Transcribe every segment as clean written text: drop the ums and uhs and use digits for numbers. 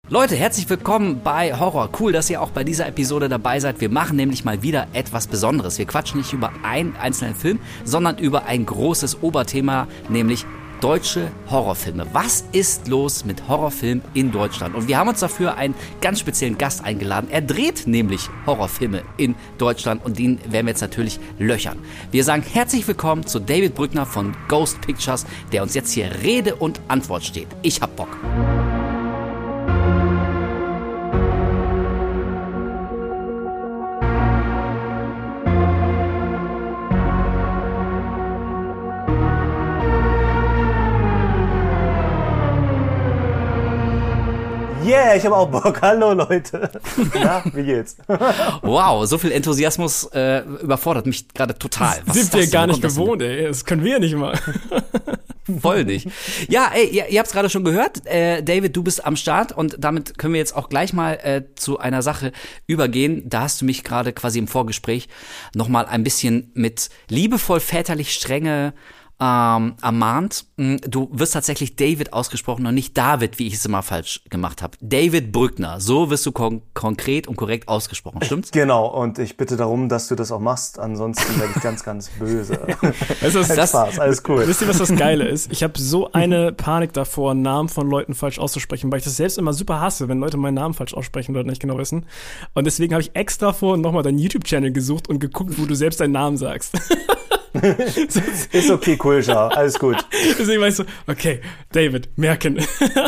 Leute, herzlich willkommen bei Horror. Cool, dass ihr auch bei dieser Episode dabei seid. Wir machen nämlich mal wieder etwas Besonderes. Wir quatschen nicht über einen einzelnen Film, sondern über ein großes Oberthema, nämlich deutsche Horrorfilme. Was ist los mit Horrorfilmen in Deutschland? Und wir haben uns dafür einen ganz speziellen Gast eingeladen. Er dreht nämlich Horrorfilme in Deutschland und den werden wir jetzt natürlich löchern. Wir sagen herzlich willkommen zu David Brückner von Ghost Pictures, der uns jetzt hier Rede und Antwort steht. Ich hab Bock. Yeah, ich habe auch Bock. Hallo Leute. Na, wie geht's? Wow, so viel Enthusiasmus überfordert mich gerade total. Was sind wir gar nicht gewohnt, ey. Das können wir ja nicht mal. Voll nicht. Ja, ey, ihr habt's gerade schon gehört. David, du bist am Start und damit können wir jetzt auch gleich mal zu einer Sache übergehen. Da hast du mich gerade quasi im Vorgespräch nochmal ein bisschen mit liebevoll väterlich Strenge ermahnt. Du wirst tatsächlich David ausgesprochen und nicht David, wie ich es immer falsch gemacht habe. David Brückner, so wirst du konkret und korrekt ausgesprochen, stimmt's? Genau, und ich bitte darum, dass du das auch machst, ansonsten werde ich ganz, ganz böse. Das Spaß, alles cool. Wisst ihr, was das Geile ist? Ich habe so eine Panik davor, Namen von Leuten falsch auszusprechen, weil ich das selbst immer super hasse, wenn Leute meinen Namen falsch aussprechen oder nicht genau wissen. Und deswegen habe ich extra vorhin nochmal deinen YouTube-Channel gesucht und geguckt, wo du selbst deinen Namen sagst. Ist okay, cool, schau. Alles gut. Deswegen war ich so, okay, David, merken.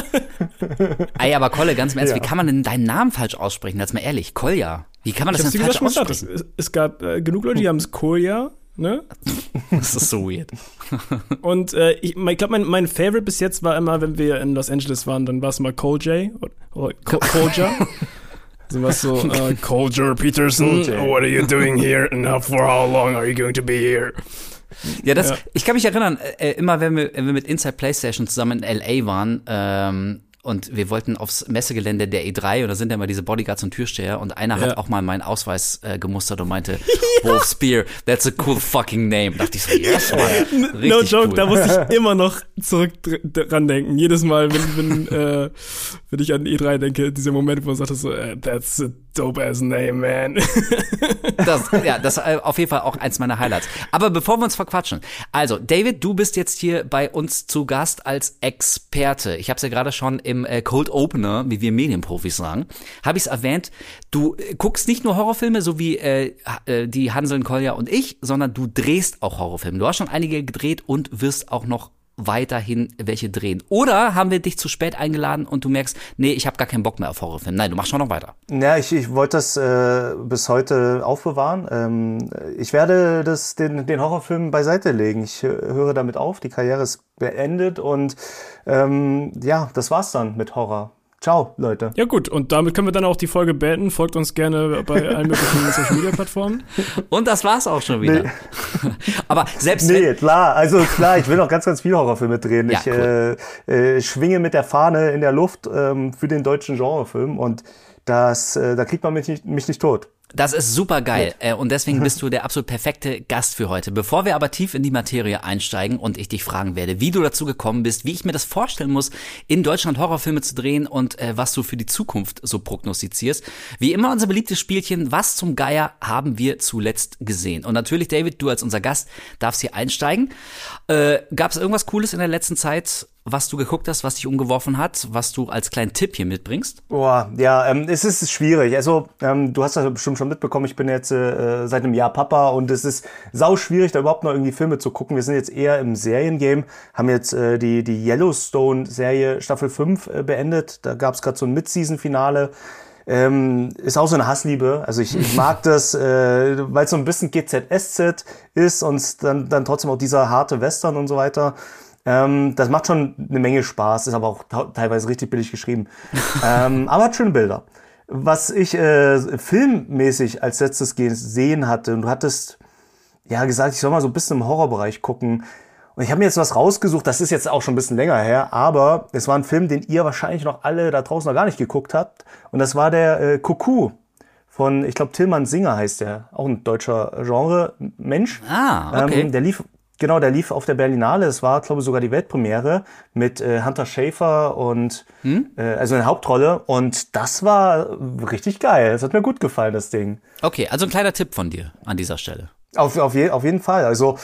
Ey, aber Kolle, ganz im Ernst, wie kann man denn deinen Namen falsch aussprechen? Jetzt mal ehrlich, Kolja. Wie kann man das denn falsch aussprechen? Es gab genug Leute, die haben es Kolja, ne? Das ist so weird. Und ich glaube, mein Favorite bis jetzt war immer, wenn wir in Los Angeles waren, dann war es mal Kolja oder Kolja. So was so, Kolja Peterson, what are you doing here and for how long are you going to be here? Ja, ich kann mich erinnern, immer wenn wir mit Inside PlayStation zusammen in L.A. waren, und wir wollten aufs Messegelände der E3 und da sind ja immer diese Bodyguards und Türsteher und einer hat auch mal meinen Ausweis gemustert und meinte, Wolf Spear, that's a cool fucking name. Da dachte ich so, yes, man. Richtig no joke, cool. Da muss ich immer noch zurück dran denken. Jedes Mal, wenn ich an E3 denke, dieser Moment, wo er sagte so, that's a dope ass name, man. Das ist auf jeden Fall auch eins meiner Highlights. Aber bevor wir uns verquatschen, also David, du bist jetzt hier bei uns zu Gast als Experte. Ich habe es ja gerade schon im Cold Opener, wie wir Medienprofis sagen, habe ich es erwähnt, du guckst nicht nur Horrorfilme, so wie die Hanseln, Kolja und ich, sondern du drehst auch Horrorfilme. Du hast schon einige gedreht und wirst auch noch weiterhin welche drehen. Oder haben wir dich zu spät eingeladen und du merkst, nee, ich habe gar keinen Bock mehr auf Horrorfilme. Nein, du machst schon noch weiter. Ja, ich wollte das bis heute aufbewahren. Ich werde den Horrorfilm beiseite legen. Ich höre damit auf, die Karriere ist beendet und das war's dann mit Horror. Ciao, Leute. Ja gut, und damit können wir dann auch die Folge beenden. Folgt uns gerne bei allen möglichen Social-Media-Plattformen. Und das war's auch schon wieder. Nee. Aber selbst klar, ich will noch ganz, ganz viele Horrorfilme drehen. Ja, cool. Ich schwinge mit der Fahne in der Luft für den deutschen Genrefilm und da kriegt man mich nicht tot. Das ist super geil und deswegen bist du der absolut perfekte Gast für heute. Bevor wir aber tief in die Materie einsteigen und ich dich fragen werde, wie du dazu gekommen bist, wie ich mir das vorstellen muss, in Deutschland Horrorfilme zu drehen und was du für die Zukunft so prognostizierst. Wie immer unser beliebtes Spielchen, was zum Geier haben wir zuletzt gesehen? Und natürlich, David, du als unser Gast darfst hier einsteigen. Gab es irgendwas Cooles in der letzten Zeit, was du geguckt hast, was dich umgeworfen hat, was du als kleinen Tipp hier mitbringst? Boah, ja, es ist schwierig. Also, du hast das bestimmt schon mitbekommen, ich bin jetzt seit einem Jahr Papa und es ist sau schwierig, da überhaupt noch irgendwie Filme zu gucken. Wir sind jetzt eher im Seriengame, haben jetzt die Yellowstone-Serie Staffel 5 beendet. Da gab es gerade so ein Mid-Season-Finale. Ist auch so eine Hassliebe. Also ich mag das, weil es so ein bisschen GZSZ ist und dann trotzdem auch dieser harte Western und so weiter. Das macht schon eine Menge Spaß, ist aber auch teilweise richtig billig geschrieben. Aber hat schöne Bilder. Was ich filmmäßig als letztes gesehen hatte, und du hattest ja gesagt, ich soll mal so ein bisschen im Horrorbereich gucken. Und ich habe mir jetzt was rausgesucht, das ist jetzt auch schon ein bisschen länger her, aber es war ein Film, den ihr wahrscheinlich noch alle da draußen noch gar nicht geguckt habt. Und das war der Cuckoo von, ich glaube, Tillmann Singer heißt der, auch ein deutscher Genre-Mensch. Ah, okay. Genau, der lief auf der Berlinale. Es war, glaube ich, sogar die Weltpremiere mit Hunter Schafer und also in der Hauptrolle. Und das war richtig geil. Das hat mir gut gefallen, das Ding. Okay, also ein kleiner Tipp von dir an dieser Stelle. Auf jeden Fall. Also,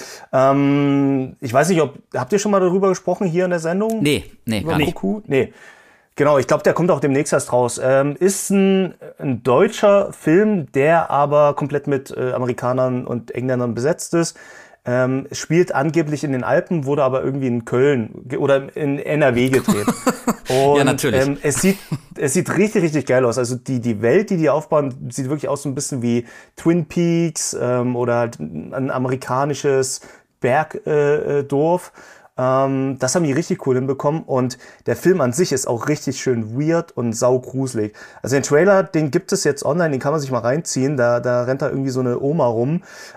ich weiß nicht, habt ihr schon mal darüber gesprochen hier in der Sendung? Nee, gar nicht. Nee. Genau, ich glaube, der kommt auch demnächst erst raus. Ist ein deutscher Film, der aber komplett mit Amerikanern und Engländern besetzt ist. Spielt angeblich in den Alpen, wurde aber irgendwie in Köln oder in NRW gedreht. Und, ja, natürlich. Es sieht richtig, richtig geil aus. Also die Welt, die aufbauen, sieht wirklich aus so ein bisschen wie Twin Peaks oder halt ein amerikanisches Bergdorf. Das haben die richtig cool hinbekommen und der Film an sich ist auch richtig schön weird und saugruselig. Also den Trailer, den gibt es jetzt online, den kann man sich mal reinziehen, da rennt da irgendwie so eine Oma rum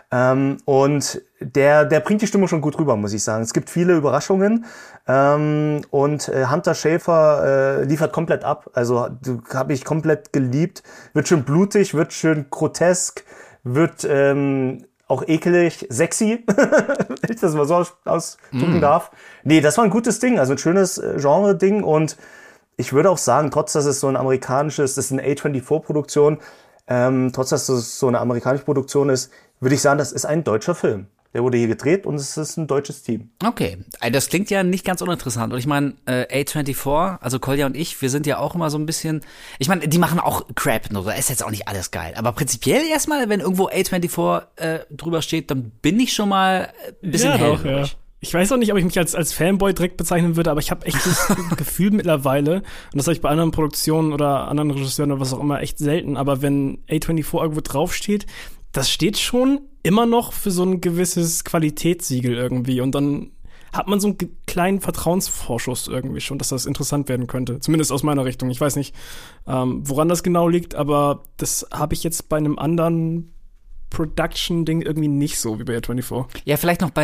und der bringt die Stimmung schon gut rüber, muss ich sagen. Es gibt viele Überraschungen und Hunter Schafer liefert komplett ab, also habe ich komplett geliebt, wird schön blutig, wird schön grotesk, wird auch ekelig, sexy, wenn ich das mal so ausdrücken darf. Nee, das war ein gutes Ding, also ein schönes Genre-Ding und ich würde auch sagen, trotz dass es so ein amerikanisches, das ist eine A24-Produktion, trotz dass es so eine amerikanische Produktion ist, würde ich sagen, das ist ein deutscher Film. Der wurde hier gedreht und es ist ein deutsches Team. Okay, das klingt ja nicht ganz uninteressant. Und ich meine, A24, also Kolja und ich, wir sind ja auch immer so ein bisschen, ich meine, die machen auch Crap, da ist jetzt auch nicht alles geil. Aber prinzipiell erstmal, wenn irgendwo A24 drüber steht, dann bin ich schon mal ein bisschen hellhörig. Ja. Ich weiß auch nicht, ob ich mich als Fanboy direkt bezeichnen würde, aber ich habe echt das Gefühl mittlerweile, und das habe ich bei anderen Produktionen oder anderen Regisseuren oder was auch immer echt selten, aber wenn A24 irgendwo draufsteht, das steht schon immer noch für so ein gewisses Qualitätssiegel irgendwie und dann hat man so einen kleinen Vertrauensvorschuss irgendwie schon, dass das interessant werden könnte. Zumindest aus meiner Richtung. Ich weiß nicht, woran das genau liegt, aber das habe ich jetzt bei einem anderen Production-Ding irgendwie nicht so wie bei A24. Ja, vielleicht noch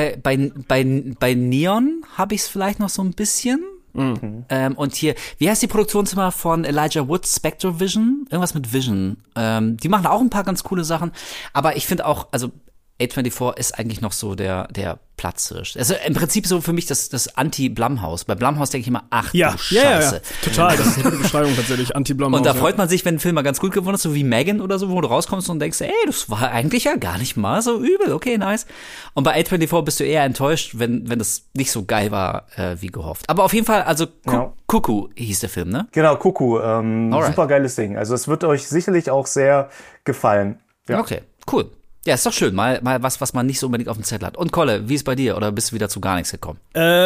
bei Neon habe ich es vielleicht noch so ein bisschen. Mhm. Und hier, wie heißt die Produktionsfirma von Elijah Wood, Spectre Vision? Irgendwas mit Vision. Die machen auch ein paar ganz coole Sachen. Aber ich finde auch, also A24 ist eigentlich noch so der Platzhirsch. Also im Prinzip so für mich das Anti-Blumhouse. Bei Blumhouse denke ich immer, ach du Scheiße. Ja, total, das ist eine gute Beschreibung tatsächlich, Anti-Blumhouse. Und da freut man sich, wenn ein Film mal ganz gut geworden ist, so wie Megan oder so, wo du rauskommst und denkst, ey, das war eigentlich ja gar nicht mal so übel, okay, nice. Und bei A24 bist du eher enttäuscht, wenn das nicht so geil war, wie gehofft. Aber auf jeden Fall, also Cuckoo hieß der Film, ne? Genau, Cuckoo, super geiles Ding. Also es wird euch sicherlich auch sehr gefallen. Ja. Okay, cool. Ja, ist doch schön, mal was man nicht so unbedingt auf dem Zettel hat. Und Kolle, wie ist bei dir? Oder bist du wieder zu gar nichts gekommen?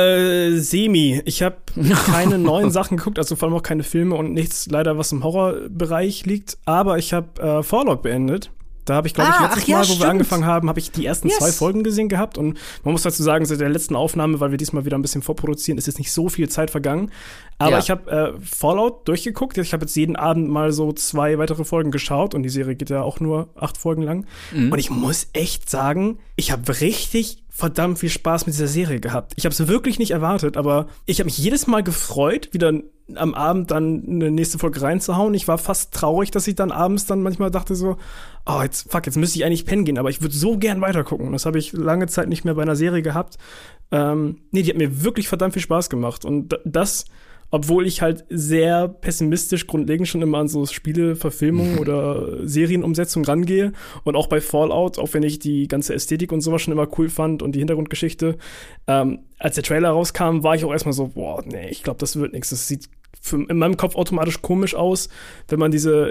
Semi. Ich habe keine neuen Sachen geguckt, also vor allem auch keine Filme und nichts leider, was im Horrorbereich liegt. Aber ich habe Fallout beendet. Da habe ich, glaube ich, letztes Mal, wo wir angefangen haben, habe ich die ersten 2 Folgen gesehen gehabt. Und man muss dazu sagen, seit der letzten Aufnahme, weil wir diesmal wieder ein bisschen vorproduzieren, ist jetzt nicht so viel Zeit vergangen. Aber ich habe Fallout durchgeguckt. Ich habe jetzt jeden Abend mal so 2 weitere Folgen geschaut. Und die Serie geht ja auch nur 8 Folgen lang. Mhm. Und ich muss echt sagen, ich habe richtig verdammt viel Spaß mit dieser Serie gehabt. Ich habe es wirklich nicht erwartet, aber ich habe mich jedes Mal gefreut, wieder am Abend dann eine nächste Folge reinzuhauen. Ich war fast traurig, dass ich dann abends dann manchmal dachte so, oh, jetzt müsste ich eigentlich pennen gehen, aber ich würde so gern weitergucken. Und das habe ich lange Zeit nicht mehr bei einer Serie gehabt. Die hat mir wirklich verdammt viel Spaß gemacht. Und das, obwohl ich halt sehr pessimistisch grundlegend schon immer an so Spiele-Verfilmungen oder Serienumsetzungen rangehe. Und auch bei Fallout, auch wenn ich die ganze Ästhetik und sowas schon immer cool fand und die Hintergrundgeschichte, als der Trailer rauskam, war ich auch erstmal so, boah, nee, ich glaube, das wird nichts. Das sieht in meinem Kopf automatisch komisch aus, wenn man diese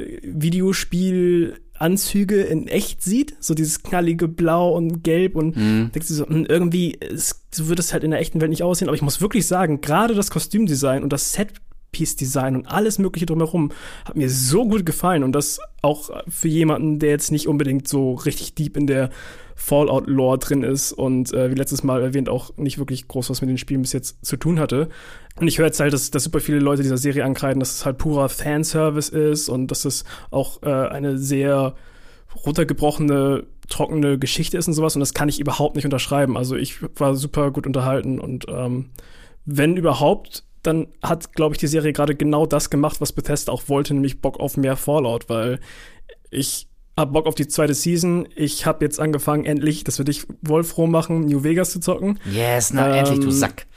Videospielanzüge in echt sieht, so dieses knallige Blau und Gelb und denkst du so, irgendwie so würde es halt in der echten Welt nicht aussehen, aber ich muss wirklich sagen, gerade das Kostümdesign und das Setpiece-Design und alles mögliche drumherum hat mir so gut gefallen und das auch für jemanden, der jetzt nicht unbedingt so richtig deep in der Fallout-Lore drin ist und wie letztes Mal erwähnt, auch nicht wirklich groß was mit den Spielen bis jetzt zu tun hatte. Und ich höre jetzt halt, dass super viele Leute dieser Serie ankreiden, dass es halt purer Fanservice ist und dass es auch eine sehr runtergebrochene, trockene Geschichte ist und sowas. Und das kann ich überhaupt nicht unterschreiben. Also ich war super gut unterhalten und wenn überhaupt, dann hat, glaube ich, die Serie gerade genau das gemacht, was Bethesda auch wollte, nämlich Bock auf mehr Fallout, weil ich hab Bock auf die zweite Season. Ich habe jetzt angefangen, endlich, das würde ich wohl froh machen, New Vegas zu zocken. Yes, endlich, du Sack.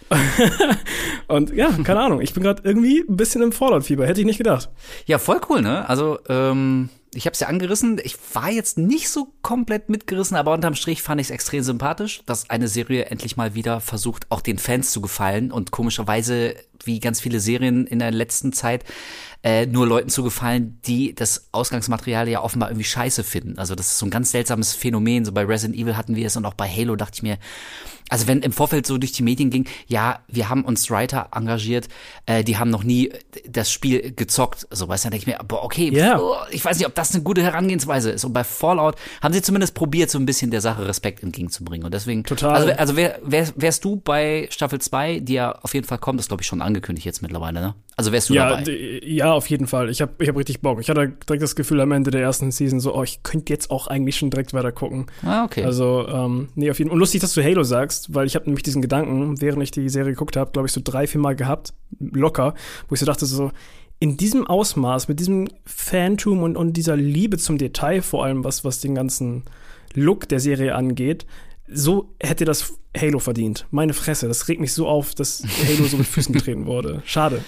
Und ja, keine Ahnung, ich bin gerade irgendwie ein bisschen im Fallout-Fieber, hätte ich nicht gedacht. Ja, voll cool, ne? Also, ich habe es ja angerissen. Ich war jetzt nicht so komplett mitgerissen, aber unterm Strich fand ich es extrem sympathisch, dass eine Serie endlich mal wieder versucht, auch den Fans zu gefallen und komischerweise, wie ganz viele Serien in der letzten Zeit, nur Leuten zu gefallen, die das Ausgangsmaterial ja offenbar irgendwie scheiße finden. Also das ist so ein ganz seltsames Phänomen. So bei Resident Evil hatten wir es und auch bei Halo dachte ich mir, also wenn im Vorfeld so durch die Medien ging, ja, wir haben uns Writer engagiert, die haben noch nie das Spiel gezockt. So, weißt du, dann denke ich mir, boah, okay, ich weiß nicht, ob das eine gute Herangehensweise ist. Und bei Fallout haben sie zumindest probiert, so ein bisschen der Sache Respekt entgegenzubringen. Und deswegen, total. Also wärst du bei Staffel 2, die ja auf jeden Fall kommt, ist glaube ich schon angekündigt jetzt mittlerweile, ne? Also wärst du dabei? Ja, auf jeden Fall. Ich hab richtig Bock. Ich hatte direkt das Gefühl am Ende der ersten Season so, ich könnte jetzt auch eigentlich schon direkt weiter gucken. Ah, okay. Also, nee, auf jeden Fall. Und lustig, dass du Halo sagst, weil ich habe nämlich diesen Gedanken, während ich die Serie geguckt habe, glaube ich, so 3-4 Mal gehabt, locker, wo ich so dachte, so, in diesem Ausmaß, mit diesem Fantum und dieser Liebe zum Detail, vor allem was den ganzen Look der Serie angeht, so hätte das Halo verdient. Meine Fresse, das regt mich so auf, dass Halo so mit Füßen getreten wurde. Schade.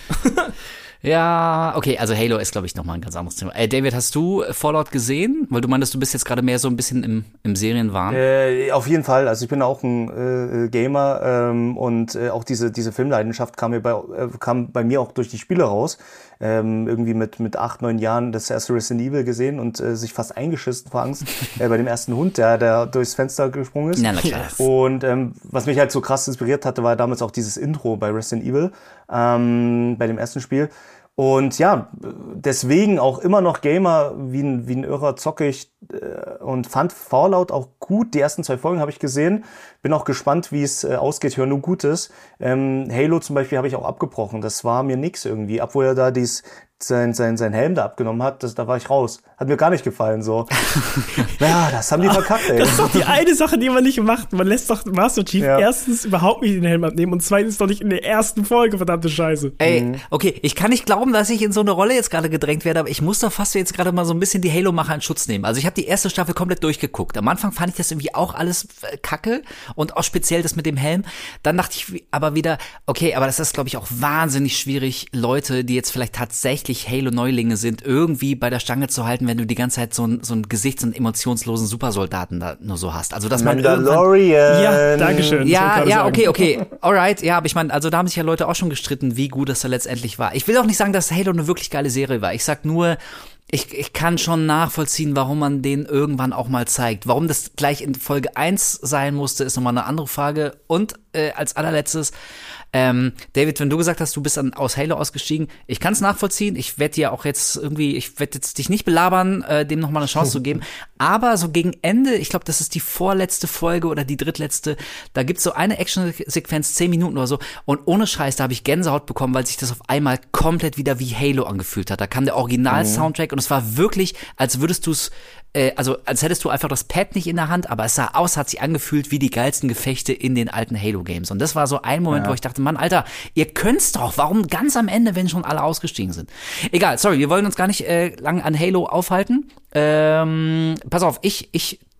Ja, okay, also Halo ist, glaube ich, nochmal ein ganz anderes Thema. David, hast du Fallout gesehen? Weil du meintest, du bist jetzt gerade mehr so ein bisschen im Serienwahn. Auf jeden Fall, also ich bin auch ein Gamer und auch diese Filmleidenschaft kam bei mir auch durch die Spiele raus. Irgendwie mit 8, 9 Jahren das erste Resident Evil gesehen und sich fast eingeschissen vor Angst bei dem ersten Hund, der durchs Fenster gesprungen ist. Ja, na klar. Und was mich halt so krass inspiriert hatte, war damals auch dieses Intro bei Resident Evil, bei dem ersten Spiel. Und ja, deswegen auch immer noch Gamer, wie ein Irrer zocke ich und fand Fallout auch gut. Die ersten 2 Folgen habe ich gesehen. Bin auch gespannt, wie es ausgeht. Höre nur Gutes. Halo zum Beispiel habe ich auch abgebrochen. Das war mir nix irgendwie. Obwohl er da sein Helm da abgenommen hat, da war ich raus. Hat mir gar nicht gefallen, so. Ja, das haben die verkackt, ey. Das ist doch die eine Sache, die man nicht macht. Man lässt doch Master Chief erstens überhaupt nicht den Helm abnehmen und zweitens doch nicht in der ersten Folge, verdammte Scheiße. Ey, okay, ich kann nicht glauben, dass ich in so eine Rolle jetzt gerade gedrängt werde, aber ich muss doch fast jetzt gerade mal so ein bisschen die Halo-Macher in Schutz nehmen. Also ich habe die erste Staffel komplett durchgeguckt. Am Anfang fand ich das irgendwie auch alles kacke und auch speziell das mit dem Helm. Dann dachte ich aber wieder, okay, aber das ist, glaube ich, auch wahnsinnig schwierig, Leute, die jetzt vielleicht tatsächlich Halo-Neulinge sind, irgendwie bei der Stange zu halten, wenn du die ganze Zeit so ein Gesichts- und emotionslosen Supersoldaten da nur so hast. Also dass man Mandalorian. Ja, dankeschön. Ja, okay. Alright, ja, aber ich meine, also da haben sich ja Leute auch schon gestritten, wie gut das da letztendlich war. Ich will auch nicht sagen, dass Halo eine wirklich geile Serie war. Ich sag nur, ich kann schon nachvollziehen, warum man den irgendwann auch mal zeigt. Warum das gleich in Folge 1 sein musste, ist nochmal eine andere Frage. Und als allerletztes, David, wenn du gesagt hast, du bist aus Halo ausgestiegen, ich kann es nachvollziehen. Ich werde jetzt dich nicht belabern, dem nochmal eine Chance zu geben. Aber so gegen Ende, ich glaube, das ist die vorletzte Folge oder die drittletzte, da gibt's so eine Action-Sequenz, 10 Minuten oder so. Und ohne Scheiß, da habe ich Gänsehaut bekommen, weil sich das auf einmal komplett wieder wie Halo angefühlt hat. Da kam der Original-Soundtrack und es war wirklich, als würdest du es als hättest du einfach das Pad nicht in der Hand, aber es sah aus, hat sich angefühlt wie die geilsten Gefechte in den alten Halo-Games. Und das war so ein Moment, wo ich dachte, Mann, Alter, ihr könnt's doch. Warum ganz am Ende, wenn schon alle ausgestiegen sind? Egal, sorry, wir wollen uns gar nicht lang an Halo aufhalten. Pass auf, ich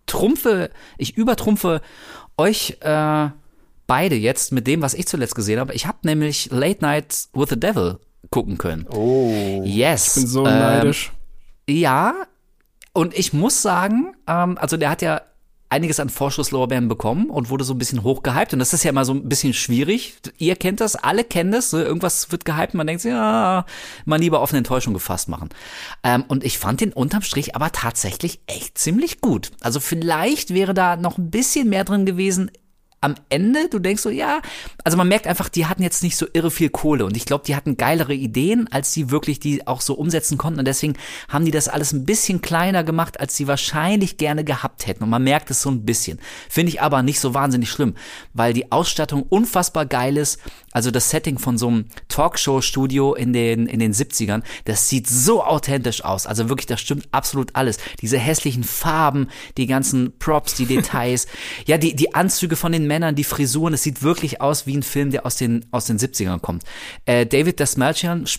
übertrumpfe euch beide jetzt mit dem, was ich zuletzt gesehen habe. Ich habe nämlich Late Night with the Devil gucken können. Oh. Yes. Ich bin so neidisch. Ja, und ich muss sagen, also der hat ja einiges an Vorschusslorbeeren bekommen und wurde so ein bisschen hochgehypt. Und das ist ja immer so ein bisschen schwierig. Ihr kennt das, alle kennen das. Ne? Irgendwas wird gehypt und man denkt sich, ja, mal lieber auf eine Enttäuschung gefasst machen. Und ich fand den unterm Strich aber tatsächlich echt ziemlich gut. Also vielleicht wäre da noch ein bisschen mehr drin gewesen. Am Ende, du denkst so, ja, also man merkt einfach, die hatten jetzt nicht so irre viel Kohle und ich glaube, die hatten geilere Ideen, als die wirklich die auch so umsetzen konnten und deswegen haben die das alles ein bisschen kleiner gemacht, als sie wahrscheinlich gerne gehabt hätten und man merkt es so ein bisschen. Finde ich aber nicht so wahnsinnig schlimm, weil die Ausstattung unfassbar geil ist, also das Setting von so einem Talkshow-Studio in den 70ern, das sieht so authentisch aus, also wirklich, das stimmt absolut alles. Diese hässlichen Farben, die ganzen Props, die Details, ja, die Anzüge von den Männern, die Frisuren, es sieht wirklich aus wie ein Film, der aus den 70ern kommt. David Dastmalchian spielt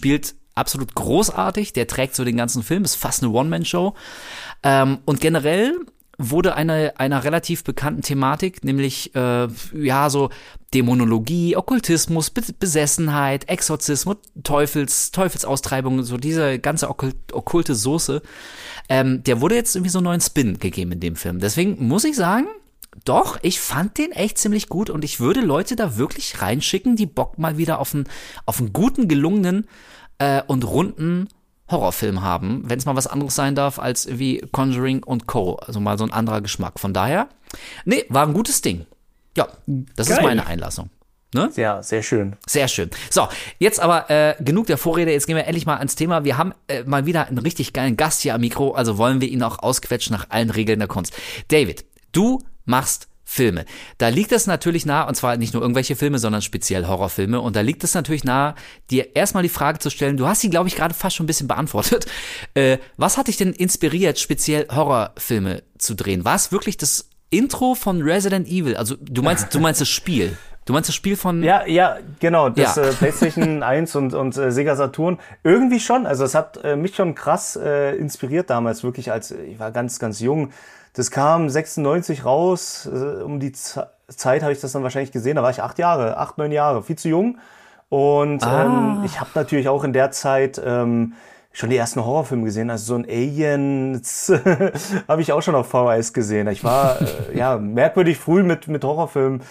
absolut großartig. Der trägt so den ganzen Film, ist fast eine One-Man-Show. Und generell wurde einer relativ bekannten Thematik, nämlich so Dämonologie, Okkultismus, Besessenheit, Exorzismus, Teufelsaustreibung, so diese ganze okkulte Soße, der wurde jetzt irgendwie so einen neuen Spin gegeben in dem Film. Deswegen muss ich sagen, doch, ich fand den echt ziemlich gut und ich würde Leute da wirklich reinschicken, die Bock mal wieder auf einen guten, gelungenen und runden Horrorfilm haben, wenn es mal was anderes sein darf als wie Conjuring und Co. Also mal so ein anderer Geschmack. Von daher, war ein gutes Ding. Ja, das Geil. ist meine Einlassung. Ne? Ja, sehr schön. Sehr schön. So, jetzt aber genug der Vorrede, jetzt gehen wir endlich mal ans Thema. Wir haben mal wieder einen richtig geilen Gast hier am Mikro, also wollen wir ihn auch ausquetschen nach allen Regeln der Kunst. David, du machst Filme. Da liegt es natürlich nahe, und zwar nicht nur irgendwelche Filme, sondern speziell Horrorfilme, und da liegt es natürlich nahe, dir erstmal die Frage zu stellen, du hast sie, glaube ich, gerade fast schon ein bisschen beantwortet. Was hat dich denn inspiriert, speziell Horrorfilme zu drehen? War es wirklich das Intro von Resident Evil? Also du meinst das Spiel? Du meinst das Spiel von... Ja, genau, das Ja. PlayStation 1 und Sega Saturn. Irgendwie schon, also es hat mich schon krass inspiriert damals, wirklich ich war ganz, ganz jung. Das kam 96 raus, um die Zeit habe ich das dann wahrscheinlich gesehen, da war ich 8, 9 Jahre, viel zu jung. Und ich habe natürlich auch in der Zeit schon die ersten Horrorfilme gesehen, also so ein Aliens habe ich auch schon auf VHS gesehen. Ich war merkwürdig früh mit Horrorfilmen.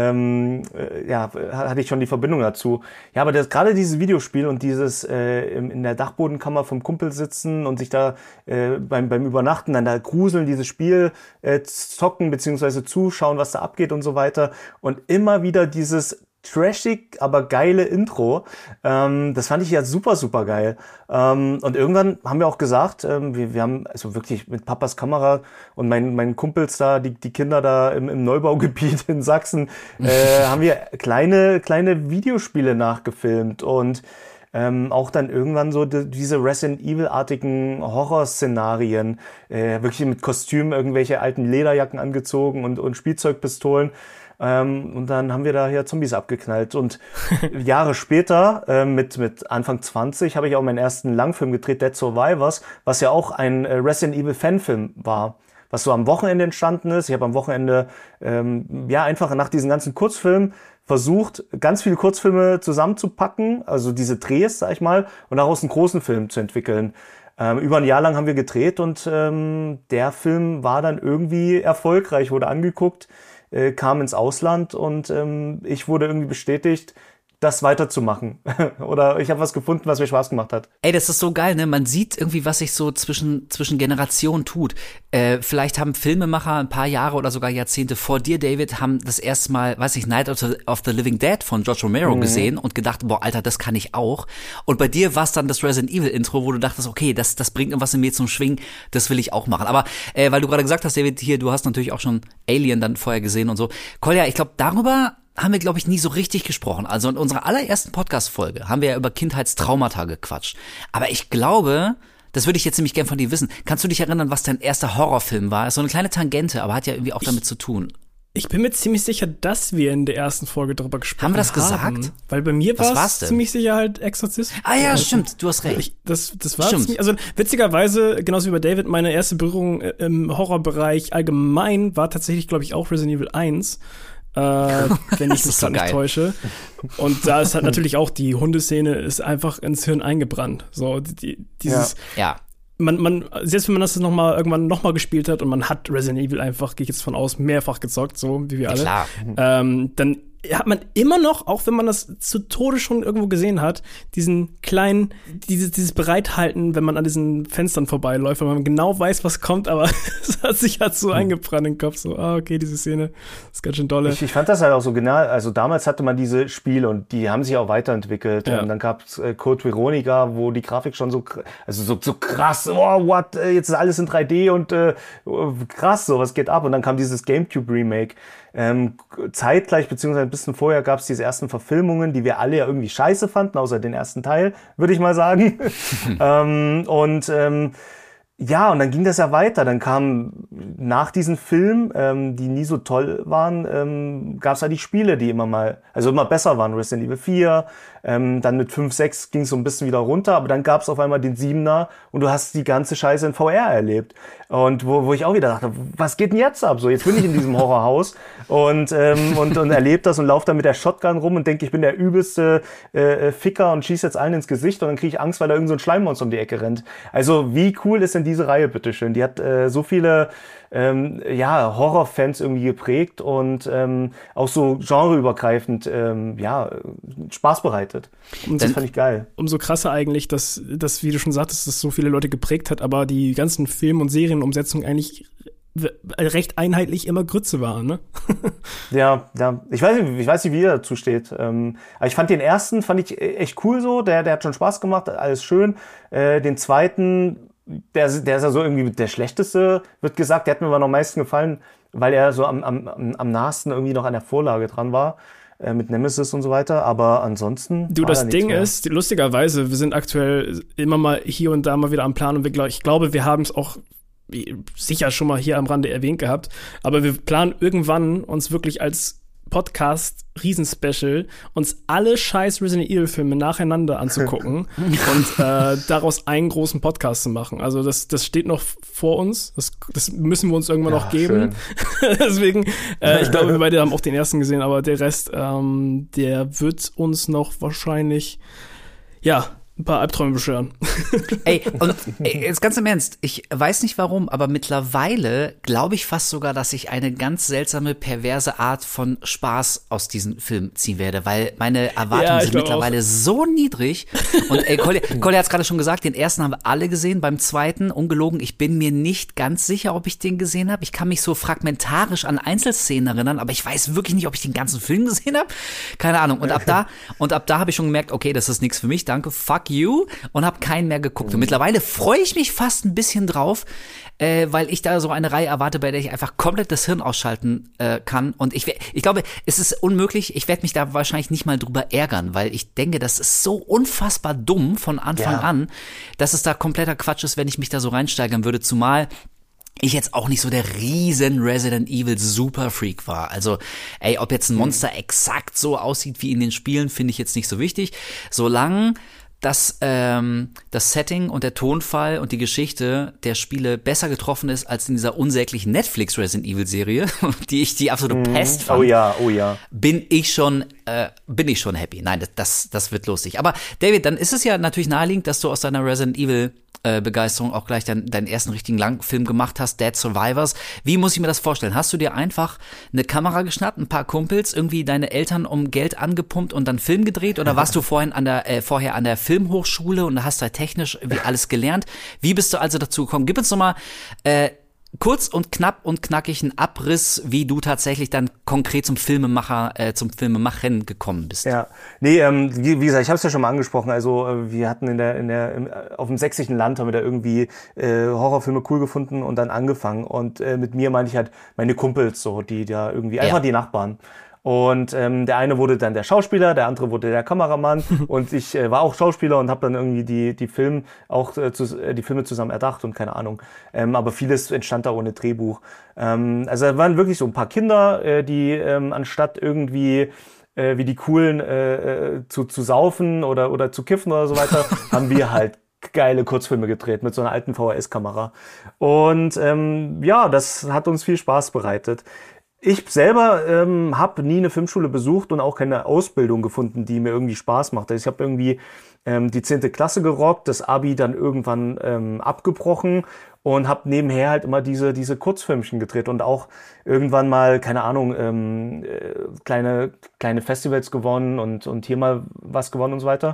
Hatte ich schon die Verbindung dazu. Ja, aber gerade dieses Videospiel und dieses in der Dachbodenkammer vom Kumpel sitzen und sich da beim Übernachten dann da gruseln, dieses Spiel zocken beziehungsweise zuschauen, was da abgeht und so weiter. Und immer wieder dieses trashig, aber geile Intro. Das fand ich ja super, super geil. Und irgendwann haben wir auch gesagt, wir haben also wirklich mit Papas Kamera und meinen Kumpels da, die Kinder da im Neubaugebiet in Sachsen, haben wir kleine Videospiele nachgefilmt und auch dann irgendwann so diese Resident Evil-artigen Horrorszenarien, wirklich mit Kostümen, irgendwelche alten Lederjacken angezogen und Spielzeugpistolen. Und dann haben wir da hier Zombies abgeknallt. Und Jahre später, mit Anfang 20, habe ich auch meinen ersten Langfilm gedreht, Dead Survivors, was ja auch ein Resident Evil Fanfilm war, was so am Wochenende entstanden ist. Ich habe am Wochenende einfach nach diesen ganzen Kurzfilmen versucht, ganz viele Kurzfilme zusammenzupacken, also diese Drehs, sag ich mal, und daraus einen großen Film zu entwickeln. Über ein Jahr lang haben wir gedreht und der Film war dann irgendwie erfolgreich, wurde angeguckt, kam ins Ausland und ich wurde irgendwie bestätigt, das weiterzumachen. Oder ich habe was gefunden, was mir Spaß gemacht hat. Ey, das ist so geil, ne? Man sieht irgendwie, was sich so zwischen Generationen tut. Vielleicht haben Filmemacher ein paar Jahre oder sogar Jahrzehnte vor dir, David, haben das erste Mal, Night of the Living Dead von George Romero gesehen und gedacht, boah, Alter, das kann ich auch. Und bei dir war es dann das Resident Evil Intro, wo du dachtest, okay, das bringt irgendwas in mir zum Schwingen, das will ich auch machen. Aber weil du gerade gesagt hast, David, hier, du hast natürlich auch schon Alien dann vorher gesehen und so. Kolja, ich glaube, darüber haben wir, glaube ich, nie so richtig gesprochen. Also in unserer allerersten Podcast-Folge haben wir ja über Kindheitstraumata gequatscht. Aber ich glaube, das würde ich jetzt nämlich gern von dir wissen. Kannst du dich erinnern, was dein erster Horrorfilm war? Ist so eine kleine Tangente, aber hat ja irgendwie auch damit zu tun. Ich bin mir ziemlich sicher, dass wir in der ersten Folge darüber gesprochen haben. Haben wir das gesagt? Weil bei mir war es ziemlich sicher halt Exorzist. Ah ja, stimmt, du hast recht. Das war ziemlich, also witzigerweise, genauso wie bei David, meine erste Berührung im Horrorbereich allgemein war tatsächlich, glaube ich, auch Resident Evil 1. Wenn ich mich gerade nicht täusche. Und da ist halt natürlich auch die Hundeszene ist einfach ins Hirn eingebrannt. So, dieses. Ja. Man, selbst wenn man das irgendwann nochmal gespielt hat und man hat Resident Evil einfach, gehe ich jetzt von aus, mehrfach gezockt, so wie wir alle. Klar. Dann hat man immer noch, auch wenn man das zu Tode schon irgendwo gesehen hat, diesen kleinen, dieses Bereithalten, wenn man an diesen Fenstern vorbeiläuft, weil man genau weiß, was kommt, aber es hat sich halt so eingebrannt im Kopf, so, okay, diese Szene ist ganz schön dolle. Ich fand das halt auch so genial, also damals hatte man diese Spiele und die haben sich auch weiterentwickelt. Ja. Und dann gab's Code Veronica, wo die Grafik schon so krass, jetzt ist alles in 3D und krass, so, was geht ab? Und dann kam dieses GameCube-Remake. Zeitgleich, beziehungsweise ein bisschen vorher gab es diese ersten Verfilmungen, die wir alle ja irgendwie scheiße fanden, außer den ersten Teil, würde ich mal sagen. Und dann ging das ja weiter. Dann kamen nach diesen Filmen, die nie so toll waren, gab es halt die Spiele, die immer besser waren. Resident Evil 4, Dann mit 5, 6 ging es so ein bisschen wieder runter, aber dann gab es auf einmal den 7er und du hast die ganze Scheiße in VR erlebt. Und wo ich auch wieder dachte, was geht denn jetzt ab? So, jetzt bin ich in diesem Horrorhaus und erlebe das und laufe dann mit der Shotgun rum und denke, ich bin der übelste Ficker und schieße jetzt allen ins Gesicht und dann kriege ich Angst, weil da irgend so ein Schleimmonster um die Ecke rennt. Also wie cool ist denn diese Reihe, bitteschön? Die hat so viele Horrorfans irgendwie geprägt und auch so genreübergreifend Spaß bereitet. Und das fand ich geil. Umso krasser eigentlich, dass, wie du schon sagtest, das so viele Leute geprägt hat, aber die ganzen Film- und Serienumsetzungen eigentlich recht einheitlich immer Grütze waren, ne? Ja. Ich weiß nicht, wie ihr dazu steht. Aber ich fand den ersten, echt cool so. Der hat schon Spaß gemacht, alles schön. Den zweiten, der ist ja so irgendwie der schlechteste, wird gesagt. Der hat mir aber noch am meisten gefallen, weil er so am nahesten irgendwie noch an der Vorlage dran war. Mit Nemesis und so weiter, aber ansonsten. Du, das Ding ist, lustigerweise, wir sind aktuell immer mal hier und da mal wieder am Plan und ich glaube, wir haben es auch sicher schon mal hier am Rande erwähnt gehabt, aber wir planen irgendwann uns wirklich als Podcast Riesenspecial uns alle scheiß Resident Evil Filme nacheinander anzugucken und daraus einen großen Podcast zu machen. Also das steht noch vor uns. Das müssen wir uns irgendwann noch geben. Deswegen, ich glaube, wir beide haben auch den ersten gesehen, aber der Rest, der wird uns noch wahrscheinlich, ein paar Albträume beschweren. Jetzt ganz im Ernst, ich weiß nicht warum, aber mittlerweile glaube ich fast sogar, dass ich eine ganz seltsame, perverse Art von Spaß aus diesem Film ziehen werde, weil meine Erwartungen sind mittlerweile so niedrig. Und Colli hat es gerade schon gesagt, den ersten haben wir alle gesehen, beim zweiten, ungelogen, ich bin mir nicht ganz sicher, ob ich den gesehen habe. Ich kann mich so fragmentarisch an Einzelszenen erinnern, aber ich weiß wirklich nicht, ob ich den ganzen Film gesehen habe. Keine Ahnung. Und ab da habe ich schon gemerkt, okay, das ist nichts für mich, danke, fuck you, und habe keinen mehr geguckt. Und mittlerweile freue ich mich fast ein bisschen drauf, weil ich da so eine Reihe erwarte, bei der ich einfach komplett das Hirn ausschalten kann. Und ich glaube, es ist unmöglich, ich werde mich da wahrscheinlich nicht mal drüber ärgern, weil ich denke, das ist so unfassbar dumm von Anfang an, dass es da kompletter Quatsch ist, wenn ich mich da so reinsteigern würde, zumal ich jetzt auch nicht so der riesen Resident Evil Superfreak war. Also, ob jetzt ein Monster exakt so aussieht wie in den Spielen, finde ich jetzt nicht so wichtig. Solange das Setting und der Tonfall und die Geschichte der Spiele besser getroffen ist als in dieser unsäglichen Netflix Resident Evil Serie, die ich die absolute Pest fand. Oh ja. Bin ich schon happy. Nein, das wird lustig. Aber David, dann ist es ja natürlich naheliegend, dass du aus deiner Resident Evil Begeisterung auch gleich deinen ersten richtigen Langfilm gemacht hast, Dead Survivors. Wie muss ich mir das vorstellen? Hast du dir einfach eine Kamera geschnappt, ein paar Kumpels, irgendwie deine Eltern um Geld angepumpt und dann Film gedreht? Oder warst du vorher an der Filmhochschule und hast da technisch alles gelernt? Wie bist du also dazu gekommen? Gib uns doch mal kurz und knapp und knackig einen Abriss, wie du tatsächlich dann konkret zum Filmemachen gekommen bist. Ja, nee, wie gesagt, ich habe es ja schon mal angesprochen. Also wir hatten auf dem sächsischen Land haben wir da irgendwie Horrorfilme cool gefunden und dann angefangen. Und mit mir meine ich halt meine Kumpels, so die da irgendwie einfach die Nachbarn. Und der eine wurde dann der Schauspieler, der andere wurde der Kameramann und ich war auch Schauspieler und habe dann irgendwie die Filme zusammen erdacht und keine Ahnung. Aber vieles entstand da ohne Drehbuch. Also da waren wirklich so ein paar Kinder, die anstatt irgendwie wie die Coolen zu saufen oder zu kiffen oder so weiter, haben wir halt geile Kurzfilme gedreht mit so einer alten VHS-Kamera. Und das hat uns viel Spaß bereitet. Ich selber habe nie eine Filmschule besucht und auch keine Ausbildung gefunden, die mir irgendwie Spaß macht. Also ich habe irgendwie die 10. Klasse gerockt, das Abi dann irgendwann abgebrochen und habe nebenher halt immer diese Kurzfilmchen gedreht und auch irgendwann mal, keine Ahnung, kleine Festivals gewonnen und hier mal was gewonnen und so weiter.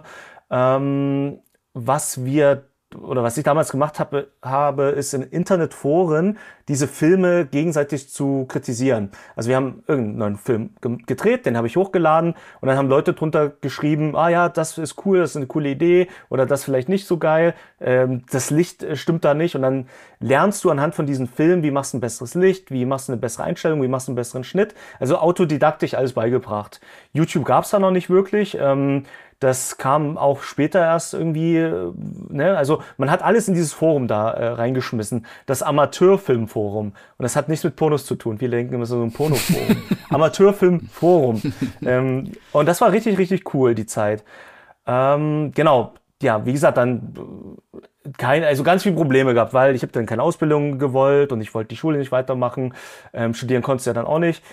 Was ich damals gemacht habe, ist in Internetforen diese Filme gegenseitig zu kritisieren. Also wir haben irgendeinen neuen Film gedreht, den habe ich hochgeladen und dann haben Leute drunter geschrieben, das ist cool, das ist eine coole Idee oder das vielleicht nicht so geil, das Licht stimmt da nicht und dann lernst du anhand von diesen Filmen, wie machst du ein besseres Licht, wie machst du eine bessere Einstellung, wie machst du einen besseren Schnitt. Also autodidaktisch alles beigebracht. YouTube gab's da noch nicht wirklich. Das kam auch später erst irgendwie, also man hat alles in dieses Forum da reingeschmissen, das Amateurfilmforum. Und das hat nichts mit Pornos zu tun. Viele denken immer so ein Pornoforum. Amateurfilmforum. Und das war richtig, richtig cool, die Zeit. Genau, ja, wie gesagt, dann ganz viele Probleme gehabt, weil ich habe dann keine Ausbildung gewollt und ich wollte die Schule nicht weitermachen. Studieren konntest du ja dann auch nicht.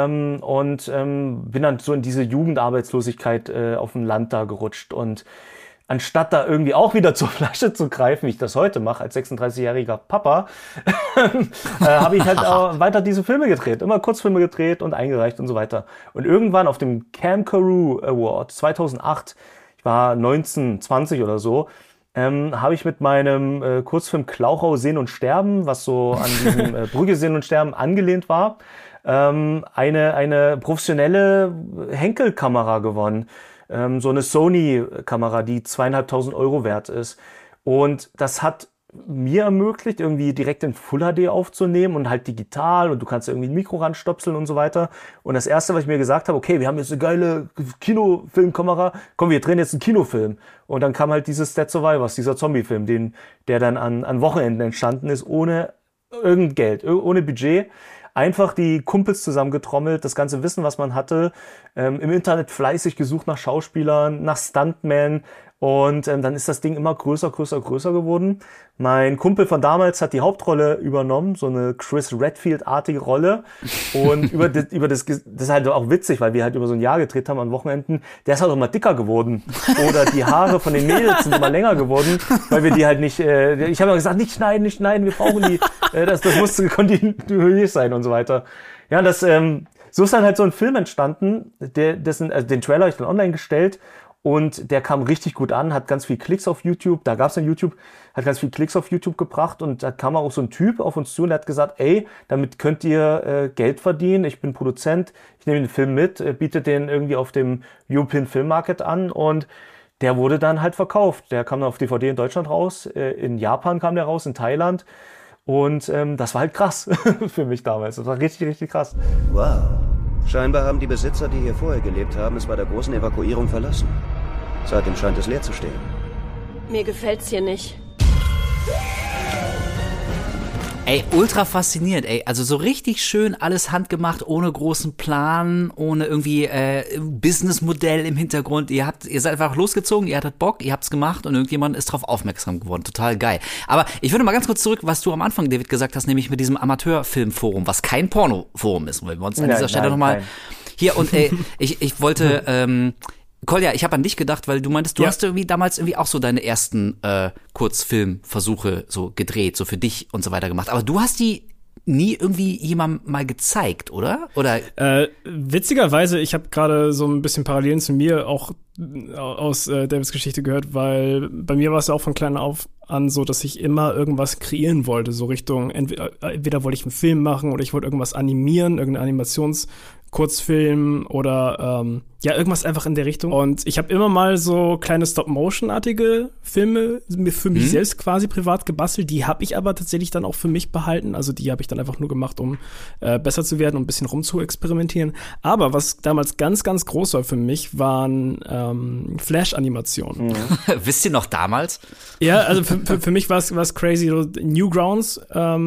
Bin dann so in diese Jugendarbeitslosigkeit auf dem Land da gerutscht. Und anstatt da irgendwie auch wieder zur Flasche zu greifen, wie ich das heute mache, als 36-jähriger Papa, habe ich halt auch weiter diese Filme gedreht. Immer Kurzfilme gedreht und eingereicht und so weiter. Und irgendwann auf dem Cam Karoo Award 2008, ich war 19, 20 oder so, habe ich mit meinem Kurzfilm Klauchau Sehen und Sterben, was so an diesem Brügge Sehen und Sterben angelehnt war, eine professionelle Henkel-Kamera gewonnen. So eine Sony-Kamera, die 2.500 € wert ist. Und das hat mir ermöglicht, irgendwie direkt in Full HD aufzunehmen und halt digital und du kannst irgendwie ein Mikro ranstopseln und so weiter. Und das Erste, was ich mir gesagt habe, okay, wir haben jetzt eine geile Kinofilmkamera, komm, wir drehen jetzt einen Kinofilm. Und dann kam halt dieses Dead Survivors, dieser Zombie-Film, der dann an Wochenenden entstanden ist, ohne irgendein Geld, ohne Budget. Einfach die Kumpels zusammengetrommelt, das ganze Wissen, was man hatte, im Internet fleißig gesucht nach Schauspielern, nach Stuntmen und dann ist das Ding immer größer geworden. Mein Kumpel von damals hat die Hauptrolle übernommen, so eine Chris Redfield-artige Rolle und das ist halt auch witzig, weil wir halt über so ein Jahr gedreht haben an Wochenenden, der ist halt auch immer dicker geworden oder die Haare von den Mädels sind immer länger geworden, weil wir die halt nicht, ich habe immer gesagt, nicht schneiden, wir brauchen die, das muss kontinuierlich sein und so weiter. Ja, so ist dann halt so ein Film entstanden, den Trailer habe ich dann online gestellt und der kam richtig gut an, hat ganz viel Klicks auf YouTube, da gab's dann YouTube, hat ganz viel Klicks auf YouTube gebracht und da kam auch so ein Typ auf uns zu und der hat gesagt, ey, damit könnt ihr Geld verdienen, ich bin Produzent, ich nehme den Film mit, biete den irgendwie auf dem European Film Market an und der wurde dann halt verkauft. Der kam dann auf DVD in Deutschland raus, in Japan kam der raus, in Thailand. Und das war halt krass für mich damals. Das war richtig, richtig krass. Wow. Scheinbar haben die Besitzer, die hier vorher gelebt haben, es bei der großen Evakuierung verlassen. Seitdem scheint es leer zu stehen. Mir gefällt's hier nicht. Ey, ultra faszinierend, ey. Also so richtig schön alles handgemacht, ohne großen Plan, ohne irgendwie Businessmodell im Hintergrund. Ihr seid einfach losgezogen, ihr hattet Bock, ihr habt's gemacht und irgendjemand ist drauf aufmerksam geworden. Total geil. Aber ich würde mal ganz kurz zurück, was du am Anfang, David, gesagt hast, nämlich mit diesem Amateurfilmforum, was kein Pornoforum ist, weil wir uns an dieser Stelle nochmal hier und ich wollte Kolja, ich habe an dich gedacht, weil du meintest, du hast irgendwie damals irgendwie auch so deine ersten Kurzfilmversuche so gedreht, so für dich und so weiter gemacht. Aber du hast die nie irgendwie jemandem mal gezeigt, oder? Witzigerweise, ich habe gerade so ein bisschen Parallelen zu mir auch aus Davids Geschichte gehört, weil bei mir war es ja auch von klein auf an so, dass ich immer irgendwas kreieren wollte, so Richtung, entweder wollte ich einen Film machen oder ich wollte irgendwas animieren, irgendeine Animationskurzfilm oder irgendwas einfach in der Richtung. Und ich habe immer mal so kleine Stop-Motion-artige Filme für mich selbst quasi privat gebastelt. Die habe ich aber tatsächlich dann auch für mich behalten. Also die habe ich dann einfach nur gemacht, um besser zu werden und ein bisschen rumzuexperimentieren. Aber was damals ganz, ganz groß war für mich, waren Flash-Animationen. Wisst ihr noch damals? Ja, also für mich war es crazy. So Newgrounds.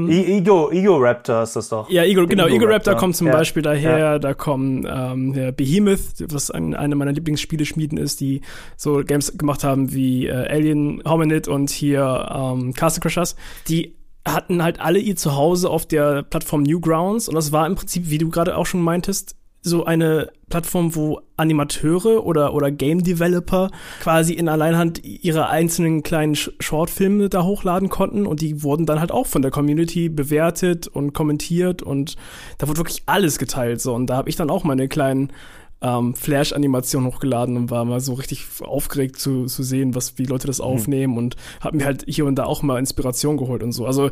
Ego-Raptor ist das doch. Ja, Ego-Raptor kommt zum Beispiel daher. Da kommen der Behemoth, was eine meiner Lieblingsspieleschmieden ist, die so Games gemacht haben wie Alien, Hominid und hier Castle Crashers. Die hatten halt alle ihr Zuhause auf der Plattform Newgrounds und das war im Prinzip, wie du gerade auch schon meintest, so eine Plattform, wo Animateure oder Game Developer quasi in Alleinhand ihre einzelnen kleinen Shortfilme da hochladen konnten und die wurden dann halt auch von der Community bewertet und kommentiert und da wurde wirklich alles geteilt so und da habe ich dann auch meine kleinen Flash-Animationen hochgeladen und war mal so richtig aufgeregt zu sehen, wie Leute das aufnehmen und habe mir halt hier und da auch mal Inspiration geholt und so. Also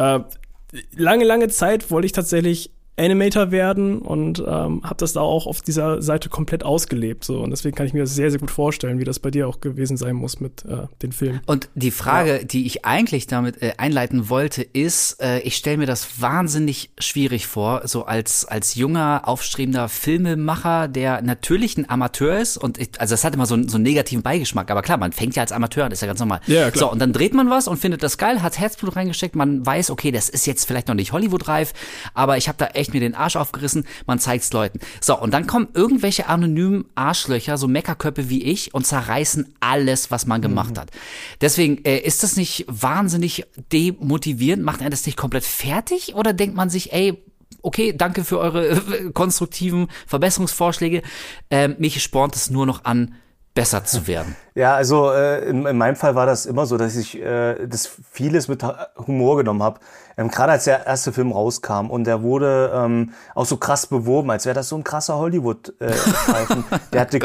lange Zeit wollte ich tatsächlich Animator werden und habe das da auch auf dieser Seite komplett ausgelebt. So. Und deswegen kann ich mir das sehr, sehr gut vorstellen, wie das bei dir auch gewesen sein muss mit den Filmen. Und die Frage, die ich eigentlich damit einleiten wollte, ist, ich stelle mir das wahnsinnig schwierig vor, so als junger, aufstrebender Filmemacher, der natürlich ein Amateur ist. Und also das hat immer so einen negativen Beigeschmack. Aber klar, man fängt ja als Amateur an, ist ja ganz normal. Ja, klar. So, und dann dreht man was und findet das geil, hat Herzblut reingesteckt. Man weiß, okay, das ist jetzt vielleicht noch nicht Hollywood-reif, aber ich habe da echt echt mir den Arsch aufgerissen, man zeigt's Leuten. So, und dann kommen irgendwelche anonymen Arschlöcher, so Meckerköpfe wie ich, und zerreißen alles, was man gemacht hat. Deswegen, ist das nicht wahnsinnig demotivierend? Macht er das nicht komplett fertig? Oder denkt man sich, ey, okay, danke für eure konstruktiven Verbesserungsvorschläge, mich spornt es nur noch an, besser zu werden? Ja, also in meinem Fall war das immer so, dass ich das vieles mit Humor genommen habe. Gerade als der erste Film rauskam und der wurde auch so krass beworben, als wäre das so ein krasser Hollywood-Streifen. Der hatte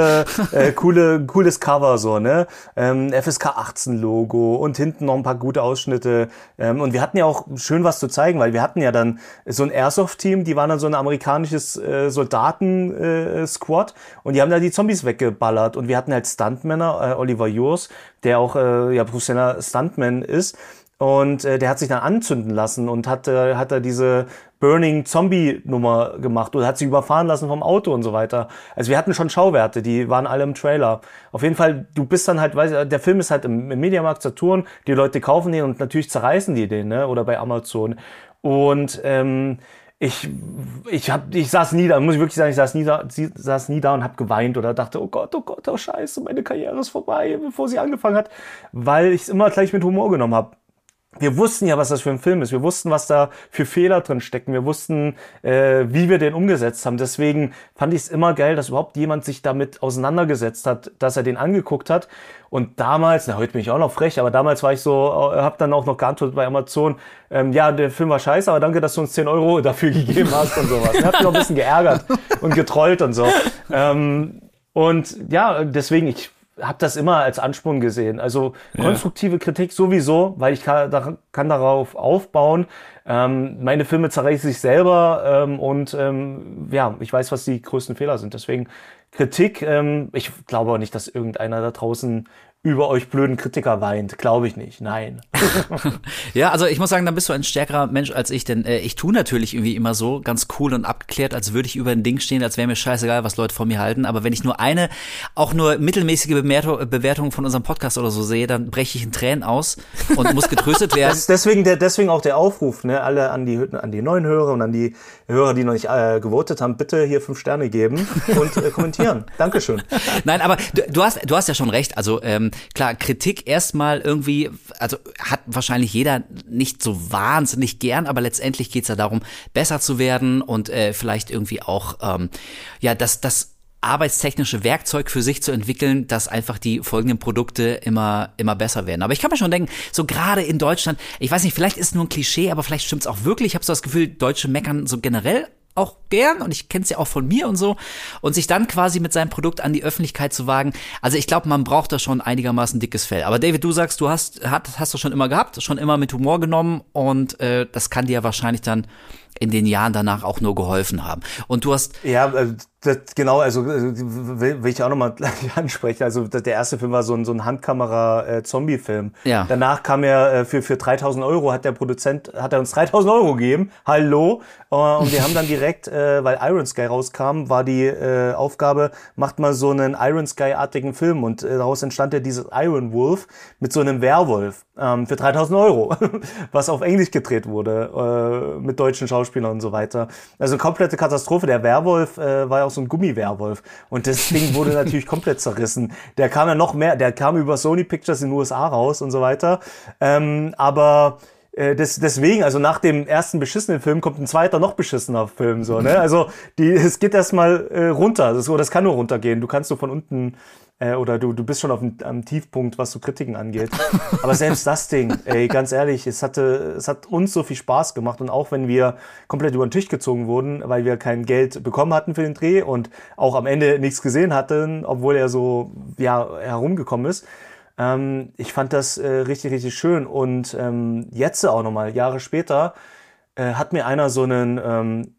cooles Cover so, ne? FSK 18 Logo und hinten noch ein paar gute Ausschnitte. Und wir hatten ja auch schön was zu zeigen, weil wir hatten ja dann so ein Airsoft-Team, die waren dann so ein amerikanisches Soldaten-Squad und die haben da die Zombies weggeballert. Und wir hatten halt Stuntmänner, Oliver Jurs, der auch professioneller Stuntman ist. Und der hat sich dann anzünden lassen und hat diese Burning Zombie Nummer gemacht oder hat sich überfahren lassen vom Auto und so weiter. Also wir hatten schon Schauwerte, die waren alle im Trailer. Auf jeden Fall, du bist dann halt, der Film ist halt im Mediamarkt Saturn, die Leute kaufen den und natürlich zerreißen die den, ne? Oder bei Amazon. Und ich saß nie da, muss ich wirklich sagen, ich saß nie da und habe geweint oder dachte, oh Gott, oh Scheiße, meine Karriere ist vorbei, bevor sie angefangen hat, weil ich es immer gleich mit Humor genommen habe. Wir wussten ja, was das für ein Film ist. Wir wussten, was da für Fehler drin stecken. Wir wussten, wie wir den umgesetzt haben. Deswegen fand ich es immer geil, dass überhaupt jemand sich damit auseinandergesetzt hat, dass er den angeguckt hat. Und damals, heute bin ich auch noch frech, aber damals war ich so, hab dann auch noch geantwortet bei Amazon, ja, der Film war scheiße, aber danke, dass du uns 10 € dafür gegeben hast und sowas. Ich hab mich noch ein bisschen geärgert und getrollt und so. Und ja, deswegen, ich habe das immer als Ansporn gesehen. Also konstruktive Kritik sowieso, weil ich kann darauf aufbauen. Meine Filme zerreißen sich selber und ich weiß, was die größten Fehler sind. Deswegen Kritik, ich glaube auch nicht, dass irgendeiner da draußen über euch blöden Kritiker weint. Glaube ich nicht, nein. Ja, also ich muss sagen, da bist du ein stärkerer Mensch als ich, denn ich tue natürlich irgendwie immer so ganz cool und abgeklärt, als würde ich über ein Ding stehen, als wäre mir scheißegal, was Leute von mir halten. Aber wenn ich nur auch nur mittelmäßige Bewertung von unserem Podcast oder so sehe, dann breche ich in Tränen aus und muss getröstet werden. Das ist deswegen auch der Aufruf, ne, alle an die neuen Hörer und an die Hörer, die noch nicht gewotet haben, bitte hier 5 Sterne geben und kommentieren. Dankeschön. Nein, aber du hast ja schon recht. Also klar, Kritik erstmal irgendwie, also hat wahrscheinlich jeder nicht so wahnsinnig gern, aber letztendlich geht's ja darum, besser zu werden und vielleicht irgendwie auch das arbeitstechnische Werkzeug für sich zu entwickeln, dass einfach die folgenden Produkte immer besser werden. Aber ich kann mir schon denken, so gerade in Deutschland, ich weiß nicht, vielleicht ist es nur ein Klischee, aber vielleicht stimmt's auch wirklich. Ich habe so das Gefühl, Deutsche meckern so generell auch gern und ich kenne es ja auch von mir und so und sich dann quasi mit seinem Produkt an die Öffentlichkeit zu wagen. Also ich glaube, man braucht da schon einigermaßen dickes Fell. Aber David, du sagst, du hast du schon immer gehabt, schon immer mit Humor genommen und das kann dir wahrscheinlich dann in den Jahren danach auch nur geholfen haben. Und du hast... Ja, genau, also will ich auch nochmal gleich ansprechen. Also der erste Film war so ein Handkamera-Zombie-Film. Ja. Danach kam er für 3.000 € hat der Produzent uns 3.000 € gegeben. Hallo. Und wir haben dann direkt, weil Iron Sky rauskam, war die Aufgabe, macht mal so einen Iron Sky-artigen Film. Und daraus entstand ja dieses Iron Wolf mit so einem Werwolf für 3.000 €, was auf Englisch gedreht wurde, mit deutschen Schauspielern und so weiter. Also komplette Katastrophe. Der Werwolf war ja auch so ein Gummiwerwolf. Und das Ding wurde natürlich komplett zerrissen. Der kam ja noch mehr, der kam über Sony Pictures in den USA raus und so weiter. Aber deswegen, also nach dem ersten beschissenen Film kommt ein zweiter, noch beschissener Film, so, ne? Also, es geht erstmal runter. Das kann nur runtergehen. Du kannst so von unten, oder du bist schon am Tiefpunkt, was so Kritiken angeht. Aber selbst das Ding, ey, ganz ehrlich, es hat uns so viel Spaß gemacht und auch wenn wir komplett über den Tisch gezogen wurden, weil wir kein Geld bekommen hatten für den Dreh und auch am Ende nichts gesehen hatten, obwohl er so, herumgekommen ist. Ich fand das richtig, richtig schön und jetzt auch nochmal, Jahre später, hat mir einer so einen,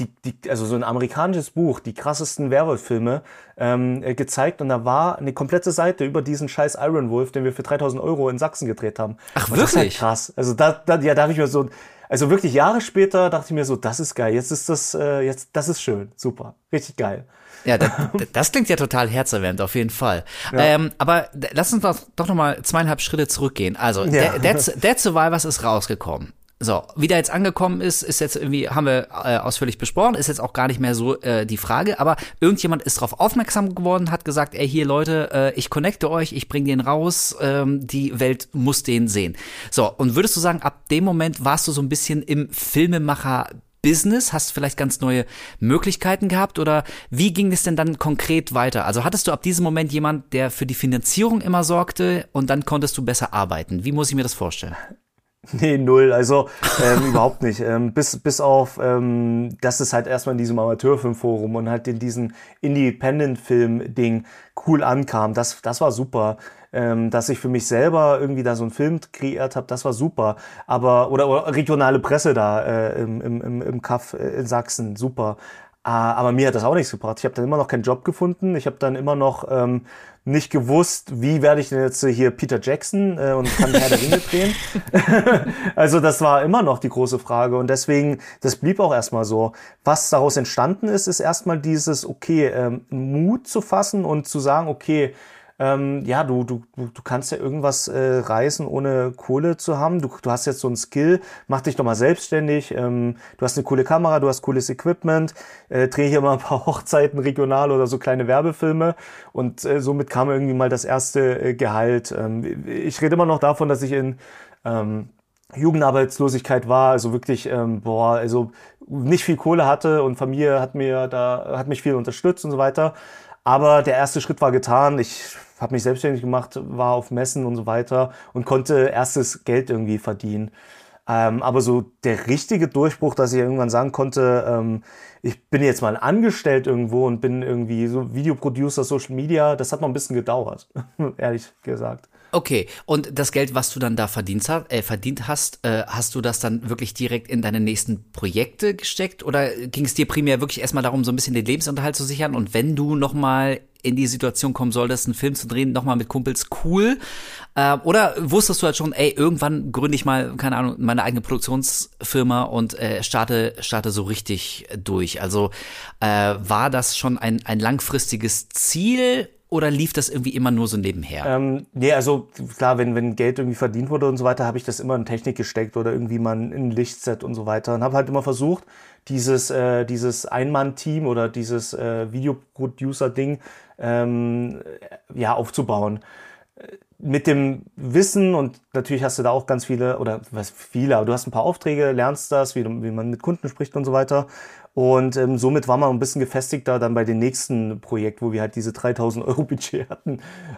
so ein amerikanisches Buch, die krassesten Werwolf-Filme, gezeigt und da war eine komplette Seite über diesen scheiß Iron Wolf, den wir für 3.000 € in Sachsen gedreht haben. Ach, und wirklich? Das ist halt krass. Also da habe ich mir so, also wirklich Jahre später dachte ich mir so, das ist geil, das ist schön, super, richtig geil. Ja, das klingt ja total herzerwärmend, auf jeden Fall. Ja. Aber lass uns doch noch mal 2,5 Schritte zurückgehen. Also, Dead Survivors ist rausgekommen. So, wie der jetzt angekommen ist jetzt irgendwie, haben wir ausführlich besprochen, ist jetzt auch gar nicht mehr so die Frage, aber irgendjemand ist darauf aufmerksam geworden, hat gesagt, ey, hier Leute, ich connecte euch, ich bring den raus, die Welt muss den sehen. So, und würdest du sagen, ab dem Moment warst du so ein bisschen im Filmemacher-Business, hast du vielleicht ganz neue Möglichkeiten gehabt oder wie ging es denn dann konkret weiter? Also hattest du ab diesem Moment jemand, der für die Finanzierung immer sorgte und dann konntest du besser arbeiten? Wie muss ich mir das vorstellen? Nee, null, also überhaupt nicht. Bis auf, dass es halt erstmal in diesem Amateurfilmforum und halt in diesem Independent-Film-Ding cool ankam. Das war super. Dass ich für mich selber irgendwie da so einen Film kreiert habe, das war super. Aber, oder regionale Presse da im Kaff in Sachsen, super. Aber mir hat das auch nichts gebracht. Ich habe dann immer noch keinen Job gefunden. Ich habe dann immer noch nicht gewusst, wie werde ich denn jetzt hier Peter Jackson und kann Herr der Ringe drehen. Also das war immer noch die große Frage und deswegen, das blieb auch erstmal so. Was daraus entstanden ist erstmal dieses, okay, Mut zu fassen und zu sagen, okay, ja, du kannst ja irgendwas reißen, ohne Kohle zu haben. Du hast jetzt so einen Skill, mach dich doch mal selbstständig. Du hast eine coole Kamera, du hast cooles Equipment, dreh hier mal ein paar Hochzeiten regional oder so kleine Werbefilme und somit kam irgendwie mal das erste Gehalt. Ich rede immer noch davon, dass ich in Jugendarbeitslosigkeit war, also wirklich, also nicht viel Kohle hatte und Familie hat mich viel unterstützt und so weiter. Aber der erste Schritt war getan. Ich habe mich selbstständig gemacht, war auf Messen und so weiter und konnte erstes Geld irgendwie verdienen. Aber so der richtige Durchbruch, dass ich irgendwann sagen konnte, ich bin jetzt mal angestellt irgendwo und bin irgendwie so Videoproducer, Social Media, das hat noch ein bisschen gedauert, ehrlich gesagt. Okay, und das Geld, was du dann da verdient hast, hast du das dann wirklich direkt in deine nächsten Projekte gesteckt oder ging es dir primär wirklich erstmal darum, so ein bisschen den Lebensunterhalt zu sichern und wenn du nochmal in die Situation kommen solltest, einen Film zu drehen, nochmal mit Kumpels, cool? Oder wusstest du halt schon, ey, irgendwann gründe ich mal, keine Ahnung, meine eigene Produktionsfirma und starte so richtig durch? Also war das schon ein langfristiges Ziel? Oder lief das irgendwie immer nur so nebenher? Nee, also klar, wenn Geld irgendwie verdient wurde und so weiter, habe ich das immer in Technik gesteckt oder irgendwie mal in ein Lichtset und so weiter. Und habe halt immer versucht, dieses Ein-Mann-Team oder dieses Videoproducer-Ding aufzubauen. Mit dem Wissen und natürlich hast du da auch ganz viele, oder was viele, aber du hast ein paar Aufträge, lernst das, wie man mit Kunden spricht und so weiter. Und somit war man ein bisschen gefestigter dann bei dem nächsten Projekt, wo wir halt diese 3.000 € Budget hatten.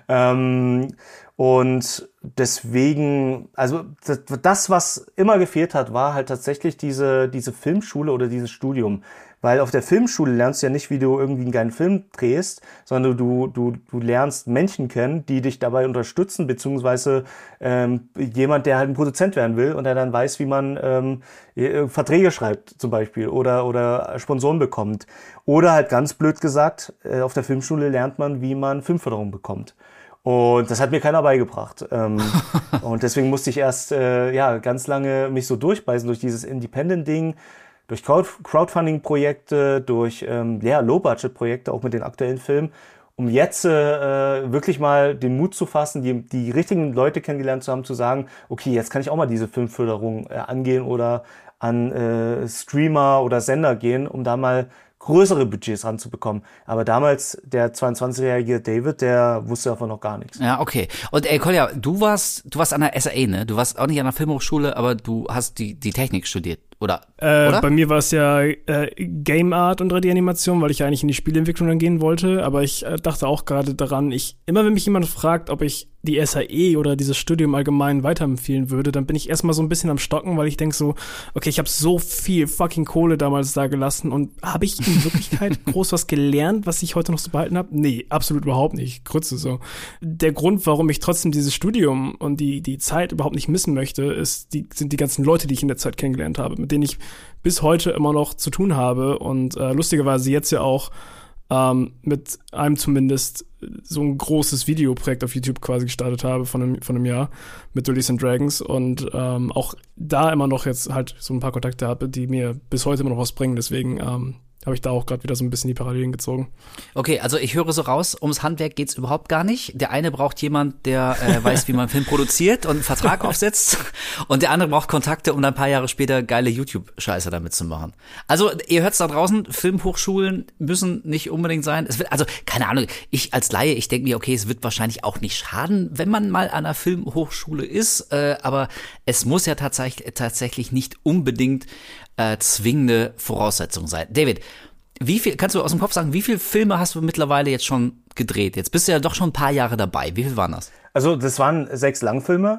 Und deswegen, also das, was immer gefehlt hat, war halt tatsächlich diese Filmschule oder dieses Studium. Weil auf der Filmschule lernst du ja nicht, wie du irgendwie einen geilen Film drehst, sondern du lernst Menschen kennen, die dich dabei unterstützen, beziehungsweise jemand, der halt ein Produzent werden will und der dann weiß, wie man Verträge schreibt zum Beispiel oder Sponsoren bekommt. Oder halt ganz blöd gesagt, auf der Filmschule lernt man, wie man Filmförderung bekommt. Und das hat mir keiner beigebracht. Und deswegen musste ich erst ganz lange mich so durchbeißen durch dieses Independent-Ding, durch Crowdfunding-Projekte, durch Low-Budget-Projekte, auch mit den aktuellen Filmen, um jetzt wirklich mal den Mut zu fassen, die richtigen Leute kennengelernt zu haben, zu sagen, okay, jetzt kann ich auch mal diese Filmförderung angehen oder an Streamer oder Sender gehen, um da mal größere Budgets ranzubekommen. Aber damals, der 22-jährige David, der wusste davon noch gar nichts. Ja, okay. Und Kolja, du warst an der SAE, ne? Du warst auch nicht an der Filmhochschule, aber du hast die Technik studiert, oder? Bei mir war es ja Game Art und 3D-Animation, weil ich ja eigentlich in die Spieleentwicklung dann gehen wollte. Aber ich dachte auch gerade daran, immer wenn mich jemand fragt, ob ich die SAE oder dieses Studium allgemein weiterempfehlen würde, dann bin ich erstmal so ein bisschen am Stocken, weil ich denke so, okay, ich habe so viel fucking Kohle damals da gelassen und habe ich in Wirklichkeit groß was gelernt, was ich heute noch so behalten habe? Nee, absolut überhaupt nicht. Grütze so. Der Grund, warum ich trotzdem dieses Studium und die Zeit überhaupt nicht missen möchte, sind die ganzen Leute, die ich in der Zeit kennengelernt habe, mit denen ich bis heute immer noch zu tun habe und lustigerweise jetzt ja auch mit einem zumindest so ein großes Videoprojekt auf YouTube quasi gestartet habe von einem Jahr mit Dungeons & Dragons und auch da immer noch jetzt halt so ein paar Kontakte habe, die mir bis heute immer noch was bringen. Deswegen habe ich da auch gerade wieder so ein bisschen die Parallelen gezogen. Okay, also ich höre so raus, ums Handwerk geht's überhaupt gar nicht. Der eine braucht jemand, der weiß, wie man einen Film produziert und einen Vertrag aufsetzt. Und der andere braucht Kontakte, um dann ein paar Jahre später geile YouTube-Scheiße damit zu machen. Also ihr hört's da draußen, Filmhochschulen müssen nicht unbedingt sein. Es wird, also keine Ahnung, ich als Laie, ich denke mir, okay, es wird wahrscheinlich auch nicht schaden, wenn man mal an einer Filmhochschule ist. Aber es muss ja tatsächlich nicht unbedingt zwingende Voraussetzung sein. David, kannst du aus dem Kopf sagen, wie viele Filme hast du mittlerweile jetzt schon gedreht? Jetzt bist du ja doch schon ein paar Jahre dabei. Wie viel waren das? Also das waren 6 Langfilme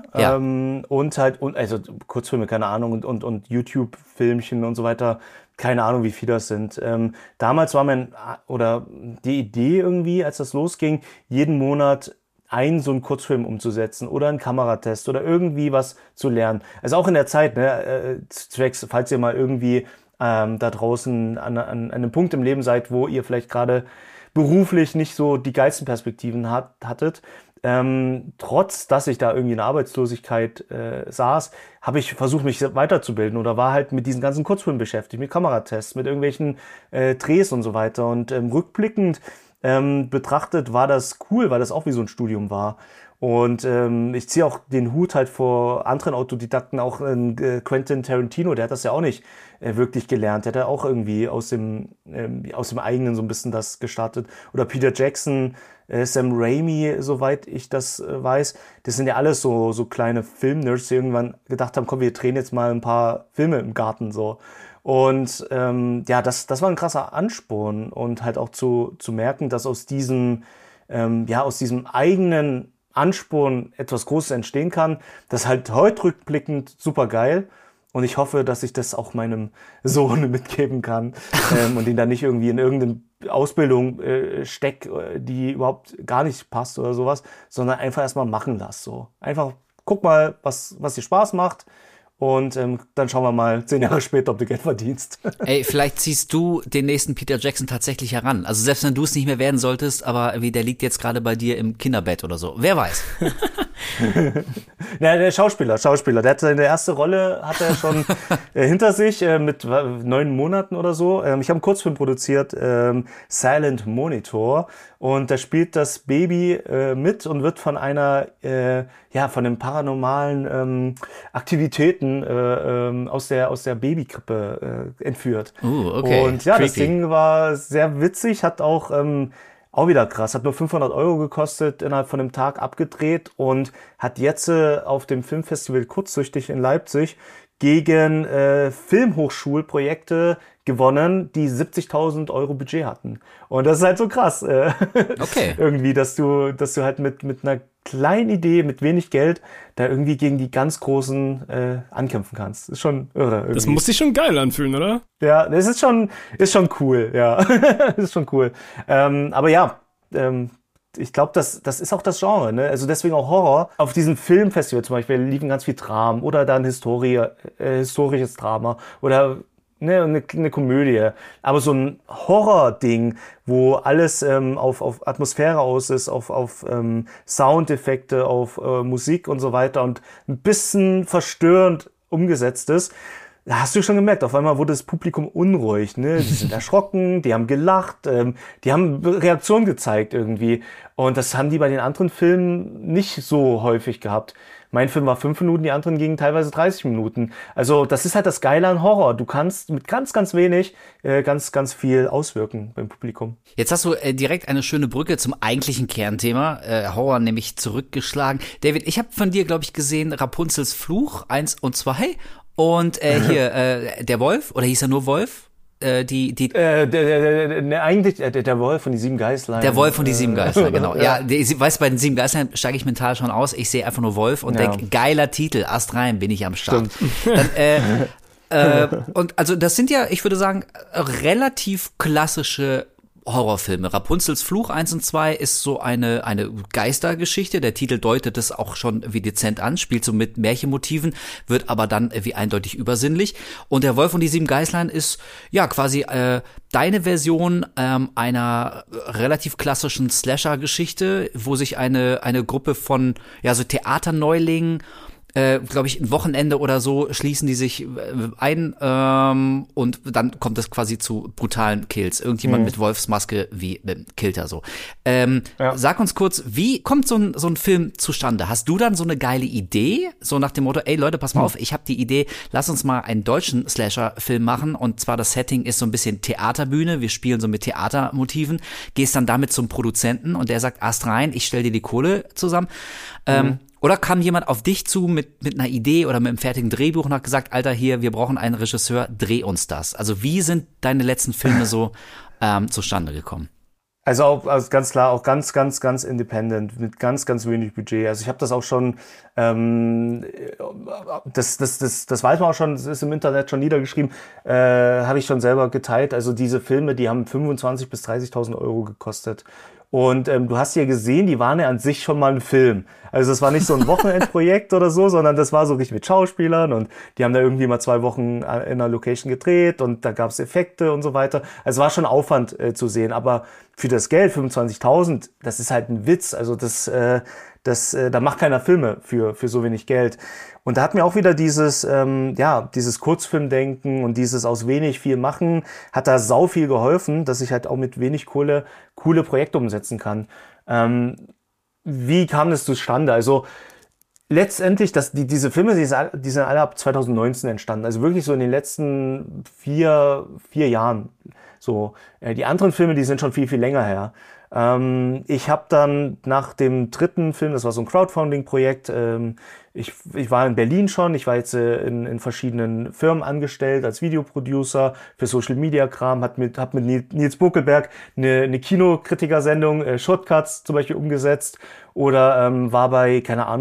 also Kurzfilme, keine Ahnung, und YouTube-Filmchen und so weiter, keine Ahnung, wie viel das sind. Damals war die Idee irgendwie, als das losging, jeden Monat so einen Kurzfilm umzusetzen oder einen Kameratest oder irgendwie was zu lernen. Also auch in der Zeit, zwecks, falls ihr mal irgendwie da draußen an einem Punkt im Leben seid, wo ihr vielleicht gerade beruflich nicht so die geilsten Perspektiven hattet. Trotz, dass ich da irgendwie in der Arbeitslosigkeit saß, habe ich versucht, mich weiterzubilden oder war halt mit diesen ganzen Kurzfilmen beschäftigt, mit Kameratests, mit irgendwelchen Drehs und so weiter. Und rückblickend betrachtet war das cool, weil das auch wie so ein Studium war. Und ich ziehe auch den Hut halt vor anderen Autodidakten, auch Quentin Tarantino, der hat das ja auch nicht wirklich gelernt. Der hat ja auch irgendwie aus dem eigenen so ein bisschen das gestartet. Oder Peter Jackson, Sam Raimi, soweit ich das weiß. Das sind ja alles so kleine Filmnerds, die irgendwann gedacht haben, komm, wir drehen jetzt mal ein paar Filme im Garten so. Und das war ein krasser Ansporn und halt auch zu merken, dass aus diesem eigenen Ansporn etwas Großes entstehen kann. Das ist halt heute rückblickend super geil. Und ich hoffe, dass ich das auch meinem Sohn mitgeben kann und ihn dann nicht irgendwie in irgendeine Ausbildung steck, die überhaupt gar nicht passt oder sowas, sondern einfach erstmal machen lasse. So. Einfach guck mal, was dir Spaß macht. Und dann schauen wir mal 10 Jahre später, ob du Geld verdienst. Ey, vielleicht ziehst du den nächsten Peter Jackson tatsächlich heran. Also selbst wenn du es nicht mehr werden solltest, aber der liegt jetzt gerade bei dir im Kinderbett oder so. Wer weiß. Ja, der Schauspieler. Der hat seine erste Rolle hat er schon hinter sich mit 9 Monaten oder so. Ich habe einen Kurzfilm produziert, Silent Monitor. Und da spielt das Baby mit und wird von von den paranormalen Aktivitäten aus der Babykrippe entführt. Okay. Und ja, das Ding war sehr witzig, hat auch wieder krass, hat nur 500 € gekostet, innerhalb von einem Tag abgedreht und hat jetzt auf dem Filmfestival Kurzsüchtig in Leipzig gegen Filmhochschulprojekte gewonnen, die 70.000 € Budget hatten. Und das ist halt so krass. Okay. Irgendwie, dass du halt mit einer kleinen Idee, mit wenig Geld, da irgendwie gegen die ganz Großen ankämpfen kannst. Ist schon irre. Irgendwie. Das muss sich schon geil anfühlen, oder? Ja, das ist schon cool, ja. Das ist schon cool. Aber ja, ich glaube, das ist auch das Genre, ne? Also deswegen auch Horror. Auf diesem Filmfestival zum Beispiel liefen ganz viel Dramen oder dann historisches Drama oder eine Komödie. Aber so ein Horror-Ding, wo alles auf Atmosphäre aus ist, auf Soundeffekte, auf Musik und so weiter und ein bisschen verstörend umgesetzt ist, da hast du schon gemerkt, auf einmal wurde das Publikum unruhig, ne? Die sind erschrocken, die haben gelacht, die haben Reaktionen gezeigt irgendwie. Und das haben die bei den anderen Filmen nicht so häufig gehabt. Mein Film war 5 Minuten, die anderen gingen teilweise 30 Minuten. Also das ist halt das Geile an Horror. Du kannst mit ganz, ganz wenig ganz, ganz viel auswirken beim Publikum. Jetzt hast du direkt eine schöne Brücke zum eigentlichen Kernthema, Horror nämlich zurückgeschlagen. David, ich habe von dir, glaube ich, gesehen Rapunzels Fluch 1 und 2 und der Wolf, oder hieß er nur Wolf? Eigentlich der Wolf von die 7 Geißlein. Der Wolf von die 7 Geißlein, genau. Ja, weißt du, bei den 7 Geißlein steige ich mental schon aus. Ich sehe einfach nur Wolf und denke, geiler Titel, Ast rein, bin ich am Start. Dann, und also das sind ja, ich würde sagen, relativ klassische Horrorfilme. Rapunzels Fluch 1 und 2 ist so eine Geistergeschichte. Der Titel deutet es auch schon wie dezent an, spielt so mit Märchenmotiven, wird aber dann wie eindeutig übersinnlich. Und der Wolf und die 7 Geißlein ist ja quasi deine Version einer relativ klassischen Slasher-Geschichte, wo sich eine Gruppe von so Theaterneulingen glaube ich, ein Wochenende oder so schließen die sich ein und dann kommt es quasi zu brutalen Kills. Irgendjemand mit Wolfsmaske killt er so. Sag uns kurz, wie kommt so ein Film zustande? Hast du dann so eine geile Idee? So nach dem Motto, ey Leute, pass mal auf, ich habe die Idee, lass uns mal einen deutschen Slasher-Film machen und zwar das Setting ist so ein bisschen Theaterbühne, wir spielen so mit Theatermotiven, gehst dann damit zum Produzenten und der sagt, Ast rein, ich stell dir die Kohle zusammen. Oder kam jemand auf dich zu mit einer Idee oder mit einem fertigen Drehbuch und hat gesagt, Alter, hier, wir brauchen einen Regisseur, dreh uns das. Also wie sind deine letzten Filme so zustande gekommen? Also ganz klar, auch ganz independent, mit ganz wenig Budget. Also ich habe das auch schon, das weiß man auch schon, das ist im Internet schon niedergeschrieben, habe ich schon selber geteilt. Also diese Filme, die haben 25.000 bis 30.000 Euro gekostet. Und du hast ja gesehen, die waren ja an sich schon mal ein Film. Also das war nicht so ein Wochenendprojekt oder so, sondern das war so richtig mit Schauspielern und die haben da irgendwie mal 2 Wochen in einer Location gedreht und da gab's Effekte und so weiter. Also es war schon Aufwand zu sehen, aber für das Geld, 25.000, das ist halt ein Witz. Also da macht keiner Filme für so wenig Geld. Und da hat mir auch wieder dieses Kurzfilmdenken und dieses aus wenig viel machen, hat da sau viel geholfen, dass ich halt auch mit wenig Kohle coole Projekte umsetzen kann. Wie kam das zustande? Also letztendlich, diese Filme, die sind alle ab 2019 entstanden. Also wirklich so in den letzten vier Jahren. So, die anderen Filme, die sind schon viel länger her. Ich habe dann nach dem 3. Film, das war so ein Crowdfunding-Projekt, ich war in Berlin schon, ich war jetzt in verschiedenen Firmen angestellt als Videoproducer für Social-Media-Kram, hab mit Nils Buckelberg eine Kinokritiker-Sendung, Shortcuts zum Beispiel umgesetzt oder war bei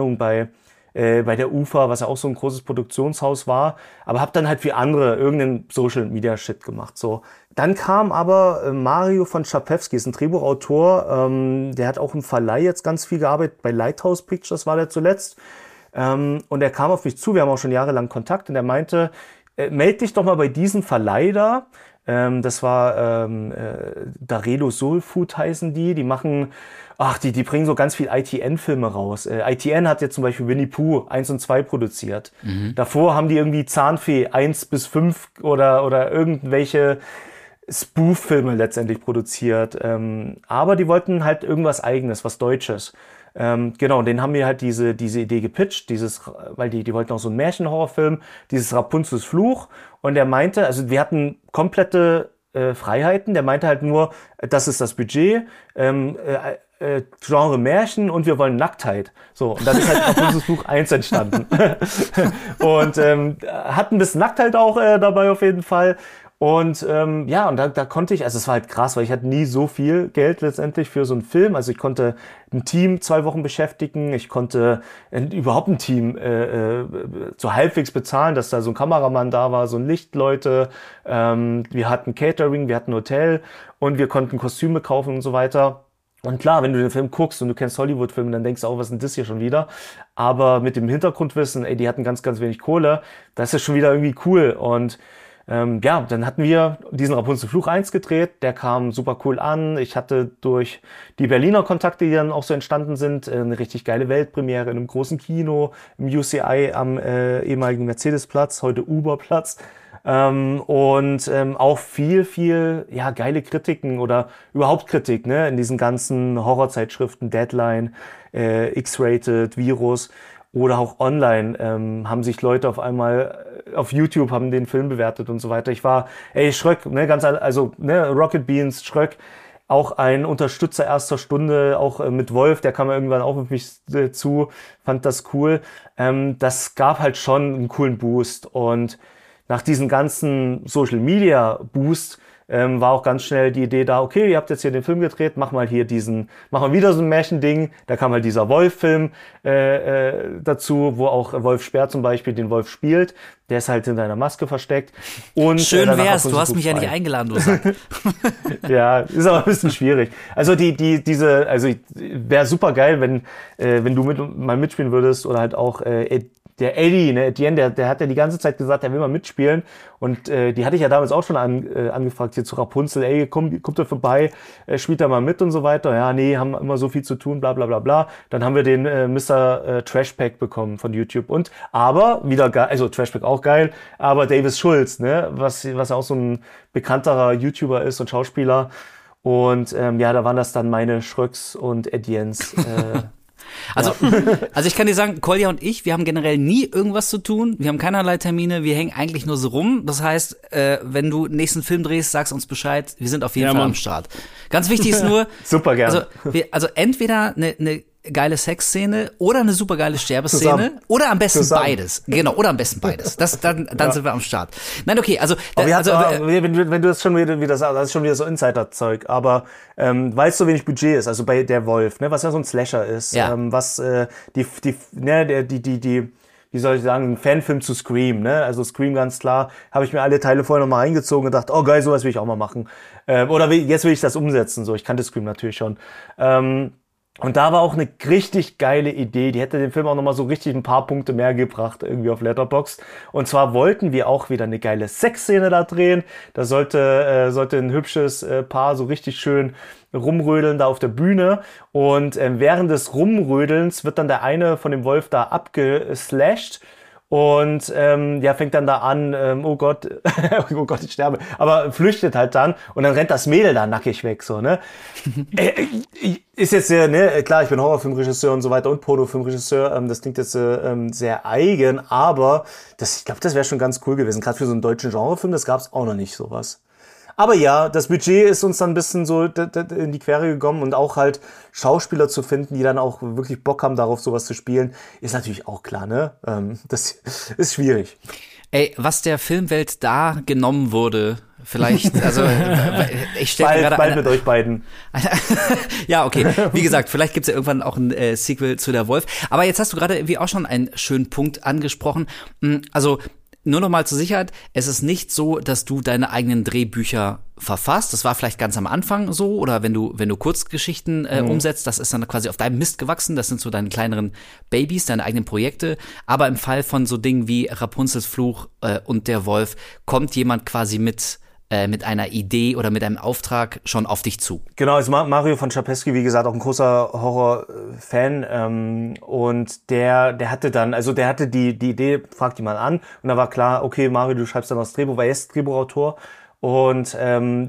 der UFA, was ja auch so ein großes Produktionshaus war, aber habe dann halt für andere irgendeinen Social-Media-Shit gemacht. So. Dann kam aber Mario von Schapewski, ist ein Drehbuchautor, der hat auch im Verleih jetzt ganz viel gearbeitet, bei Lighthouse Pictures war der zuletzt. Und er kam auf mich zu, wir haben auch schon jahrelang Kontakt und er meinte, meld dich doch mal bei diesem Verleih da. Das war Daredo Soul Food heißen die machen, die bringen so ganz viel ITN-Filme raus. ITN hat jetzt zum Beispiel Winnie Pooh 1 und 2 produziert. Davor haben die irgendwie Zahnfee 1 bis 5 oder irgendwelche Spoof-Filme letztendlich produziert. Aber die wollten halt irgendwas Eigenes, was Deutsches. Genau, und denen haben wir halt diese Idee gepitcht, weil die wollten auch so einen Märchenhorrorfilm, dieses Rapunzels Fluch. Und er meinte, also wir hatten komplette Freiheiten, der meinte halt nur, das ist das Budget, Genre Märchen und wir wollen Nacktheit. So, und dann ist halt Rapunzels Fluch 1 entstanden. Und hat ein bisschen Nacktheit auch dabei auf jeden Fall. Und und da konnte ich, also es war halt krass, weil ich hatte nie so viel Geld letztendlich für so einen Film. Also ich konnte ein Team 2 Wochen beschäftigen, ich konnte überhaupt ein Team so halbwegs bezahlen, dass da so ein Kameramann da war, so ein Lichtleute, wir hatten Catering, wir hatten Hotel und wir konnten Kostüme kaufen und so weiter. Und klar, wenn du den Film guckst und du kennst Hollywood-Filme, dann denkst du auch, was ist denn das hier schon wieder? Aber mit dem Hintergrundwissen, die hatten ganz wenig Kohle, das ist schon wieder irgendwie cool. Und dann hatten wir diesen Rapunzel Fluch 1 gedreht, der kam super cool an. Ich hatte durch die Berliner Kontakte, die dann auch so entstanden sind, eine richtig geile Weltpremiere in einem großen Kino, im UCI am ehemaligen Mercedesplatz, heute Uberplatz. Auch viel geile Kritiken oder überhaupt Kritik, ne, in diesen ganzen Horrorzeitschriften, Deadline, X-Rated, Virus oder auch online haben sich Leute auf einmal auf YouTube haben den Film bewertet und so weiter. Ich war, Schröck, ne, Rocket Beans, Schröck, auch ein Unterstützer erster Stunde, auch mit Wolf, der kam irgendwann auch mit mich zu, fand das cool. Das gab halt schon einen coolen Boost und nach diesem ganzen Social Media Boost war auch ganz schnell die Idee da, okay, ihr habt jetzt hier den Film gedreht, mach mal wieder so ein Märchending. Da kam halt dieser Wolf-Film dazu, wo auch Wolf Sperr zum Beispiel den Wolf spielt. Der ist halt hinter einer Maske versteckt. Und schön wär's, du hast mich ja nicht eingeladen, du Sack. Ja, ist aber ein bisschen schwierig. Also wäre super geil, wenn du mal mitspielen würdest oder halt auch der Eddie, ne, Etienne, der hat ja die ganze Zeit gesagt, er will mal mitspielen. Und die hatte ich ja damals auch schon angefragt hier zu Rapunzel. Ey, kommt doch vorbei, spielt da mal mit und so weiter. Ja, nee, haben immer so viel zu tun, bla bla bla bla. Dann haben wir den Mr. Trashpack bekommen von YouTube. Aber wieder geil, also Trashpack auch geil, aber Davis Schulz, ne, was auch so ein bekannterer YouTuber ist und Schauspieler. Und da waren das dann meine Schröcks und Ediens. Also ich kann dir sagen, Kolja und ich, wir haben generell nie irgendwas zu tun. Wir haben keinerlei Termine. Wir hängen eigentlich nur so rum. Das heißt, wenn du nächsten Film drehst, sagst uns Bescheid. Wir sind auf jeden Fall am Start. Ganz wichtig ist nur, super gerne. Also entweder eine geile Sexszene oder eine super geile Sterbeszene oder am besten beides. Genau, oder am besten beides. Dann sind wir am Start. Nein, okay, also wenn du das schon wieder sagst, das ist schon wieder so Insider-Zeug, aber weil es so wenig Budget ist, also bei Der Wolf, ne, was ja so ein Slasher ist, was wie soll ich sagen, ein Fanfilm zu Scream, ne? Also Scream ganz klar, habe ich mir alle Teile vorher nochmal reingezogen und gedacht, oh geil, sowas will ich auch mal machen. Jetzt will ich das umsetzen, so, ich kannte Scream natürlich schon. Und da war auch eine richtig geile Idee, die hätte dem Film auch nochmal so richtig ein paar Punkte mehr gebracht, irgendwie auf Letterboxd. Und zwar wollten wir auch wieder eine geile Sexszene da drehen. Da sollte ein hübsches Paar so richtig schön rumrödeln da auf der Bühne. Und während des Rumrödelns wird dann der eine von dem Wolf da abgeslasht. Und fängt dann da an, oh Gott, ich sterbe, aber flüchtet halt dann und dann rennt das Mädel da nackig weg, so, ne? Ist jetzt sehr, ne, klar, ich bin Horrorfilmregisseur und so weiter und Pornofilmregisseur, das klingt jetzt sehr eigen, aber ich glaube, das wäre schon ganz cool gewesen, gerade für so einen deutschen Genrefilm, das gab's auch noch nicht, sowas. Aber ja, das Budget ist uns dann ein bisschen so in die Quere gekommen und auch halt Schauspieler zu finden, die dann auch wirklich Bock haben, darauf sowas zu spielen, ist natürlich auch klar, ne? Das ist schwierig. Ey, was der Filmwelt da genommen wurde, vielleicht, also ich stelle gerade bald mit euch beiden. Ja, okay. Wie gesagt, vielleicht gibt's ja irgendwann auch ein Sequel zu Der Wolf. Aber jetzt hast du gerade irgendwie auch schon einen schönen Punkt angesprochen. Also nur noch mal zur Sicherheit, es ist nicht so, dass du deine eigenen Drehbücher verfasst. Das war vielleicht ganz am Anfang so, oder wenn du Kurzgeschichten umsetzt, das ist dann quasi auf deinem Mist gewachsen. Das sind so deine kleineren Babys, deine eigenen Projekte. Aber im Fall von so Dingen wie Rapunzels Fluch und Der Wolf kommt jemand quasi mit einer Idee oder mit einem Auftrag schon auf dich zu. Genau, also Mario von Czapewski, wie gesagt, auch ein großer Horror-Fan, und der hatte die Idee, fragt jemand an, und da war klar, okay, Mario, du schreibst dann das Drehbuch, weil er ist Drehbuchautor. Und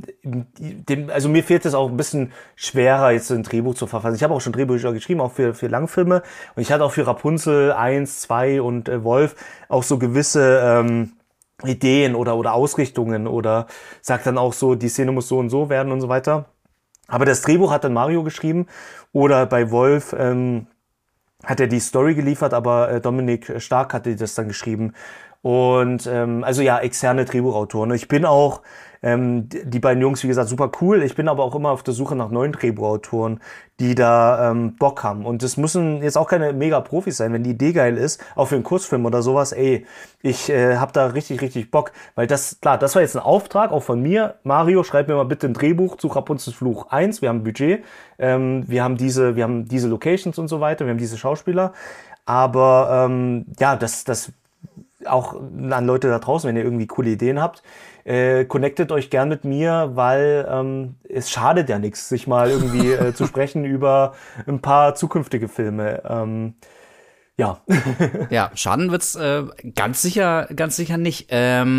also mir fehlt es auch ein bisschen schwerer, jetzt ein Drehbuch zu verfassen. Ich habe auch schon Drehbücher geschrieben, auch für Langfilme, und ich hatte auch für Rapunzel 1, 2 und Wolf auch so gewisse Ideen oder Ausrichtungen, oder sagt dann auch so, die Szene muss so und so werden und so weiter. Aber das Drehbuch hat dann Mario geschrieben, oder bei Wolf hat er die Story geliefert, aber Dominik Stark hatte das dann geschrieben. Und also ja, externe Drehbuchautoren. Ich bin auch, die beiden Jungs, wie gesagt, super cool. Ich bin aber auch immer auf der Suche nach neuen Drehbuchautoren, die da Bock haben. Und das müssen jetzt auch keine Mega-Profis sein. Wenn die Idee geil ist, auch für einen Kurzfilm oder sowas, ey, ich hab da richtig, richtig Bock. Weil das war jetzt ein Auftrag, auch von mir. Mario, schreib mir mal bitte ein Drehbuch zu Rapunzels Fluch 1. Wir haben ein Budget, wir haben diese Locations und so weiter, wir haben diese Schauspieler. Aber das auch an Leute da draußen, wenn ihr irgendwie coole Ideen habt, connectet euch gern mit mir, weil es schadet ja nichts, sich mal irgendwie zu sprechen über ein paar zukünftige Filme. Ja. Ja, schaden wird's ganz sicher nicht.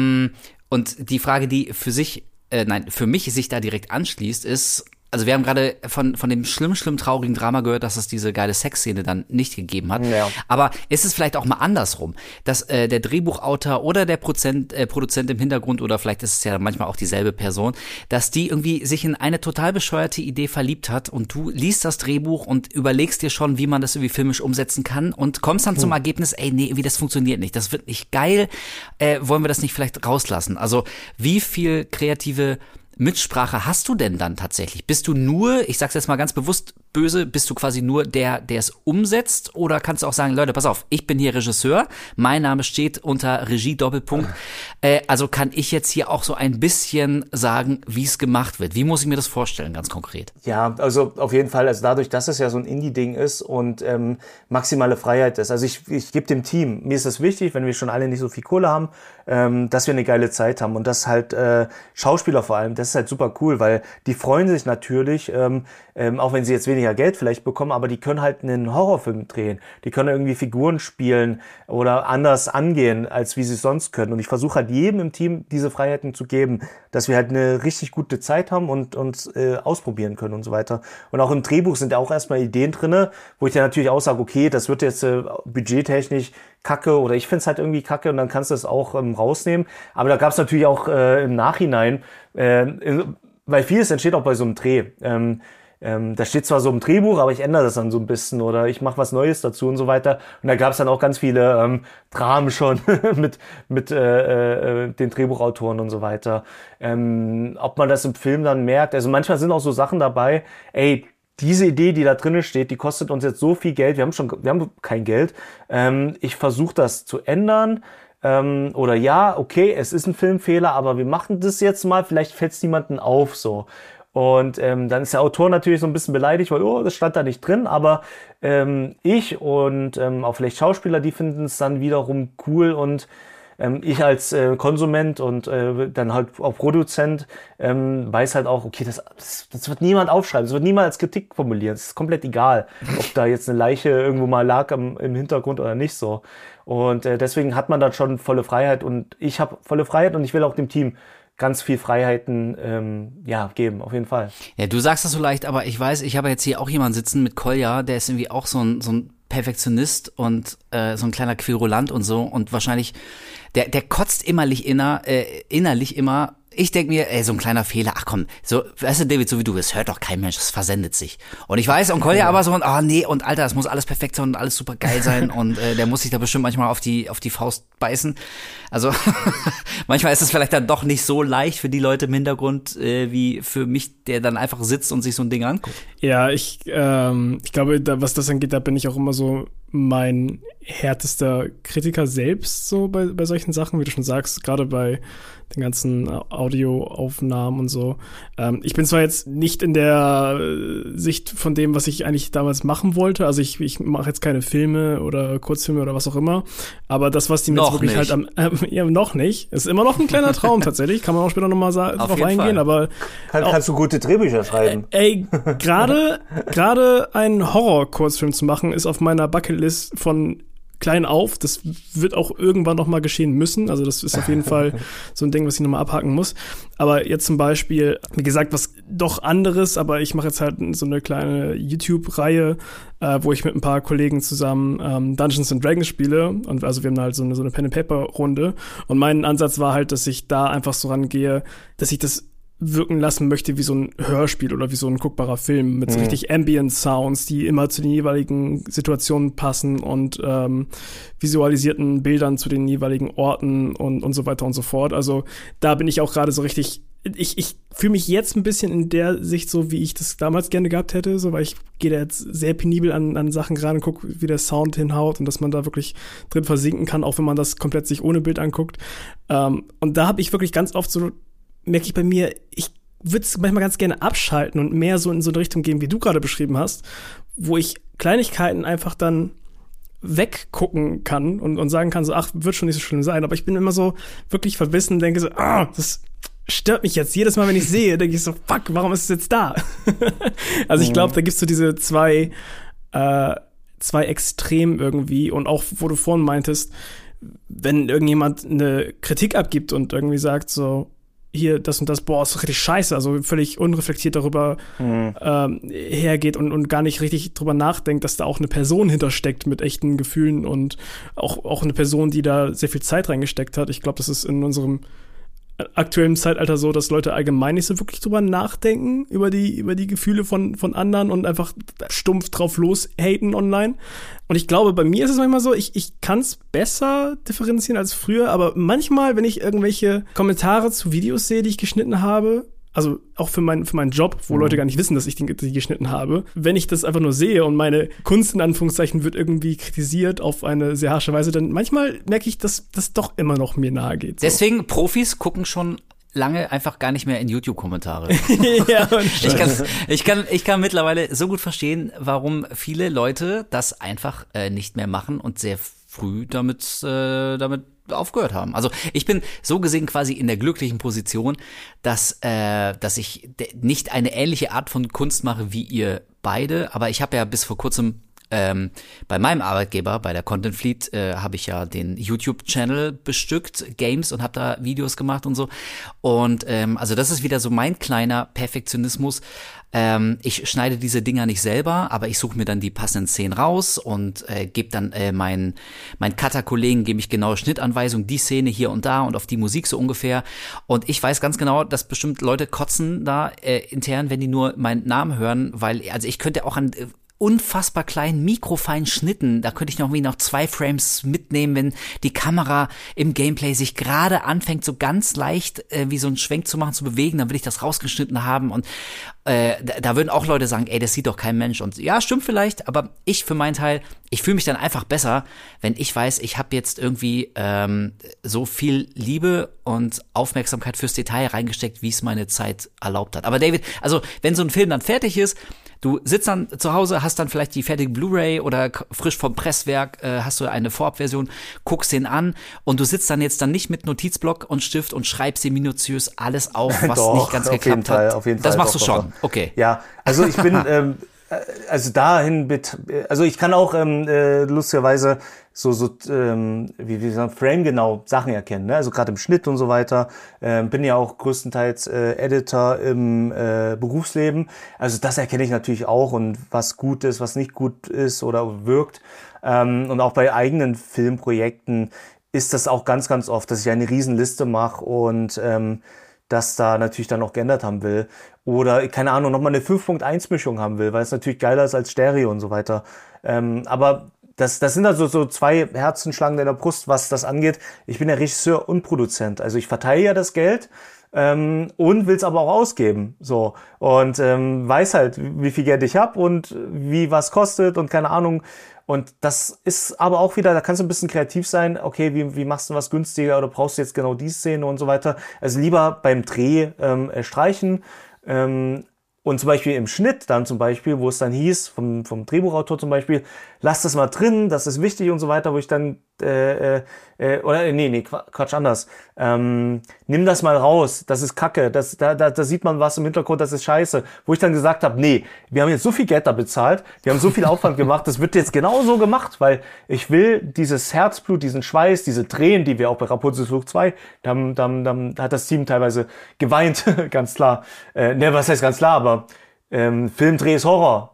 Und die Frage, die für mich sich da direkt anschließt, ist, also wir haben gerade von dem schlimm traurigen Drama gehört, dass es diese geile Sexszene dann nicht gegeben hat. Ja. Aber ist es vielleicht auch mal andersrum, dass der Drehbuchautor oder der Produzent im Hintergrund, oder vielleicht ist es ja manchmal auch dieselbe Person, dass die irgendwie sich in eine total bescheuerte Idee verliebt hat, und du liest das Drehbuch und überlegst dir schon, wie man das irgendwie filmisch umsetzen kann, und kommst dann zum Ergebnis, ey, nee, irgendwie das funktioniert nicht, das wird nicht geil, wollen wir das nicht vielleicht rauslassen? Also wie viel kreative Mitsprache hast du denn dann tatsächlich? Bist du nur, ich sag's jetzt mal ganz bewusst böse, bist du quasi nur der es umsetzt? Oder kannst du auch sagen, Leute, pass auf, ich bin hier Regisseur, mein Name steht unter Regie Doppelpunkt, Also kann ich jetzt hier auch so ein bisschen sagen, wie es gemacht wird. Wie muss ich mir das vorstellen, ganz konkret? Ja, also auf jeden Fall, also dadurch, dass es ja so ein Indie-Ding ist und maximale Freiheit ist. Also ich gebe dem Team, mir ist das wichtig, wenn wir schon alle nicht so viel Kohle haben, dass wir eine geile Zeit haben. Und das halt Schauspieler vor allem, das ist halt super cool, weil die freuen sich natürlich, auch wenn sie jetzt weniger Geld vielleicht bekommen, aber die können halt einen Horrorfilm drehen. Die können irgendwie Figuren spielen oder anders angehen, als wie sie es sonst können. Und ich versuche halt jedem im Team diese Freiheiten zu geben, dass wir halt eine richtig gute Zeit haben und uns ausprobieren können und so weiter. Und auch im Drehbuch sind ja auch erstmal Ideen drinne, wo ich dann natürlich auch sage, okay, das wird jetzt budgettechnisch kacke oder ich find's halt irgendwie kacke und dann kannst du es auch rausnehmen. Aber da gab's natürlich auch im Nachhinein, weil vieles entsteht auch bei so einem Dreh. Da steht zwar so im Drehbuch, aber ich ändere das dann so ein bisschen oder ich mache was Neues dazu und so weiter. Und da gab es dann auch ganz viele Dramen schon mit den Drehbuchautoren und so weiter. Ob man das im Film dann merkt, also manchmal sind auch so Sachen dabei, diese Idee, die da drinnen steht, die kostet uns jetzt so viel Geld, wir haben kein Geld. Ich versuche das zu ändern. Oder ja, okay, es ist ein Filmfehler, aber wir machen das jetzt mal, vielleicht fällt es niemandem auf, so. Und dann ist der Autor natürlich so ein bisschen beleidigt, weil, das stand da nicht drin, aber ich und auch vielleicht Schauspieler, die finden es dann wiederum cool und ich als Konsument und dann halt auch Produzent weiß halt auch, okay, das wird niemand aufschreiben, das wird niemand als Kritik formulieren, es ist komplett egal, ob da jetzt eine Leiche irgendwo mal lag im Hintergrund oder nicht so. Und deswegen hat man dann schon volle Freiheit und ich habe volle Freiheit und ich will auch dem Team ganz viel Freiheiten geben, auf jeden Fall. Ja, du sagst das so leicht, aber ich weiß, ich habe jetzt hier auch jemanden sitzen mit Kolja, der ist irgendwie auch so ein Perfektionist und so ein kleiner Querulant und so und wahrscheinlich, der kotzt innerlich immer. Ich denke mir, so ein kleiner Fehler, ach komm, so, weißt du, David, so wie du bist, hört doch kein Mensch, das versendet sich. Und ich weiß, und Kolja aber so, nee, und Alter, das muss alles perfekt sein und alles super geil sein und der muss sich da bestimmt manchmal auf die Faust beißen. Also, manchmal ist es vielleicht dann doch nicht so leicht für die Leute im Hintergrund, wie für mich, der dann einfach sitzt und sich so ein Ding anguckt. Ja, ich glaube, was das angeht, da bin ich auch immer so mein härtester Kritiker selbst so bei solchen Sachen, wie du schon sagst, gerade bei den ganzen Audioaufnahmen und so. Ich bin zwar jetzt nicht in der Sicht von dem, was ich eigentlich damals machen wollte, also ich mache jetzt keine Filme oder Kurzfilme oder was auch immer, aber das, was die mir jetzt wirklich nicht. Halt noch nicht, ist immer noch ein kleiner Traum tatsächlich, kann man auch später nochmal drauf eingehen, Fall. Aber kannst du gute Drehbücher schreiben. Gerade einen Horror-Kurzfilm zu machen, ist auf meiner Bucketlist von klein auf. Das wird auch irgendwann noch mal geschehen müssen. Also das ist auf jeden Fall so ein Ding, was ich noch mal abhaken muss. Aber jetzt zum Beispiel, wie gesagt, was doch anderes, aber ich mache jetzt halt so eine kleine YouTube-Reihe, wo ich mit ein paar Kollegen zusammen Dungeons & Dragons spiele. Und also wir haben halt so eine Pen-and-Paper-Runde. Und mein Ansatz war halt, dass ich da einfach so rangehe, dass ich das wirken lassen möchte wie so ein Hörspiel oder wie so ein guckbarer Film mit so richtig Ambient-Sounds, die immer zu den jeweiligen Situationen passen und visualisierten Bildern zu den jeweiligen Orten und so weiter und so fort. Also da bin ich auch gerade so richtig, ich fühle mich jetzt ein bisschen in der Sicht so, wie ich das damals gerne gehabt hätte, so, weil ich gehe da jetzt sehr penibel an Sachen ran und gucke, wie der Sound hinhaut und dass man da wirklich drin versinken kann, auch wenn man das komplett sich ohne Bild anguckt. Und da habe ich wirklich ganz oft so, merke ich bei mir, ich würde es manchmal ganz gerne abschalten und mehr so in so eine Richtung gehen, wie du gerade beschrieben hast, wo ich Kleinigkeiten einfach dann weggucken kann und sagen kann, so, ach, wird schon nicht so schlimm sein. Aber ich bin immer so wirklich verbissen und denke so, das stört mich jetzt. Jedes Mal, wenn ich sehe, denke ich so, fuck, warum ist es jetzt da? Also ich glaube, da gibt's so diese zwei Extremen irgendwie. Und auch, wo du vorhin meintest, wenn irgendjemand eine Kritik abgibt und irgendwie sagt so, hier, das und das, ist richtig scheiße, also völlig unreflektiert darüber hergeht und gar nicht richtig drüber nachdenkt, dass da auch eine Person hintersteckt mit echten Gefühlen und auch eine Person, die da sehr viel Zeit reingesteckt hat. Ich glaube, das ist in unserem aktuellen Zeitalter so, dass Leute allgemein nicht so wirklich drüber nachdenken, über die Gefühle von anderen und einfach stumpf drauf loshaten online. Und ich glaube, bei mir ist es manchmal so, ich kann es besser differenzieren als früher, aber manchmal, wenn ich irgendwelche Kommentare zu Videos sehe, die ich geschnitten habe, also auch für meinen Job, wo Leute gar nicht wissen, dass ich die geschnitten habe, wenn ich das einfach nur sehe und meine Kunst in Anführungszeichen wird irgendwie kritisiert auf eine sehr harsche Weise, dann manchmal merke ich, dass das doch immer noch mir nahe geht. So. Deswegen, Profis gucken schon lange einfach gar nicht mehr in YouTube-Kommentare. Ja, ich kann mittlerweile so gut verstehen, warum viele Leute das einfach nicht mehr machen und sehr früh damit aufgehört haben. Also ich bin so gesehen quasi in der glücklichen Position, dass ich nicht eine ähnliche Art von Kunst mache wie ihr beide, aber ich habe ja bis vor kurzem bei meinem Arbeitgeber, bei der Content Fleet, habe ich ja den YouTube-Channel bestückt, Games, und habe da Videos gemacht und so. Und also das ist wieder so mein kleiner Perfektionismus. Ich schneide diese Dinger nicht selber, aber ich suche mir dann die passenden Szenen raus und gebe dann meinen Cutter-Kollegen, gebe ich genaue Schnittanweisungen, die Szene hier und da und auf die Musik so ungefähr. Und ich weiß ganz genau, dass bestimmt Leute kotzen da intern, wenn die nur meinen Namen hören, weil, also ich könnte auch an unfassbar kleinen, mikrofeinen Schnitten. Da könnte ich noch 2 Frames mitnehmen, wenn die Kamera im Gameplay sich gerade anfängt, so ganz leicht wie so einen Schwenk zu machen, zu bewegen. Dann will ich das rausgeschnitten haben. Und da würden auch Leute sagen, ey, das sieht doch kein Mensch. Und ja, stimmt vielleicht, aber ich für meinen Teil, ich fühle mich dann einfach besser, wenn ich weiß, ich habe jetzt irgendwie so viel Liebe und Aufmerksamkeit fürs Detail reingesteckt, wie es meine Zeit erlaubt hat. Aber David, also wenn so ein Film dann fertig ist, du sitzt dann zu Hause, hast dann vielleicht die fertige Blu-ray oder frisch vom Presswerk hast du eine Vorabversion, guckst den an und du sitzt dann jetzt nicht mit Notizblock und Stift und schreibst dir minutiös alles auf, was Doch, nicht ganz geklappt hat. Auf jeden das Fall. machst du schon, okay. Ja, also ich bin, also ich kann auch lustigerweise wie sagen, Frame genau Sachen erkennen, ne? Also gerade im Schnitt und so weiter. Bin ja auch größtenteils Editor im Berufsleben. Also das erkenne ich natürlich auch und was gut ist, was nicht gut ist oder wirkt. Und auch bei eigenen Filmprojekten ist das auch ganz, ganz oft, dass ich eine Riesenliste mache und das da natürlich dann auch geändert haben will. Oder, keine Ahnung, nochmal eine 5.1-Mischung haben will, weil es natürlich geiler ist als Stereo und so weiter. Aber das sind also so 2 Herzenschlagen in der Brust, was das angeht. Ich bin ja Regisseur und Produzent. Also ich verteile ja das Geld und will es aber auch ausgeben. So. Und weiß halt, wie viel Geld ich habe und wie was kostet und keine Ahnung. Und das ist aber auch wieder, da kannst du ein bisschen kreativ sein. Okay, wie machst du was günstiger oder brauchst du jetzt genau die Szene und so weiter. Also lieber beim Dreh streichen. Und zum Beispiel im Schnitt dann zum Beispiel, wo es dann hieß, vom Drehbuchautor zum Beispiel, lass das mal drin, das ist wichtig und so weiter, wo ich dann, Quatsch, anders. Nimm das mal raus, das ist Kacke, da sieht man was im Hintergrund, das ist scheiße. Wo ich dann gesagt habe, nee, wir haben jetzt so viel Geld da bezahlt, wir haben so viel Aufwand gemacht, das wird jetzt genau so gemacht, weil ich will dieses Herzblut, diesen Schweiß, diese Tränen, die wir auch bei Rapunzelflug 2, da hat das Team teilweise geweint, ganz klar. Was heißt ganz klar, aber Filmdreh ist Horror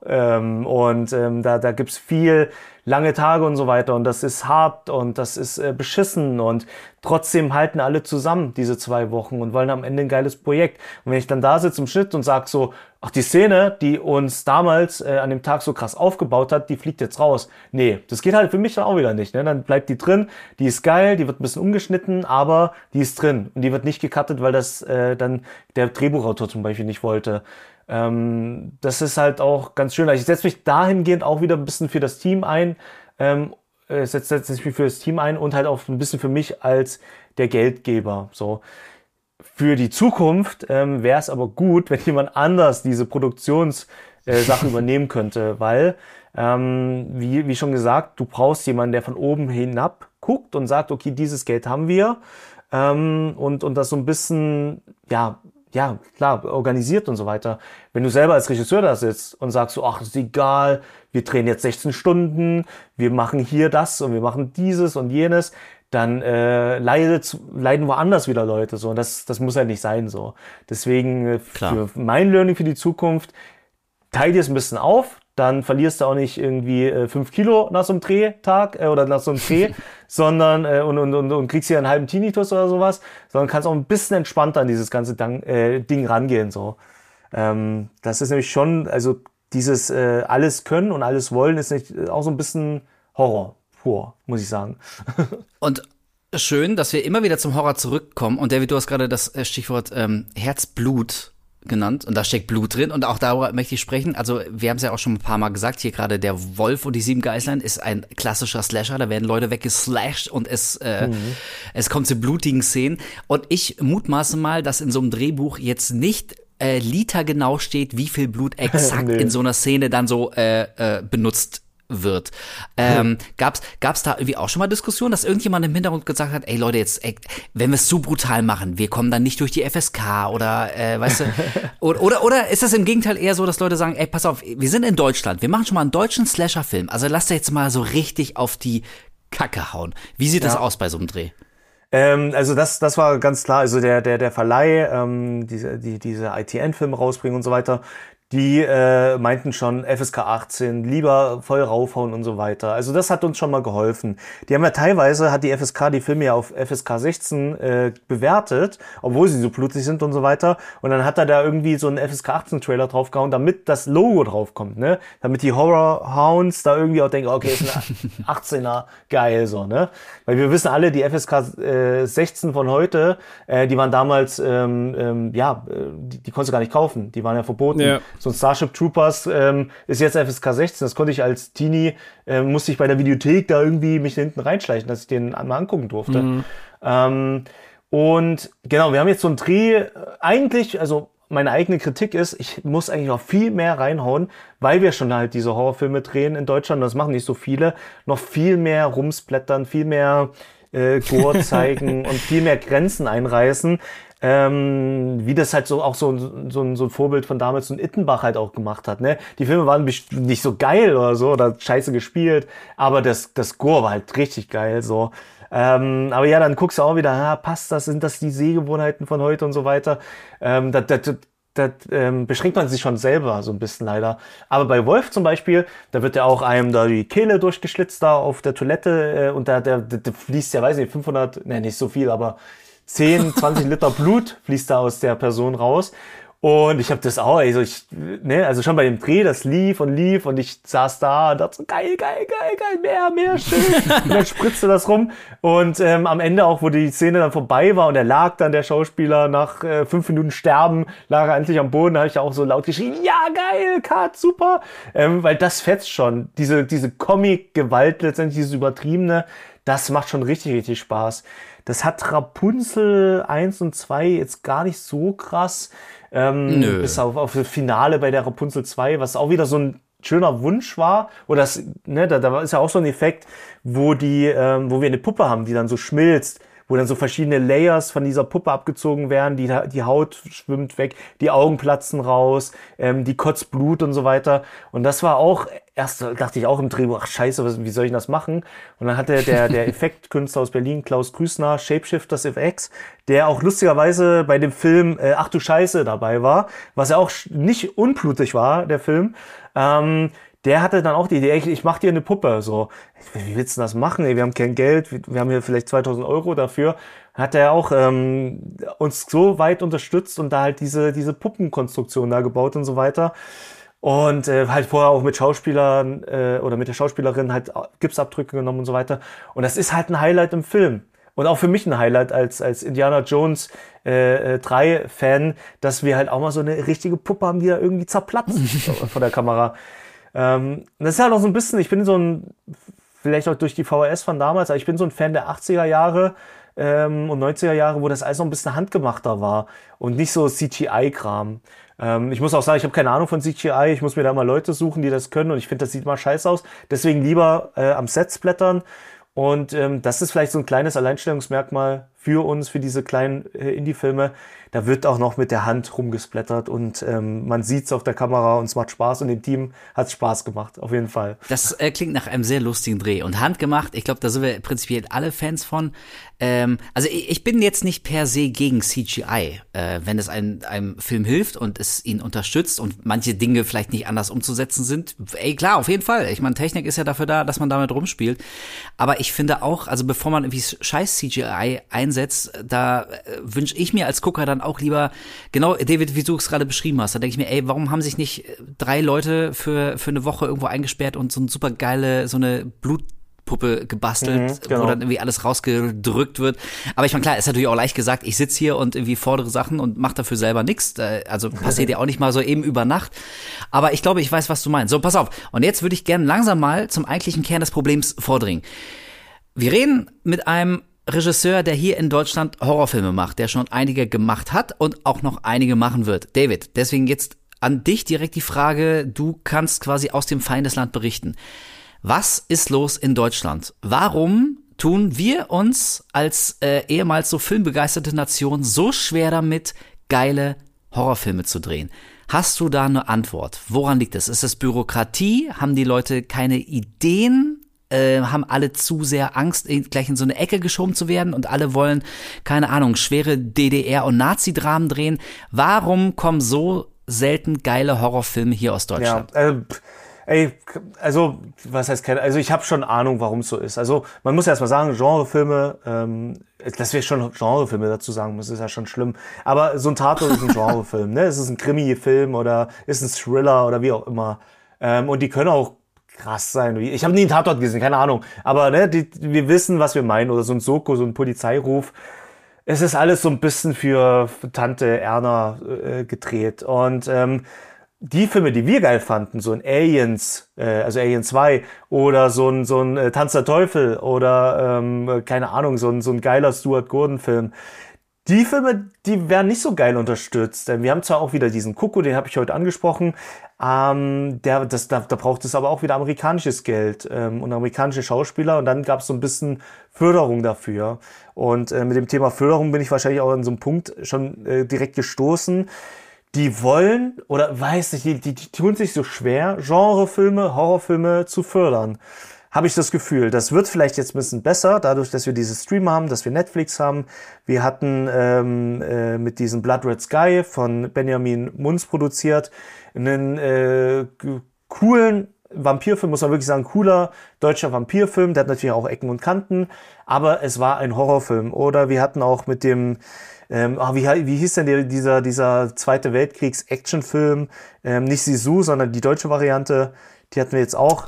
da gibt's viel lange Tage und so weiter und das ist hart und das ist beschissen und trotzdem halten alle zusammen diese 2 Wochen und wollen am Ende ein geiles Projekt. Und wenn ich dann da sitze im Schnitt und sag so, ach, die Szene, die uns damals an dem Tag so krass aufgebaut hat, die fliegt jetzt raus. Nee, das geht halt für mich dann auch wieder nicht. Ne? Dann bleibt die drin, die ist geil, die wird ein bisschen umgeschnitten, aber die ist drin und die wird nicht gecuttet, weil das dann der Drehbuchautor zum Beispiel nicht wollte. Das ist halt auch ganz schön. Ich setze mich dahingehend auch wieder ein bisschen für das Team ein, setze mich für das Team ein und halt auch ein bisschen für mich als der Geldgeber. So. Für die Zukunft wäre es aber gut, wenn jemand anders diese Produktionssache übernehmen könnte, weil, wie schon gesagt, du brauchst jemanden, der von oben hinab guckt und sagt, okay, dieses Geld haben wir und das so ein bisschen, ja, klar, organisiert und so weiter. Wenn du selber als Regisseur da sitzt und sagst so, ach, ist egal, wir drehen jetzt 16 Stunden, wir machen hier das und wir machen dieses und jenes, dann leiden woanders wieder Leute so und das muss halt nicht sein so. Deswegen für mein Learning für die Zukunft, teil dir es ein bisschen auf, dann verlierst du auch nicht irgendwie 5 Kilo nach so einem Drehtag oder nach so einem Dreh, sondern und kriegst hier einen halben Tinnitus oder sowas, sondern kannst auch ein bisschen entspannter an dieses ganze Ding rangehen. So. Das ist nämlich schon, also dieses alles können und alles wollen ist nicht, auch so ein bisschen Horror pur, muss ich sagen. Und schön, dass wir immer wieder zum Horror zurückkommen. Und David, du hast gerade das Stichwort Herzblut genannt und da steckt Blut drin und auch darüber möchte ich sprechen. Also wir haben es ja auch schon ein paar Mal gesagt, hier gerade der Wolf und die 7 Geißlein ist ein klassischer Slasher, da werden Leute weggeslasht und es kommt zu blutigen Szenen und ich mutmaße mal, dass in so einem Drehbuch jetzt nicht litergenau steht, wie viel Blut exakt in so einer Szene dann so benutzt wird. Gab's da irgendwie auch schon mal Diskussionen, dass irgendjemand im Hintergrund gesagt hat, ey Leute, jetzt, wenn wir es zu brutal machen, wir kommen dann nicht durch die FSK oder, weißt du, oder ist das im Gegenteil eher so, dass Leute sagen, ey, pass auf, wir sind in Deutschland, wir machen schon mal einen deutschen Slasher-Film, also lasst jetzt mal so richtig auf die Kacke hauen. Wie sieht das aus bei so einem Dreh? Also das war ganz klar, also der Verleih, diese ITN-Filme rausbringen und so weiter, die meinten schon FSK 18, lieber voll raufhauen und so weiter. Also das hat uns schon mal geholfen. Die haben ja teilweise, hat die FSK die Filme ja auf FSK 16 bewertet, obwohl sie so blutig sind und so weiter. Und dann hat er da irgendwie so einen FSK 18 Trailer draufgehauen, damit das Logo draufkommt, ne? Damit die Horror-Hounds da irgendwie auch denken, okay, ist ein 18er, geil, so, ne? Weil wir wissen alle, die FSK 16 von heute, die waren damals, die konntest du gar nicht kaufen. Die waren ja verboten. Ja. So ein Starship Troopers ist jetzt FSK 16. Das konnte ich als Teenie, musste ich bei der Videothek da irgendwie mich hinten reinschleichen, dass ich den mal angucken durfte. Und genau, wir haben jetzt so einen Dreh. Eigentlich, also meine eigene Kritik ist, ich muss eigentlich noch viel mehr reinhauen, weil wir schon halt diese Horrorfilme drehen in Deutschland. Das machen nicht so viele. Noch viel mehr rumsplattern, viel mehr Gore zeigen und viel mehr Grenzen einreißen. Wie das halt so auch so ein Vorbild von damals, so ein Ittenbach halt auch gemacht hat, ne? Die Filme waren nicht so geil oder so, oder scheiße gespielt, aber das Gore war halt richtig geil, so. Aber ja, dann guckst du auch wieder, passt das, sind das die Sehgewohnheiten von heute und so weiter. Da beschränkt man sich schon selber so ein bisschen leider. Aber bei Wolf zum Beispiel, da wird ja auch einem da die Kehle durchgeschlitzt da auf der Toilette und da fließt ja, weiß ich, 500, ne, nicht so viel, aber 10, 20 Liter Blut fließt da aus der Person raus. Und ich habe das auch, also schon bei dem Dreh, das lief und ich saß da und dachte so, geil, mehr, schön. Und dann spritzte das rum. Und am Ende auch, wo die Szene dann vorbei war und er lag dann, der Schauspieler, nach 5 Minuten Sterben, lag er endlich am Boden, da habe ich auch so laut geschrien, ja, geil, Cut, super. Weil das fetzt schon. Diese Comic-Gewalt, letztendlich dieses Übertriebene, das macht schon richtig, richtig Spaß. Das hat Rapunzel 1 und 2 jetzt gar nicht so krass. Bis auf das Finale bei der Rapunzel 2, was auch wieder so ein schöner Wunsch war. Oder das, ne, da ist ja auch so ein Effekt, wo wir eine Puppe haben, die dann so schmilzt, wo dann so verschiedene Layers von dieser Puppe abgezogen werden, die Haut schwimmt weg, die Augen platzen raus, die kotzt Blut und so weiter. Und das war auch, erst dachte ich auch im Drehbuch, ach scheiße, wie soll ich das machen? Und dann hatte der Effektkünstler aus Berlin, Klaus Grüßner, Shapeshifters FX, der auch lustigerweise bei dem Film Ach du Scheiße dabei war, was ja auch nicht unblutig war, der Film. Der hatte dann auch die Idee, ich mach dir eine Puppe, so. Wie willst du das machen? Ey, wir haben kein Geld, wir haben hier vielleicht 2.000 Euro dafür. Hat er auch uns so weit unterstützt und da halt diese Puppenkonstruktion da gebaut und so weiter. Und halt vorher auch mit Schauspielern oder mit der Schauspielerin halt Gipsabdrücke genommen und so weiter. Und das ist halt ein Highlight im Film. Und auch für mich ein Highlight als Indiana Jones 3 Fan, dass wir halt auch mal so eine richtige Puppe haben, die da irgendwie zerplatzt vor der Kamera. Das ist halt auch so ein bisschen, ich bin so vielleicht auch durch die VHS von damals, aber ich bin so ein Fan der 80er Jahre und 90er Jahre, wo das alles noch ein bisschen handgemachter war und nicht so CGI-Kram. Ich muss auch sagen, ich habe keine Ahnung von CGI, ich muss mir da mal Leute suchen, die das können und ich finde, das sieht mal scheiße aus. Deswegen lieber am Set splattern. Und das ist vielleicht so ein kleines Alleinstellungsmerkmal für uns, für diese kleinen Indie-Filme. Da wird auch noch mit der Hand rumgesplattert und man sieht's auf der Kamera und es macht Spaß und dem Team hat's Spaß gemacht, auf jeden Fall. Das klingt nach einem sehr lustigen Dreh und handgemacht. Ich glaube, da sind wir prinzipiell alle Fans von. Also ich bin jetzt nicht per se gegen CGI, wenn es einem Film hilft und es ihn unterstützt und manche Dinge vielleicht nicht anders umzusetzen sind. Ey, klar, auf jeden Fall. Ich meine, Technik ist ja dafür da, dass man damit rumspielt. Aber ich finde auch, also bevor man irgendwie scheiß CGI einsetzt, da wünsche ich mir als Gucker dann auch lieber, genau, David, wie du es gerade beschrieben hast, da denke ich mir, ey, warum haben sich nicht 3 Leute für eine Woche irgendwo eingesperrt und so eine super geile, so eine Puppe gebastelt, genau. wo dann irgendwie alles rausgedrückt wird. Aber ich meine, klar, ist natürlich auch leicht gesagt, ich sitze hier und irgendwie fordere Sachen und mache dafür selber nichts. Also passiert ja auch nicht mal so eben über Nacht. Aber ich glaube, ich weiß, was du meinst. So, pass auf. Und jetzt würde ich gerne langsam mal zum eigentlichen Kern des Problems vordringen. Wir reden mit einem Regisseur, der hier in Deutschland Horrorfilme macht, der schon einige gemacht hat und auch noch einige machen wird. David, deswegen jetzt an dich direkt die Frage, du kannst quasi aus dem Feindesland berichten. Was ist los in Deutschland? Warum tun wir uns als ehemals so filmbegeisterte Nation so schwer damit, geile Horrorfilme zu drehen? Hast du da eine Antwort? Woran liegt es? Ist es Bürokratie? Haben die Leute keine Ideen? Haben alle zu sehr Angst, gleich in so eine Ecke geschoben zu werden und alle wollen, keine Ahnung, schwere DDR- und Nazi-Dramen drehen? Warum kommen so selten geile Horrorfilme hier aus Deutschland? Ja, also, was heißt keine, also ich habe schon Ahnung, warum es so ist. Also, man muss ja erstmal sagen, Genrefilme, dass wir schon Genrefilme dazu sagen müssen, ist ja schon schlimm. Aber so ein Tatort ist ein Genrefilm, ne? Es ist ein Krimi-Film oder ist ein Thriller oder wie auch immer. Und die können auch krass sein. Ich habe nie einen Tatort gesehen, keine Ahnung. Aber ne, wir wissen, was wir meinen. Oder so ein Soko, so ein Polizeiruf. Es ist alles so ein bisschen für Tante Erna gedreht. Und die Filme, die wir geil fanden, so ein Aliens, also Alien 2 oder so ein Tanz der Teufel oder keine Ahnung, so ein geiler Stuart Gordon-Film. Die Filme, die werden nicht so geil unterstützt. Wir haben zwar auch wieder diesen Kuckuck, den habe ich heute angesprochen, da braucht es aber auch wieder amerikanisches Geld und amerikanische Schauspieler und dann gab es so ein bisschen Förderung dafür. Und mit dem Thema Förderung bin ich wahrscheinlich auch an so einem Punkt schon direkt gestoßen. Die wollen, oder weiß nicht, die tun sich so schwer, Genrefilme, Horrorfilme zu fördern. Habe ich das Gefühl. Das wird vielleicht jetzt ein bisschen besser, dadurch, dass wir diese Stream haben, dass wir Netflix haben. Wir hatten mit diesem Blood Red Sky von Benjamin Munz produziert einen coolen Vampirfilm, muss man wirklich sagen, cooler deutscher Vampirfilm. Der hat natürlich auch Ecken und Kanten, aber es war ein Horrorfilm. Oder wir hatten auch mit dem wie hieß denn dieser Zweite Weltkriegs-Actionfilm? Nicht Sisu, sondern die deutsche Variante. Die hatten wir jetzt auch.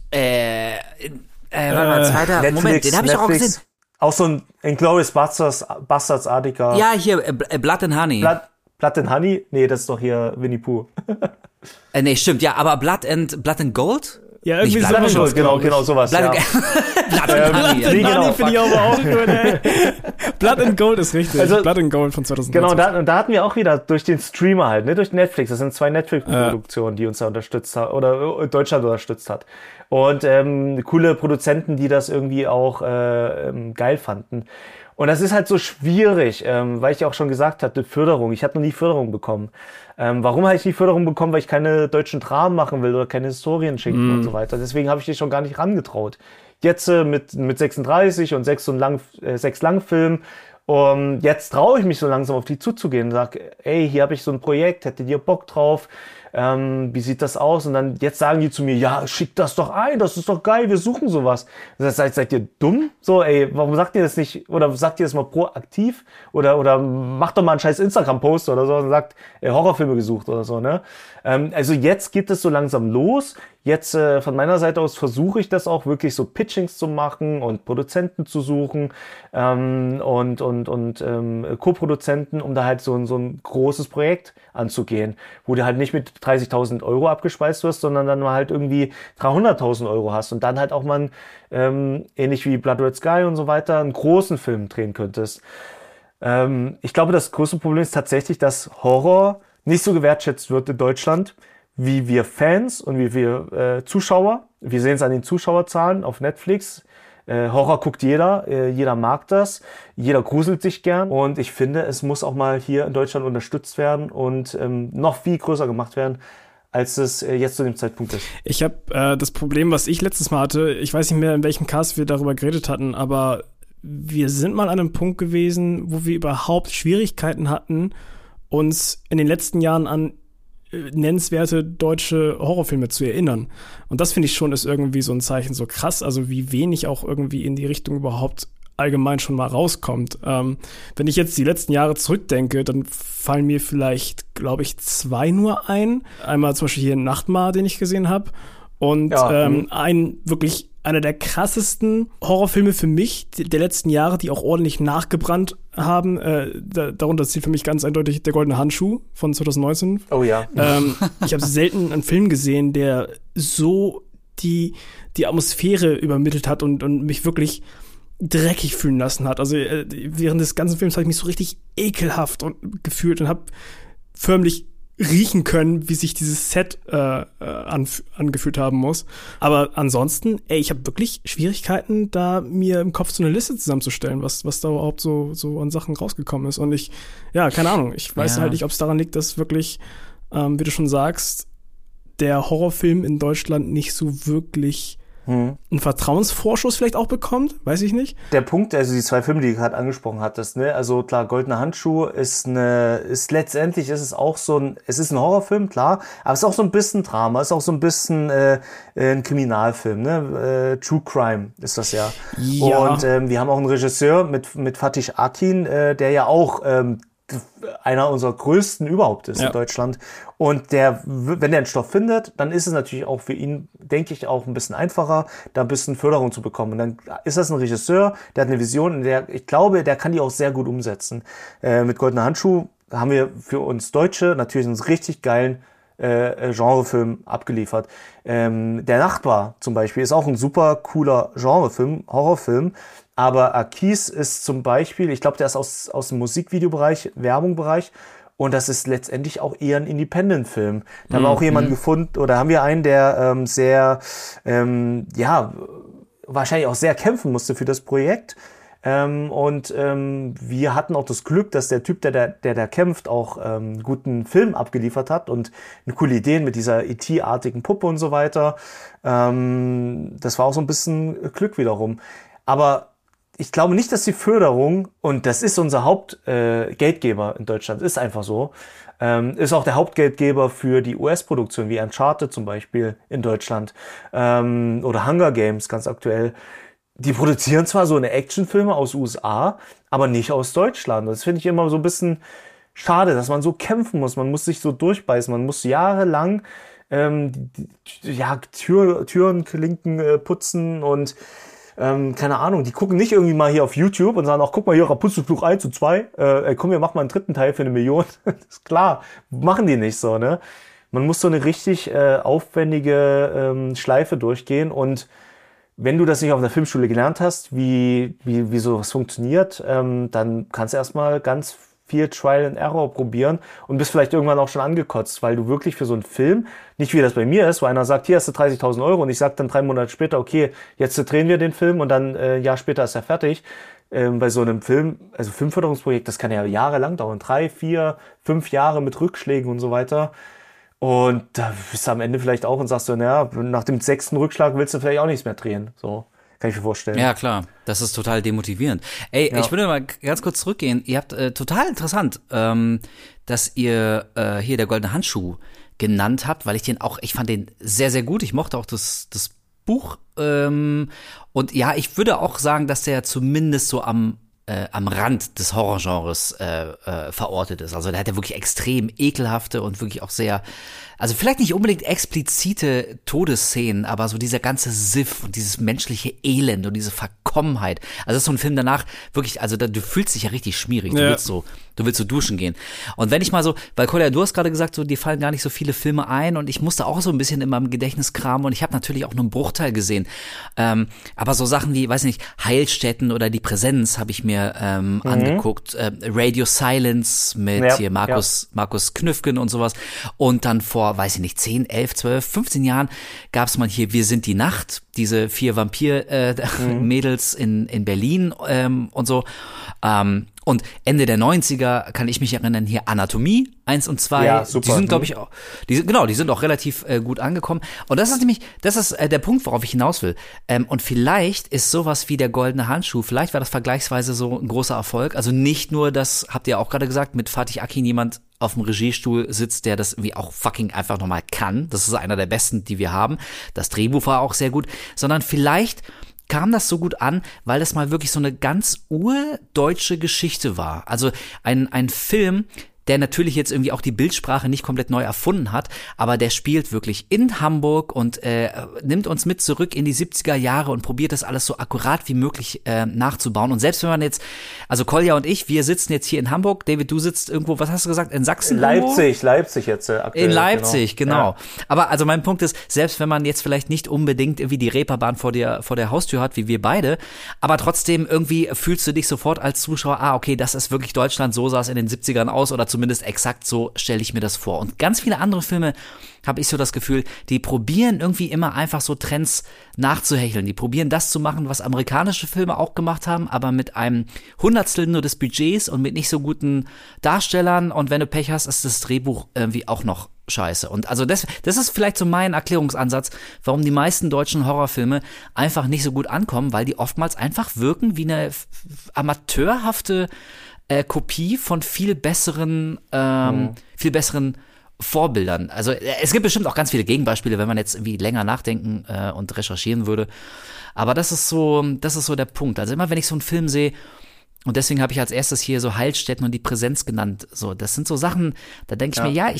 Warte mal, zweiter, Netflix, Moment, den habe ich doch auch gesehen. Auch so ein Inglourious Bastards-artiger. Ja, hier, Blood and Honey. Blood and Honey? Nee, das ist doch hier Winnie Pooh. Nee, stimmt, ja, aber Blood and Gold? Ja, irgendwie Blood and Gold, genau sowas. Blood ja. Blood and Honey. Blood and genau, Honey finde ich aber auch gut, ey. Blood and Gold ist richtig. Also, Blood and Gold von 2020. Genau, und da hatten wir auch wieder durch den Streamer halt, ne, durch Netflix. Das sind 2 Netflix-Produktionen, die uns da unterstützt haben, oder Deutschland unterstützt hat. Und coole Produzenten, die das irgendwie auch geil fanden. Und das ist halt so schwierig, weil ich ja auch schon gesagt hatte, Förderung. Ich habe noch nie Förderung bekommen. Warum habe ich nie Förderung bekommen? Weil ich keine deutschen Dramen machen will oder keine Historien schinken und so weiter. Deswegen habe ich die schon gar nicht rangetraut. Jetzt mit 36 und 6 Langfilmen. Jetzt traue ich mich so langsam auf die zuzugehen und sage, ey, hier habe ich so ein Projekt, hättet ihr Bock drauf? Wie sieht das aus? Und dann jetzt sagen die zu mir, ja, schickt das doch ein, das ist doch geil, wir suchen sowas. Das heißt, seid ihr dumm? So, ey, warum sagt ihr das nicht, oder sagt ihr das mal proaktiv? Oder macht doch mal einen scheiß Instagram-Post oder so und sagt, Horrorfilme gesucht oder so, ne? Also jetzt geht es so langsam los. Jetzt von meiner Seite aus versuche ich das auch wirklich so Pitchings zu machen und Produzenten zu suchen und Co-Produzenten, um da halt so ein großes Projekt anzugehen, wo du halt nicht mit 30.000 Euro abgespeist wirst, sondern dann mal halt irgendwie 300.000 Euro hast und dann halt auch mal ähnlich wie Blood Red Sky und so weiter einen großen Film drehen könntest. Ich glaube, das größte Problem ist tatsächlich, dass Horror nicht so gewertschätzt wird in Deutschland, wie wir Fans und wie wir Zuschauer. Wir sehen es an den Zuschauerzahlen auf Netflix. Horror guckt jeder mag das, jeder gruselt sich gern. Und ich finde, es muss auch mal hier in Deutschland unterstützt werden und noch viel größer gemacht werden, als es jetzt zu dem Zeitpunkt ist. Ich habe das Problem, was ich letztes Mal hatte, ich weiß nicht mehr, in welchem Cast wir darüber geredet hatten, aber wir sind mal an einem Punkt gewesen, wo wir überhaupt Schwierigkeiten hatten, uns in den letzten Jahren an nennenswerte deutsche Horrorfilme zu erinnern. Und das finde ich schon ist irgendwie so ein Zeichen, so krass, also wie wenig auch irgendwie in die Richtung überhaupt allgemein schon mal rauskommt. Wenn ich jetzt die letzten Jahre zurückdenke, dann fallen mir vielleicht, glaube ich, 2 nur ein. Einmal zum Beispiel hier Nachtmar, den ich gesehen habe. Und einer der krassesten Horrorfilme für mich der letzten Jahre, die auch ordentlich nachgebrannt haben. Darunter zählt für mich ganz eindeutig Der Goldene Handschuh von 2019. Oh ja. Ich habe selten einen Film gesehen, der so die Atmosphäre übermittelt hat und mich wirklich dreckig fühlen lassen hat. Also während des ganzen Films habe ich mich so richtig ekelhaft gefühlt und habe förmlich riechen können, wie sich dieses Set angefühlt haben muss. Aber ansonsten, ich habe wirklich Schwierigkeiten, da mir im Kopf so eine Liste zusammenzustellen, was da überhaupt so an Sachen rausgekommen ist. Und keine Ahnung, ich weiß halt nicht, ob es daran liegt, dass wirklich, wie du schon sagst, der Horrorfilm in Deutschland nicht so wirklich einen Vertrauensvorschuss vielleicht auch bekommt, weiß ich nicht. Der Punkt, also die 2 Filme, die du gerade angesprochen hattest, ne, also klar, Goldener Handschuh ist letztendlich ist es auch es ist ein Horrorfilm, klar, aber es ist auch so ein bisschen Drama, es ist auch so ein bisschen ein Kriminalfilm, ne, True Crime ist das ja. Und wir haben auch einen Regisseur mit Fatih Akin, der ja auch einer unserer größten überhaupt ist in Deutschland. Und wenn der einen Stoff findet, dann ist es natürlich auch für ihn, denke ich, auch ein bisschen einfacher, da ein bisschen Förderung zu bekommen. Und dann ist das ein Regisseur, der hat eine Vision, ich glaube, der kann die auch sehr gut umsetzen. Mit Goldener Handschuh haben wir für uns Deutsche natürlich einen richtig geilen Genrefilm abgeliefert. Der Nachbar zum Beispiel ist auch ein super cooler Genrefilm, Horrorfilm. Aber Akis ist zum Beispiel, ich glaube, der ist aus dem Musikvideobereich, Werbungbereich. Und das ist letztendlich auch eher ein Independent-Film. Da haben wir auch jemanden gefunden, oder haben wir einen, der wahrscheinlich auch sehr kämpfen musste für das Projekt. Wir hatten auch das Glück, dass der Typ, der da kämpft, auch einen guten Film abgeliefert hat und eine coole Ideen mit dieser E.T.-artigen Puppe und so weiter. Das war auch so ein bisschen Glück wiederum. Aber ich glaube nicht, dass die Förderung, und das ist unser Hauptgeldgeber in Deutschland, ist einfach so, ist auch der Hauptgeldgeber für die US-Produktion, wie Uncharted zum Beispiel in Deutschland, oder Hunger Games ganz aktuell. Die produzieren zwar so eine Actionfilme aus USA, aber nicht aus Deutschland. Das finde ich immer so ein bisschen schade, dass man so kämpfen muss. Man muss sich so durchbeißen. Man muss jahrelang Türen, Klinken putzen und keine Ahnung, die gucken nicht irgendwie mal hier auf YouTube und sagen, ach, guck mal hier, Rapunzelfluch 1 und 2, komm, wir machen mal einen 3. Teil für 1 Million. Das ist klar, machen die nicht so, ne? Man muss so eine richtig aufwendige Schleife durchgehen, und wenn du das nicht auf der Filmschule gelernt hast, wie sowas funktioniert, dann kannst du erstmal ganz viel Trial and Error probieren und bist vielleicht irgendwann auch schon angekotzt, weil du wirklich für so einen Film, nicht wie das bei mir ist, wo einer sagt, hier hast du 30.000 € und ich sag dann 3 Monate später, okay, jetzt drehen wir den Film und dann ein Jahr später ist er fertig. Bei so einem Film, also Filmförderungsprojekt, das kann ja jahrelang dauern, 3, 4, 5 Jahre mit Rückschlägen und so weiter. Und da bist du am Ende vielleicht auch und sagst so, naja, nach dem 6. Rückschlag willst du vielleicht auch nichts mehr drehen, so. Kann ich mir vorstellen. Ja, klar. Das ist total demotivierend. Ich würde mal ganz kurz zurückgehen. Ihr habt total interessant, dass ihr hier Der Goldene Handschuh genannt habt, weil ich fand den sehr, sehr gut. Ich mochte auch das Buch. Und ja, ich würde auch sagen, dass der zumindest so am Rand des Horrorgenres verortet ist. Also der hat ja wirklich extrem ekelhafte und wirklich auch sehr, also vielleicht nicht unbedingt explizite Todesszenen, aber so dieser ganze Siff und dieses menschliche Elend und diese Verkommenheit. Also das ist so ein Film danach wirklich, also du fühlst dich ja richtig schmierig. Du willst so duschen gehen. Und wenn ich mal so, weil Kolja, du hast gerade gesagt, so dir fallen gar nicht so viele Filme ein, und ich musste auch so ein bisschen in meinem Gedächtnis kramen, und ich habe natürlich auch nur einen Bruchteil gesehen. Aber so Sachen wie, weiß nicht, Heilstätten oder Die Präsenz habe ich mir angeguckt. Radio Silence mit hier Markus Knüffgen und sowas. Und dann vor, weiß ich nicht, 10, 11, 12, 15 Jahren gab's mal hier Wir sind die Nacht, diese 4 Vampir-Mädels in Berlin und so. Und Ende der 90er kann ich mich erinnern, hier Anatomie 1 und 2, ja, super. Die sind, glaube ich, auch, die sind auch relativ gut angekommen. Und das ist der Punkt, worauf ich hinaus will. Und vielleicht ist sowas wie Der Goldene Handschuh, vielleicht war das vergleichsweise so ein großer Erfolg. Also nicht nur, das habt ihr auch gerade gesagt, mit Fatih Akin jemand auf dem Regiestuhl sitzt, der das irgendwie auch fucking einfach nochmal kann. Das ist einer der besten, die wir haben. Das Drehbuch war auch sehr gut. Sondern vielleicht kam das so gut an, weil das mal wirklich so eine ganz urdeutsche Geschichte war. Also ein Film, der natürlich jetzt irgendwie auch die Bildsprache nicht komplett neu erfunden hat, aber der spielt wirklich in Hamburg und nimmt uns mit zurück in die 70er Jahre und probiert das alles so akkurat wie möglich nachzubauen. Und selbst wenn man jetzt, also Kolja und ich, wir sitzen jetzt hier in Hamburg, David, du sitzt irgendwo, was hast du gesagt, in Sachsen? Leipzig jetzt aktuell. In Leipzig, genau. Ja. Aber also mein Punkt ist, selbst wenn man jetzt vielleicht nicht unbedingt irgendwie die Reeperbahn vor der Haustür hat, wie wir beide, aber trotzdem irgendwie fühlst du dich sofort als Zuschauer, okay, das ist wirklich Deutschland, so sah es in den 70ern aus oder zumindest exakt so stelle ich mir das vor. Und ganz viele andere Filme, habe ich so das Gefühl, die probieren irgendwie immer einfach so Trends nachzuhecheln. Die probieren das zu machen, was amerikanische Filme auch gemacht haben, aber mit einem Hundertstel nur des Budgets und mit nicht so guten Darstellern. Und wenn du Pech hast, ist das Drehbuch irgendwie auch noch scheiße. Und also das ist vielleicht so mein Erklärungsansatz, warum die meisten deutschen Horrorfilme einfach nicht so gut ankommen, weil die oftmals einfach wirken wie eine amateurhafte Kopie von viel besseren Vorbildern. Also es gibt bestimmt auch ganz viele Gegenbeispiele, wenn man jetzt irgendwie länger nachdenken und recherchieren würde. Aber das ist so der Punkt. Also immer wenn ich so einen Film sehe, und deswegen habe ich als erstes hier so Heilstätten und die Präsenz genannt. So, das sind so Sachen, da denke ich mir,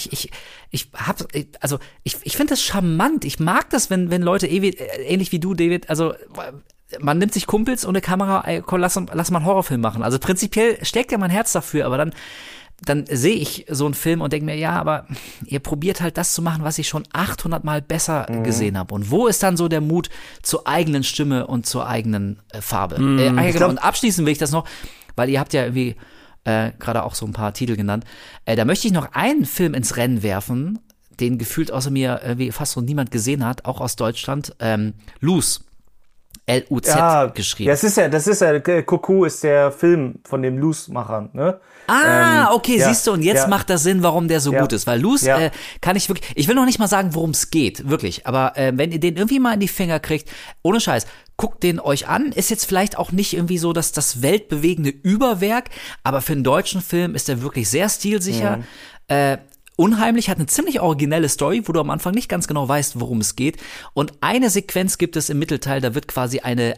ich finde das charmant. Ich mag das, wenn Leute ähnlich wie du, David, also man nimmt sich Kumpels und eine Kamera, lass mal einen Horrorfilm machen. Also prinzipiell steckt ja mein Herz dafür, aber dann sehe ich so einen Film und denke mir, ja, aber ihr probiert halt das zu machen, was ich schon 800 Mal besser gesehen habe. Und wo ist dann so der Mut zur eigenen Stimme und zur eigenen Farbe? Genau. Und abschließend will ich das noch, weil ihr habt ja irgendwie gerade auch so ein paar Titel genannt. Da möchte ich noch einen Film ins Rennen werfen, den gefühlt außer mir irgendwie fast so niemand gesehen hat, auch aus Deutschland. Luz. L-U-Z geschrieben. Das ist ja, Cuckoo ist der Film von dem Luz-Machern, ne? Okay, siehst du, und jetzt macht das Sinn, warum der so gut ist, weil Luz kann ich wirklich, ich will noch nicht mal sagen, worum es geht, wirklich, aber wenn ihr den irgendwie mal in die Finger kriegt, ohne Scheiß, guckt den euch an, ist jetzt vielleicht auch nicht irgendwie so das weltbewegende Überwerk, aber für einen deutschen Film ist der wirklich sehr stilsicher, unheimlich, hat eine ziemlich originelle Story, wo du am Anfang nicht ganz genau weißt, worum es geht. Und eine Sequenz gibt es im Mittelteil, da wird quasi eine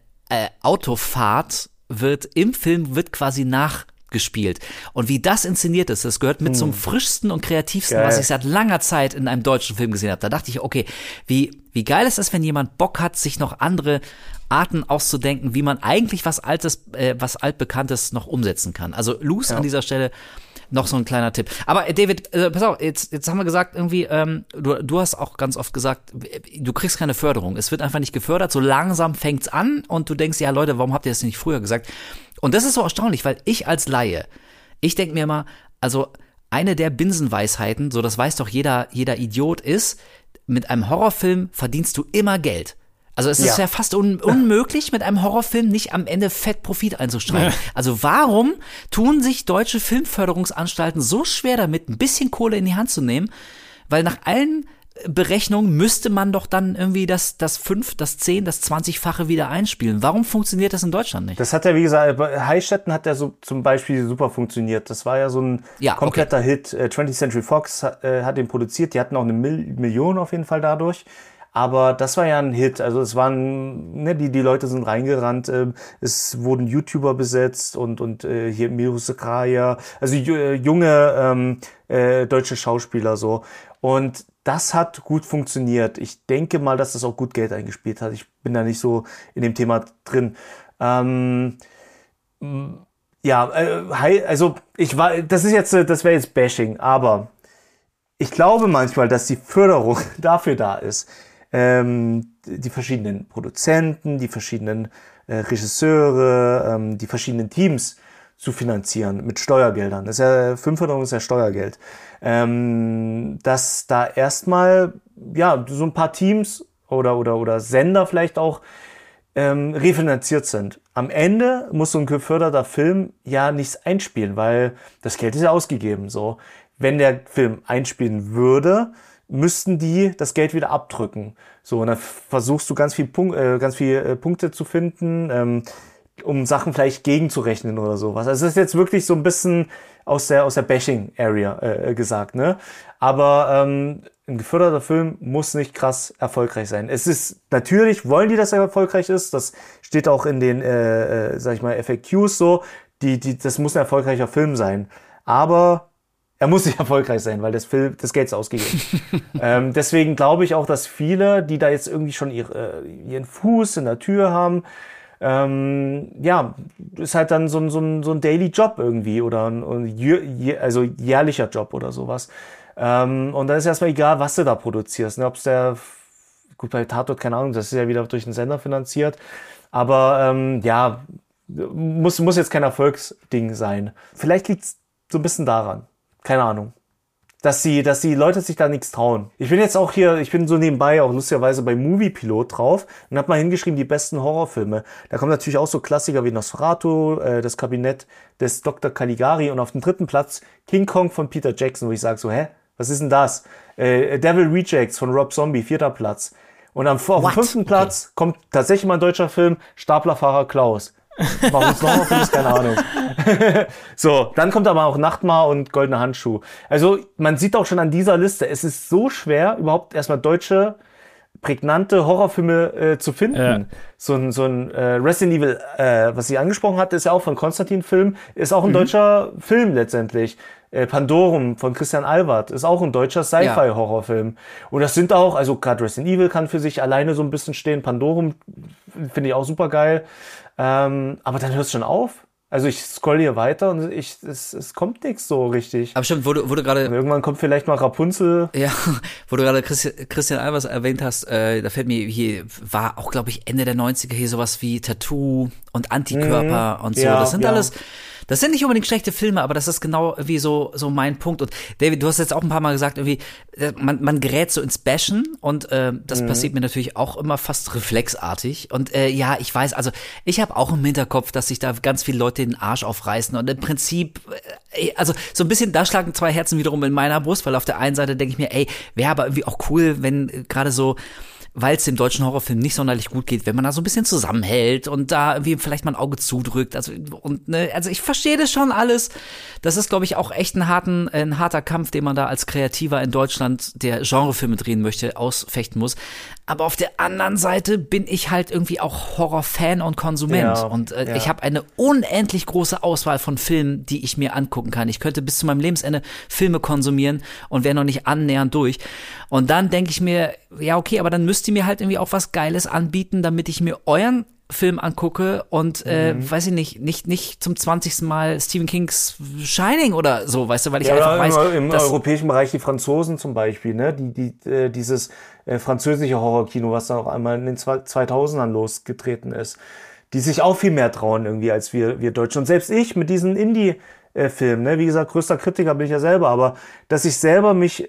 Autofahrt im Film quasi nachgespielt. Und wie das inszeniert ist, das gehört mit zum frischsten und kreativsten, was ich seit langer Zeit in einem deutschen Film gesehen habe. Da dachte ich, okay, wie geil ist das, wenn jemand Bock hat, sich noch andere Arten auszudenken, wie man eigentlich was Altbekanntes noch umsetzen kann. Also Luz an dieser Stelle noch so ein kleiner Tipp. Aber David, pass auf, jetzt haben wir gesagt, irgendwie, du hast auch ganz oft gesagt, du kriegst keine Förderung. Es wird einfach nicht gefördert. So langsam fängt's an und du denkst, ja Leute, warum habt ihr das nicht früher gesagt? Und das ist so erstaunlich, weil ich als Laie, ich denke mir immer, also eine der Binsenweisheiten, so das weiß doch jeder Idiot ist, mit einem Horrorfilm verdienst du immer Geld. Also es ist ja fast unmöglich, mit einem Horrorfilm nicht am Ende fett Profit einzustreichen. Also warum tun sich deutsche Filmförderungsanstalten so schwer damit, ein bisschen Kohle in die Hand zu nehmen? Weil nach allen Berechnungen müsste man doch dann irgendwie das 5, das 10, das 20-fache wieder einspielen. Warum funktioniert das in Deutschland nicht? Das hat ja, wie gesagt, bei Heilstätten hat ja so zum Beispiel super funktioniert. Das war ja so ein kompletter Hit. 20th Century Fox hat den produziert. Die hatten auch eine Million auf jeden Fall dadurch. Aber das war ja ein Hit. Also es waren, die Leute sind reingerannt. Es wurden YouTuber besetzt und hier Miro Sakraya, also junge deutsche Schauspieler so. Und das hat gut funktioniert. Ich denke mal, dass das auch gut Geld eingespielt hat. Ich bin da nicht so in dem Thema drin. Also das wäre jetzt Bashing, aber ich glaube manchmal, dass die Förderung dafür da ist, die verschiedenen Produzenten, die verschiedenen Regisseure, die verschiedenen Teams zu finanzieren mit Steuergeldern. Filmförderung ist ja Steuergeld. Dass da erstmal so ein paar Teams oder Sender vielleicht auch refinanziert sind. Am Ende muss so ein geförderter Film ja nichts einspielen, weil das Geld ist ja ausgegeben. So, wenn der Film einspielen würde, müssten die das Geld wieder abdrücken. So, und dann versuchst du ganz viel Punkte zu finden, um Sachen vielleicht gegenzurechnen oder sowas. Also das ist jetzt wirklich so ein bisschen aus der Bashing-Area gesagt, ne? Aber ein geförderter Film muss nicht krass erfolgreich sein. Es ist natürlich, wollen die, dass er erfolgreich ist. Das steht auch in den, FAQs so. Das muss ein erfolgreicher Film sein. Aber Er muss nicht erfolgreich sein, weil das Geld ist ausgegeben. Deswegen glaube ich auch, dass viele, die da jetzt irgendwie schon ihren Fuß in der Tür haben, ist halt dann so ein Daily Job irgendwie oder also jährlicher Job oder sowas. Und dann ist erstmal egal, was du da produzierst. Ne? Ob es gut, bei Tatort, keine Ahnung, das ist ja wieder durch den Sender finanziert. Aber muss jetzt kein Erfolgsding sein. Vielleicht liegt es so ein bisschen daran. Keine Ahnung. Dass die Leute sich da nichts trauen. Ich bin so nebenbei auch lustigerweise bei Moviepilot drauf und hab mal hingeschrieben, die besten Horrorfilme. Da kommen natürlich auch so Klassiker wie Nosferatu, das Kabinett des Dr. Caligari und auf dem 3. Platz King Kong von Peter Jackson, wo ich sage so, was ist denn das? Devil Rejects von Rob Zombie, 4. Platz. Und auf dem 5. Platz kommt tatsächlich mal ein deutscher Film, Staplerfahrer Klaus. Warum es nochmal Film ist, keine Ahnung. So, dann kommt aber auch Nachtmar und Goldene Handschuh. Also man sieht auch schon an dieser Liste, es ist so schwer, überhaupt erstmal deutsche, prägnante Horrorfilme zu finden. Ja. So ein Resident Evil, was sie angesprochen hat, ist ja auch von Konstantin-Film, ist auch ein deutscher Film letztendlich. Pandorum von Christian Albert ist auch ein deutscher Sci-Fi-Horrorfilm. Und das sind auch, also gerade Resident Evil kann für sich alleine so ein bisschen stehen. Pandorum finde ich auch super geil. Aber dann hört es schon auf. Also ich scroll hier weiter und es kommt nichts so richtig. Aber stimmt, wo du gerade... Irgendwann kommt vielleicht mal Rapunzel. Ja, wo du gerade Christian Albers erwähnt hast, da fällt mir hier, war auch, glaube ich, Ende der 90er hier sowas wie Tattoo und Antikörper und so. Das sind alles... Das sind nicht unbedingt schlechte Filme, aber das ist genau wie so mein Punkt. Und David, du hast jetzt auch ein paar Mal gesagt, irgendwie, man gerät so ins Bashen und das passiert mir natürlich auch immer fast reflexartig. Und ich weiß, also ich habe auch im Hinterkopf, dass sich da ganz viele Leute den Arsch aufreißen. Und im Prinzip, also so ein bisschen, da schlagen 2 Herzen wiederum in meiner Brust, weil auf der einen Seite denke ich mir, wäre aber irgendwie auch cool, wenn gerade so, weil es dem deutschen Horrorfilm nicht sonderlich gut geht, wenn man da so ein bisschen zusammenhält und da irgendwie vielleicht mal ein Auge zudrückt. Also ich verstehe das schon alles. Das ist, glaube ich, auch echt ein harter Kampf, den man da als Kreativer in Deutschland, der Genrefilme drehen möchte, ausfechten muss. Aber auf der anderen Seite bin ich halt irgendwie auch Horrorfan und Konsument. Ja, und ich habe eine unendlich große Auswahl von Filmen, die ich mir angucken kann. Ich könnte bis zu meinem Lebensende Filme konsumieren und wäre noch nicht annähernd durch. Und dann denke ich mir, ja okay, aber dann müsst ihr mir halt irgendwie auch was Geiles anbieten, damit ich mir euren Film angucke und weiß ich nicht zum 20. Mal Stephen Kings Shining oder so, weißt du, weil ich einfach weiß, im europäischen Bereich die Franzosen zum Beispiel, ne, dieses französische Horrorkino, was dann auch einmal in den 2000ern losgetreten ist, die sich auch viel mehr trauen irgendwie als wir Deutschen. Und selbst ich mit diesen Indie-Filmen, ne, wie gesagt, größter Kritiker bin ich ja selber, aber dass ich selber mich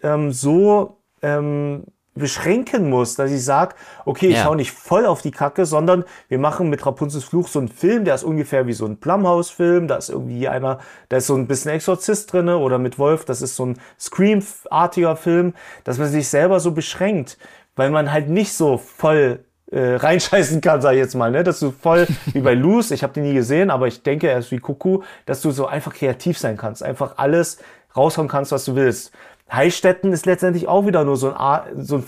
beschränken muss, dass ich sage, okay, ich hau nicht voll auf die Kacke, sondern wir machen mit Rapunzels Fluch so einen Film, der ist ungefähr wie so ein Blumhouse-Film, da ist irgendwie da ist so ein bisschen Exorzist drinne, oder mit Wolf, das ist so ein Scream-artiger Film, dass man sich selber so beschränkt, weil man halt nicht so voll reinscheißen kann, sag ich jetzt mal, ne, dass du voll, wie bei Luz, ich habe den nie gesehen, aber ich denke, er ist wie Kuckuck, dass du so einfach kreativ sein kannst, einfach alles raushauen kannst, was du willst. Heilstätten ist letztendlich auch wieder nur so ein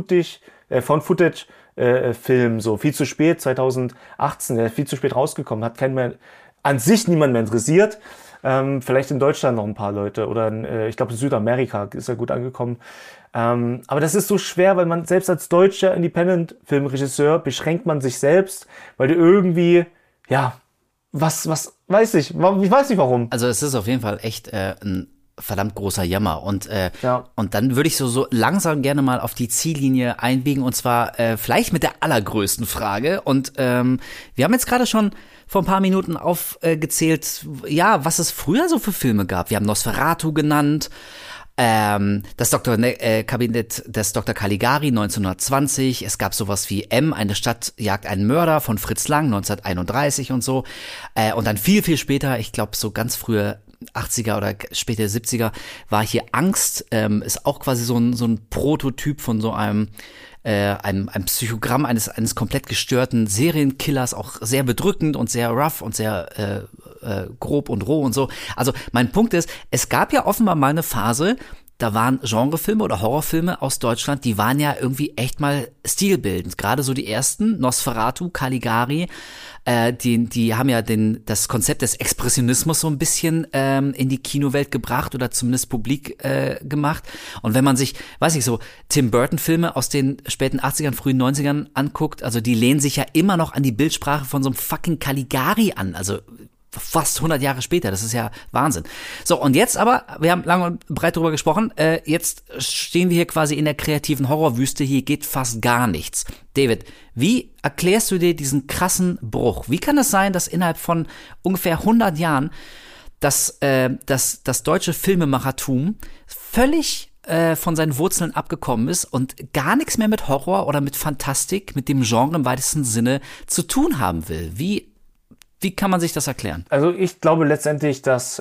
Found-Footage-Film, so viel zu spät, 2018, der ist viel zu spät rausgekommen, hat niemand mehr interessiert. Vielleicht in Deutschland noch ein paar Leute oder ich glaube in Südamerika ist er gut angekommen. Aber das ist so schwer, weil man selbst als deutscher Independent-Filmregisseur beschränkt man sich selbst, weil du irgendwie, was weiß ich nicht warum. Also es ist auf jeden Fall echt ein verdammt großer Jammer und dann würde ich so langsam gerne mal auf die Ziellinie einbiegen und zwar vielleicht mit der allergrößten Frage und wir haben jetzt gerade schon vor ein paar Minuten aufgezählt, was es früher so für Filme gab. Wir haben Nosferatu genannt, das Kabinett des Dr. Caligari 1920, es gab sowas wie M, eine Stadt jagt einen Mörder von Fritz Lang 1931 und so und dann viel, viel später, ich glaube so ganz frühe 80er oder späte 70er war hier Angst, ist auch quasi so ein Prototyp von so einem Psychogramm eines komplett gestörten Serienkillers, auch sehr bedrückend und sehr rough und sehr grob und roh und so. Also mein Punkt ist, es gab ja offenbar mal eine Phase, da waren Genrefilme oder Horrorfilme aus Deutschland, die waren ja irgendwie echt mal stilbildend. Gerade so die ersten, Nosferatu, Caligari, die haben ja das Konzept des Expressionismus so ein bisschen in die Kinowelt gebracht oder zumindest publik gemacht. Und wenn man sich, weiß ich so, Tim Burton-Filme aus den späten 80ern, frühen 90ern anguckt, also die lehnen sich ja immer noch an die Bildsprache von so einem fucking Caligari an. Also fast 100 Jahre später, das ist ja Wahnsinn. So, und jetzt aber, wir haben lange und breit drüber gesprochen, jetzt stehen wir hier quasi in der kreativen Horrorwüste, hier geht fast gar nichts. David, wie erklärst du dir diesen krassen Bruch? Wie kann es sein, dass innerhalb von ungefähr 100 Jahren das deutsche Filmemachertum völlig von seinen Wurzeln abgekommen ist und gar nichts mehr mit Horror oder mit Fantastik, mit dem Genre im weitesten Sinne zu tun haben will? Wie kann man sich das erklären? Also ich glaube letztendlich, dass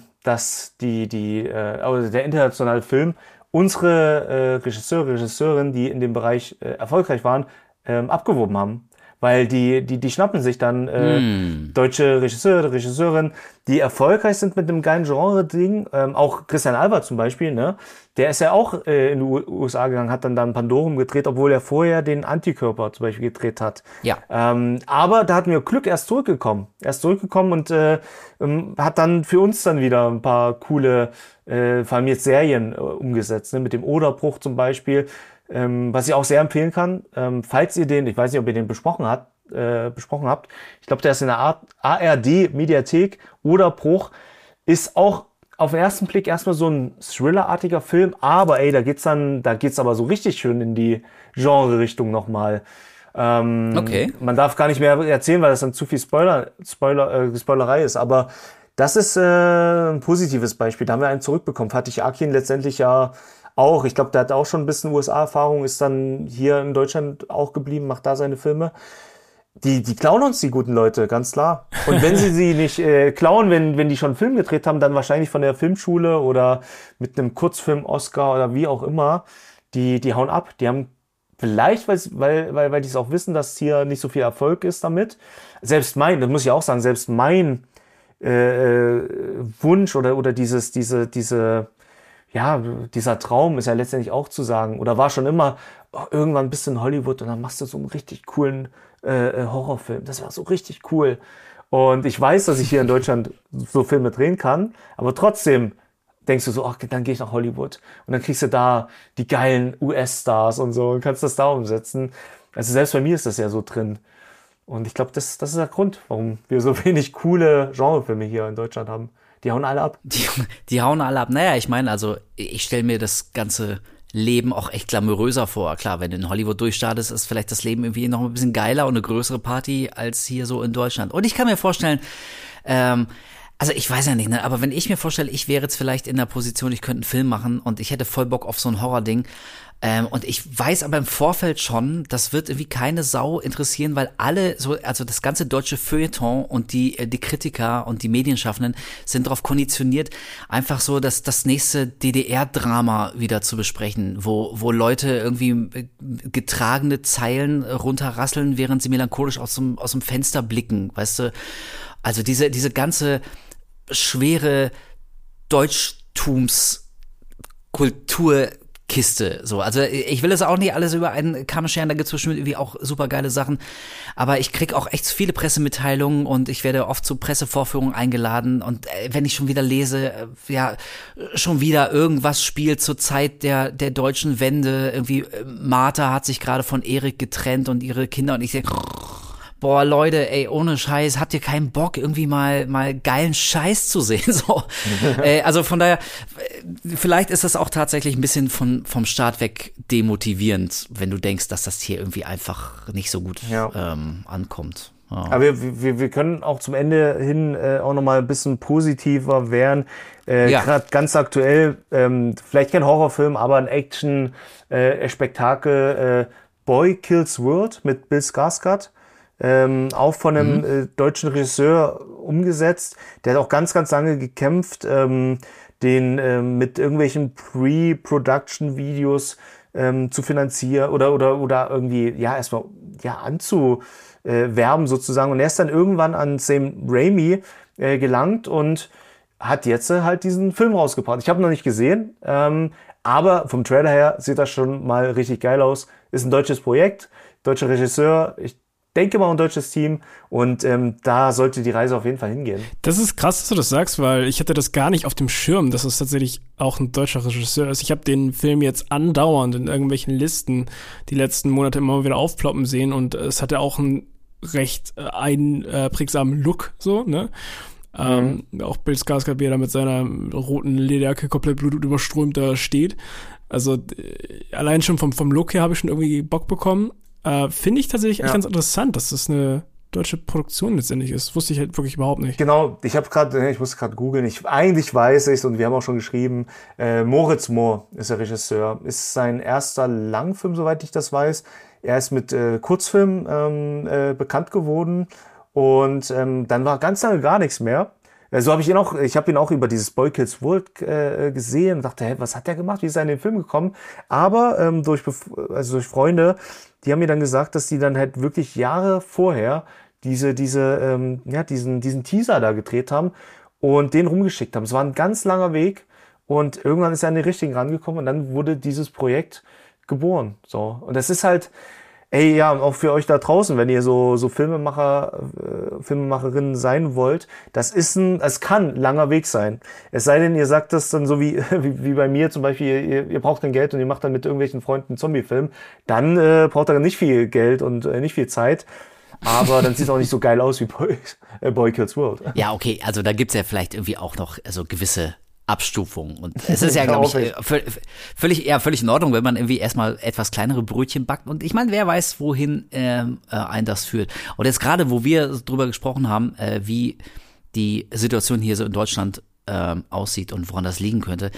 der internationale Film unsere Regisseurinnen, die in dem Bereich erfolgreich waren, abgeworben haben. Weil die schnappen sich dann deutsche Regisseurinnen, die erfolgreich sind mit einem geilen Genre-Ding. Auch Christian Albert zum Beispiel, ne? Der ist ja auch in die USA gegangen, hat dann Pandorum gedreht, obwohl er vorher den Antikörper zum Beispiel gedreht hat. Ja. Aber da hatten wir Glück, er ist zurückgekommen und hat dann für uns dann wieder ein paar coole, vor allem jetzt Serien umgesetzt, ne? Mit dem Oderbruch zum Beispiel. Was ich auch sehr empfehlen kann, falls ihr ich weiß nicht, ob ihr den besprochen habt, ich glaube, der ist in der ARD-Mediathek, Oderbruch, ist auch auf den ersten Blick erstmal so ein Thriller-artiger Film, aber da geht's aber so richtig schön in die Genre-Richtung nochmal. Okay. Man darf gar nicht mehr erzählen, weil das dann zu viel Spoilerei ist, aber das ist ein positives Beispiel. Da haben wir einen zurückbekommen. Fatih Akin letztendlich ja auch. Ich glaube, der hat auch schon ein bisschen USA-Erfahrung, ist dann hier in Deutschland auch geblieben, macht da seine Filme. Die klauen uns, die guten Leute, ganz klar. Und wenn sie nicht klauen, wenn die schon einen Film gedreht haben, dann wahrscheinlich von der Filmschule oder mit einem Kurzfilm-Oscar oder wie auch immer, die hauen ab. Die haben vielleicht, weil die es auch wissen, dass hier nicht so viel Erfolg ist damit. Das muss ich auch sagen, selbst mein Wunsch oder dieser Traum ist ja letztendlich auch zu sagen, oder war schon immer, irgendwann bist du in Hollywood und dann machst du so einen richtig coolen Horrorfilm. Das war so richtig cool. Und ich weiß, dass ich hier in Deutschland so Filme drehen kann, aber trotzdem denkst du so, ach, dann gehe ich nach Hollywood und dann kriegst du da die geilen US-Stars und so und kannst das da umsetzen. Also selbst bei mir ist das ja so drin. Und ich glaube, das ist der Grund, warum wir so wenig coole Genrefilme hier in Deutschland haben. Die hauen alle ab. Die hauen alle ab. Naja, ich meine, also ich stelle mir das ganze Leben auch echt glamouröser vor. Klar, wenn du in Hollywood durchstartest, ist vielleicht das Leben irgendwie noch ein bisschen geiler und eine größere Party als hier so in Deutschland. Und ich kann mir vorstellen, also ich weiß ja nicht, ne, aber wenn ich mir vorstelle, ich wäre jetzt vielleicht in der Position, ich könnte einen Film machen und ich hätte voll Bock auf so ein Horror-Ding, und ich weiß aber im Vorfeld schon, das wird irgendwie keine Sau interessieren, weil also das ganze deutsche Feuilleton und die Kritiker und die Medienschaffenden sind darauf konditioniert, einfach so das nächste DDR-Drama wieder zu besprechen, wo Leute irgendwie getragene Zeilen runterrasseln, während sie melancholisch aus dem Fenster blicken, weißt du? Also diese ganze schwere Deutschtumskulturkiste, so. Also ich will es auch nicht alles über einen Kamm scheren, da gibt's bestimmt irgendwie auch super geile Sachen, aber ich krieg auch echt viele Pressemitteilungen und ich werde oft zu Pressevorführungen eingeladen und wenn ich schon wieder lese, schon wieder irgendwas spielt zur Zeit der deutschen Wende, irgendwie Martha hat sich gerade von Erik getrennt und ihre Kinder und ich denke, boah, Leute, ey, ohne Scheiß, habt ihr keinen Bock, irgendwie mal geilen Scheiß zu sehen, so. Also von daher, vielleicht ist das auch tatsächlich ein bisschen vom Start weg demotivierend, wenn du denkst, dass das hier irgendwie einfach nicht so gut ankommt. Ja. Aber wir können auch zum Ende hin auch nochmal ein bisschen positiver werden. Gerade ganz aktuell, vielleicht kein Horrorfilm, aber ein Action-Spektakel, Boy Kills World mit Bill Skarsgård. Auch von einem deutschen Regisseur umgesetzt. Der hat auch ganz, ganz lange gekämpft, den mit irgendwelchen Pre-Production-Videos zu finanzieren oder irgendwie erstmal anzuwerben sozusagen. Und er ist dann irgendwann an Sam Raimi gelangt und hat jetzt halt diesen Film rausgebracht. Ich habe ihn noch nicht gesehen, aber vom Trailer her sieht das schon mal richtig geil aus. Ist ein deutsches Projekt, deutscher Regisseur, ich denke mal ein deutsches Team und da sollte die Reise auf jeden Fall hingehen. Das ist krass, dass du das sagst, weil ich hatte das gar nicht auf dem Schirm, dass es tatsächlich auch ein deutscher Regisseur ist. Ich habe den Film jetzt andauernd in irgendwelchen Listen die letzten Monate immer wieder aufploppen sehen und es hatte auch einen recht einprägsamen Look, so, ne? Auch Bill Skarsgård, wie er da mit seiner roten Lederjacke komplett blutüberströmt da steht. Also allein schon vom Look her habe ich schon irgendwie Bock bekommen. Finde ich tatsächlich echt ganz interessant, dass das eine deutsche Produktion letztendlich ist. Wusste ich halt wirklich überhaupt nicht. Genau, ich musste gerade googeln. Eigentlich weiß ich es und wir haben auch schon geschrieben, Moritz Mohr ist der Regisseur. Ist sein erster Langfilm, soweit ich das weiß. Er ist mit Kurzfilm bekannt geworden. Und dann war ganz lange gar nichts mehr. So habe ich habe ihn auch über dieses Boy Kills World gesehen und dachte, was hat der gemacht? Wie ist er in den Film gekommen? Aber durch Freunde, die haben mir dann gesagt, dass die dann halt wirklich Jahre vorher diesen Teaser da gedreht haben und den rumgeschickt haben. Es war ein ganz langer Weg und irgendwann ist er an den richtigen rangekommen und dann wurde dieses Projekt geboren. So. Und das ist halt, auch für euch da draußen, wenn ihr so Filmemacherinnen sein wollt, es kann ein langer Weg sein. Es sei denn, ihr sagt das dann so wie bei mir zum Beispiel, ihr braucht kein Geld und ihr macht dann mit irgendwelchen Freunden einen Zombie-Film, dann braucht ihr nicht viel Geld und nicht viel Zeit. Aber dann sieht es auch nicht so geil aus wie Boy Kills World. Ja, okay, also da gibt's ja vielleicht irgendwie auch noch gewisse Abstufung. Und es ist ja, glaube ich, völlig in Ordnung, wenn man irgendwie erstmal etwas kleinere Brötchen backt. Und ich meine, wer weiß, wohin ein das führt. Und jetzt gerade, wo wir drüber gesprochen haben, wie die Situation hier so in Deutschland aussieht und woran das liegen könnte,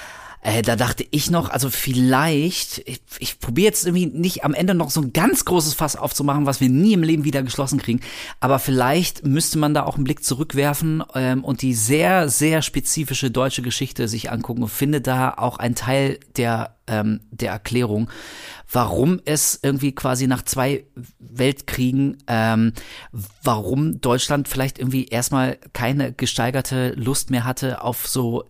da dachte ich noch, also vielleicht, ich probiere jetzt irgendwie nicht am Ende noch so ein ganz großes Fass aufzumachen, was wir nie im Leben wieder geschlossen kriegen, aber vielleicht müsste man da auch einen Blick zurückwerfen und die sehr, sehr spezifische deutsche Geschichte sich angucken und finde da auch einen Teil der Erklärung, warum es irgendwie quasi nach 2 Weltkriegen, warum Deutschland vielleicht irgendwie erstmal keine gesteigerte Lust mehr hatte auf so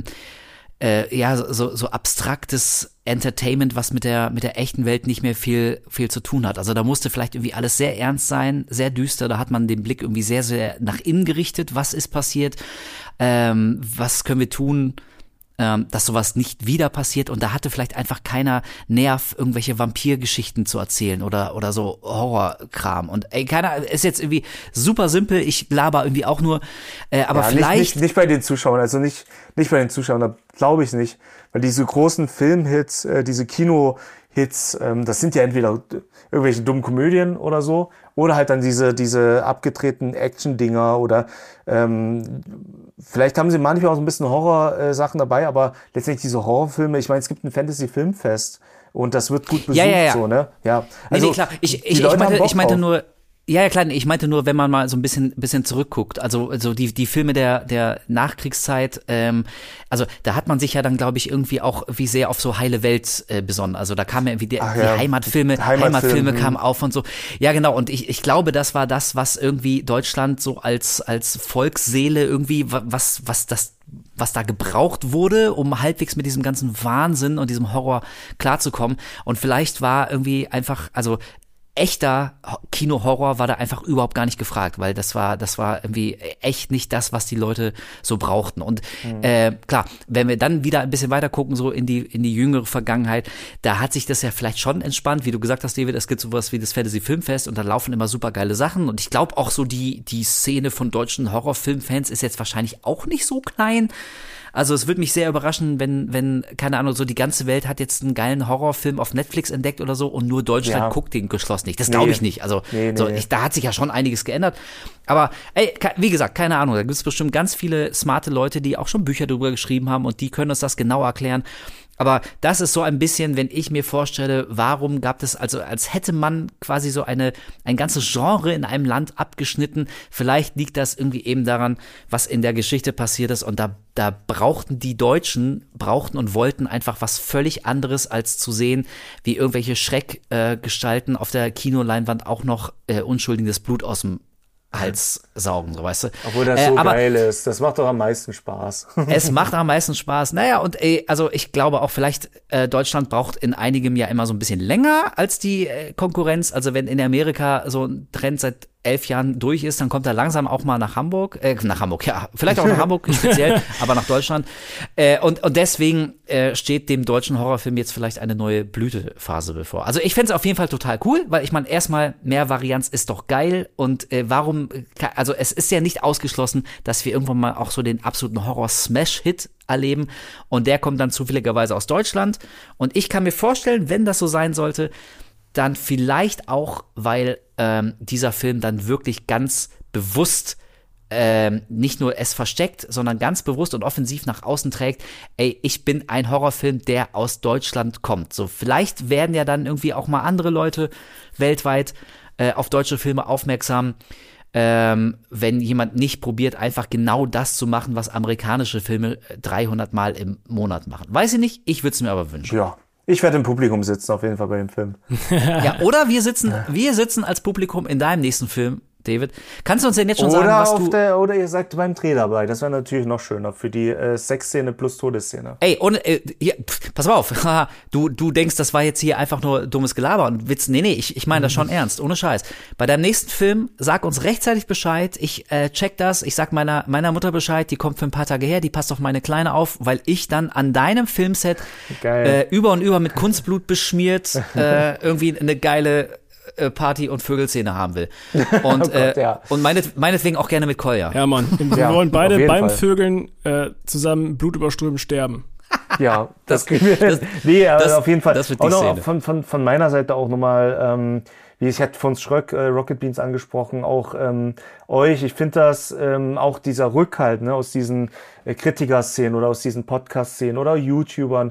abstraktes Entertainment, was mit der echten Welt nicht mehr viel zu tun hat. Also da musste vielleicht irgendwie alles sehr ernst sein, sehr düster. Da hat man den Blick irgendwie sehr, sehr nach innen gerichtet. Was ist passiert? Was können wir tun, dass sowas nicht wieder passiert? Und da hatte vielleicht einfach keiner Nerv, irgendwelche Vampirgeschichten zu erzählen oder so Horrorkram. Und keiner, ist jetzt irgendwie super simpel. Ich laber irgendwie auch nur, aber vielleicht nicht bei den Zuschauern, also nicht bei den Zuschauern, da glaube ich nicht, weil diese großen Filmhits, diese Kinohits, das sind ja entweder irgendwelche dummen Komödien oder so, oder halt dann diese abgedrehten Action-Dinger oder vielleicht haben sie manchmal auch so ein bisschen Horror-Sachen dabei, aber letztendlich diese Horrorfilme, ich meine, es gibt ein Fantasy-Filmfest und das wird gut besucht, ja. so, ne? Ja. Also, nee, klar. Ich meinte nur, ja, klar, ich meinte nur, wenn man mal so ein bisschen zurückguckt, also die Filme der Nachkriegszeit, also da hat man sich ja dann, glaube ich, irgendwie auch wie sehr auf so heile Welt besonnen. Also da kamen ja irgendwie die Heimatfilme kamen auf und so. Ja, genau, und ich glaube, das war das, was irgendwie Deutschland so als Volksseele irgendwie, was da gebraucht wurde, um halbwegs mit diesem ganzen Wahnsinn und diesem Horror klarzukommen. Und vielleicht war irgendwie einfach, also echter Kino-Horror war da einfach überhaupt gar nicht gefragt, weil das war irgendwie echt nicht das, was die Leute so brauchten. Und klar, wenn wir dann wieder ein bisschen weiter gucken, so in die jüngere Vergangenheit, da hat sich das ja vielleicht schon entspannt, wie du gesagt hast, David, es gibt sowas wie das Fantasy-Filmfest und da laufen immer super geile Sachen und ich glaube auch so die Szene von deutschen Horrorfilmfans ist jetzt wahrscheinlich auch nicht so klein. Also es würde mich sehr überraschen, wenn, keine Ahnung, so die ganze Welt hat jetzt einen geilen Horrorfilm auf Netflix entdeckt oder so und nur Deutschland guckt den geschlossen nicht. Das glaube ich nicht. Also da hat sich ja schon einiges geändert. Aber wie gesagt, keine Ahnung, da gibt es bestimmt ganz viele smarte Leute, die auch schon Bücher darüber geschrieben haben und die können uns das genau erklären. Aber das ist so ein bisschen, wenn ich mir vorstelle, warum gab es, also als hätte man quasi so ein ganzes Genre in einem Land abgeschnitten. Vielleicht liegt das irgendwie eben daran, was in der Geschichte passiert ist. Und da brauchten die Deutschen, und wollten einfach was völlig anderes, als zu sehen, wie irgendwelche Schreckgestalten auf der Kinoleinwand auch noch unschuldiges Blut aus dem Hals saugen, so weißt du. Obwohl das so geil ist. Das macht doch am meisten Spaß. Es macht am meisten Spaß. Naja, und also ich glaube auch vielleicht, Deutschland braucht in einigem Jahr immer so ein bisschen länger als die Konkurrenz. Also wenn in Amerika so ein Trend seit 11 Jahren durch ist, dann kommt er langsam auch mal nach Hamburg, ja, vielleicht auch nach Hamburg speziell, aber nach Deutschland. Und deswegen steht dem deutschen Horrorfilm jetzt vielleicht eine neue Blütephase bevor. Also ich fände es auf jeden Fall total cool, weil ich meine, erstmal mehr Varianz ist doch geil und also es ist ja nicht ausgeschlossen, dass wir irgendwann mal auch so den absoluten Horror-Smash-Hit erleben und der kommt dann zufälligerweise aus Deutschland und ich kann mir vorstellen, wenn das so sein sollte, dann vielleicht auch, weil dieser Film dann wirklich ganz bewusst nicht nur es versteckt, sondern ganz bewusst und offensiv nach außen trägt, ey, ich bin ein Horrorfilm, der aus Deutschland kommt. So, vielleicht werden ja dann irgendwie auch mal andere Leute weltweit auf deutsche Filme aufmerksam, wenn jemand nicht probiert, einfach genau das zu machen, was amerikanische Filme 300 Mal im Monat machen. Weiß ich nicht, ich würde es mir aber wünschen. Ja. Ich werde im Publikum sitzen, auf jeden Fall bei dem Film. Ja, oder wir sitzen als Publikum in deinem nächsten Film, David. Kannst du uns denn jetzt schon sagen, was du... Oder ihr sagt beim Dreh dabei. Das wäre natürlich noch schöner für die Sexszene plus Todesszene. Ey, pass mal auf. Du denkst, das war jetzt hier einfach nur dummes Gelaber und Witz. Nee, ich meine das schon ernst, ohne Scheiß. Bei deinem nächsten Film, sag uns rechtzeitig Bescheid. Ich check das. Ich sag meiner Mutter Bescheid. Die kommt für ein paar Tage her. Die passt auf meine Kleine auf, weil ich dann an deinem Filmset über und über mit Kunstblut beschmiert irgendwie eine geile Party- und Vögelszene haben will. Und, und meinetwegen auch gerne mit Kolja. Ja, Mann. Wir wollen beide beim Vögeln zusammen blutüberströmend sterben. Ja, das kriegen wir. Auf jeden Fall. Das wird die Szene. Von meiner Seite auch nochmal, wie ich hatte von Schröck, Rocket Beans angesprochen, auch euch. Ich finde das auch dieser Rückhalt aus diesen Kritiker-Szenen oder aus diesen Podcast-Szenen oder YouTubern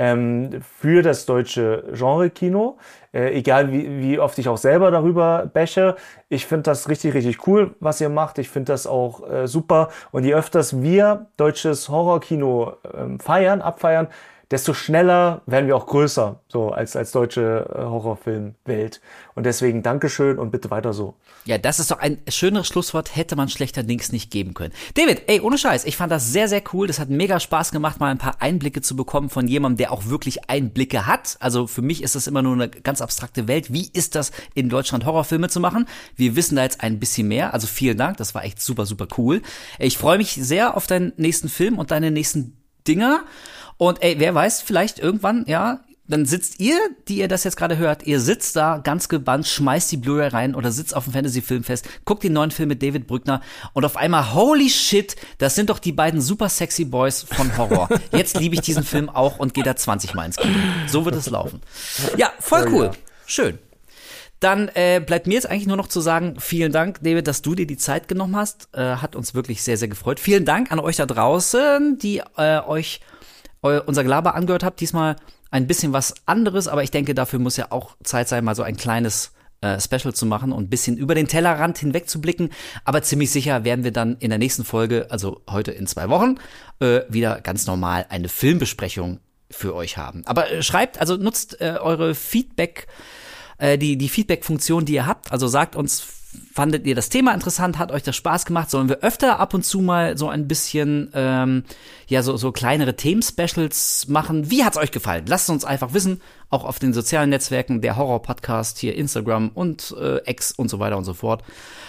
für das deutsche Genre-Kino. Egal wie oft ich auch selber darüber bashe. Ich finde das richtig, richtig cool, was ihr macht. Ich finde das auch super. Und je öfters wir deutsches Horrorkino abfeiern, desto schneller werden wir auch größer, so als deutsche Horrorfilmwelt. Und deswegen Dankeschön und bitte weiter so. Ja, das ist doch ein schöneres Schlusswort, hätte man schlechterdings nicht geben können. David, ey, ohne Scheiß, ich fand das sehr, sehr cool. Das hat mega Spaß gemacht, mal ein paar Einblicke zu bekommen von jemandem, der auch wirklich Einblicke hat. Also für mich ist das immer nur eine ganz abstrakte Welt. Wie ist das, in Deutschland Horrorfilme zu machen? Wir wissen da jetzt ein bisschen mehr. Also vielen Dank, das war echt super, super cool. Ich freue mich sehr auf deinen nächsten Film und deine nächsten Dinger. Und ey, wer weiß, vielleicht irgendwann, ja, dann sitzt ihr, die ihr das jetzt gerade hört, ihr sitzt da ganz gebannt, schmeißt die Blu-ray rein oder sitzt auf dem Fantasy-Filmfest, guckt den neuen Film mit David Brückner und auf einmal, holy shit, das sind doch die beiden super sexy Boys von Horror. Jetzt liebe ich diesen Film auch und gehe da 20 Mal ins Kino. So wird es laufen. Ja, voll cool. Schön. Dann bleibt mir jetzt eigentlich nur noch zu sagen, vielen Dank, David, dass du dir die Zeit genommen hast. Hat uns wirklich sehr, sehr gefreut. Vielen Dank an euch da draußen, die euch unser Gelaber angehört habt. Diesmal ein bisschen was anderes, aber ich denke, dafür muss ja auch Zeit sein, mal so ein kleines Special zu machen und ein bisschen über den Tellerrand hinweg zu blicken. Aber ziemlich sicher werden wir dann in der nächsten Folge, also heute in 2 Wochen, wieder ganz normal eine Filmbesprechung für euch haben. Aber schreibt, also nutzt eure Feedback, die Feedback-Funktion, die ihr habt. Also sagt uns, fandet ihr das Thema interessant? Hat euch das Spaß gemacht? Sollen wir öfter ab und zu mal so ein bisschen, so kleinere Themen-Specials machen? Wie hat's euch gefallen? Lasst uns einfach wissen, auch auf den sozialen Netzwerken, der Horror-Podcast, hier Instagram und X und so weiter und so fort.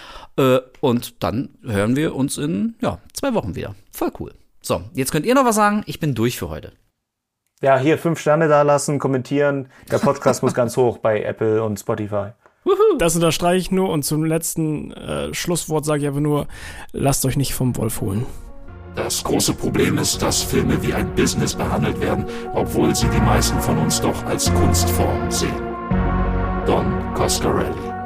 Und dann hören wir uns in 2 Wochen wieder. Voll cool. So, jetzt könnt ihr noch was sagen. Ich bin durch für heute. Ja, hier 5 Sterne da lassen, kommentieren. Der Podcast muss ganz hoch bei Apple und Spotify. Das unterstreiche ich nur und zum letzten Schlusswort sage ich einfach nur, lasst euch nicht vom Wolf holen. Das große Problem ist, dass Filme wie ein Business behandelt werden, obwohl sie die meisten von uns doch als Kunstform sehen. Don Coscarelli.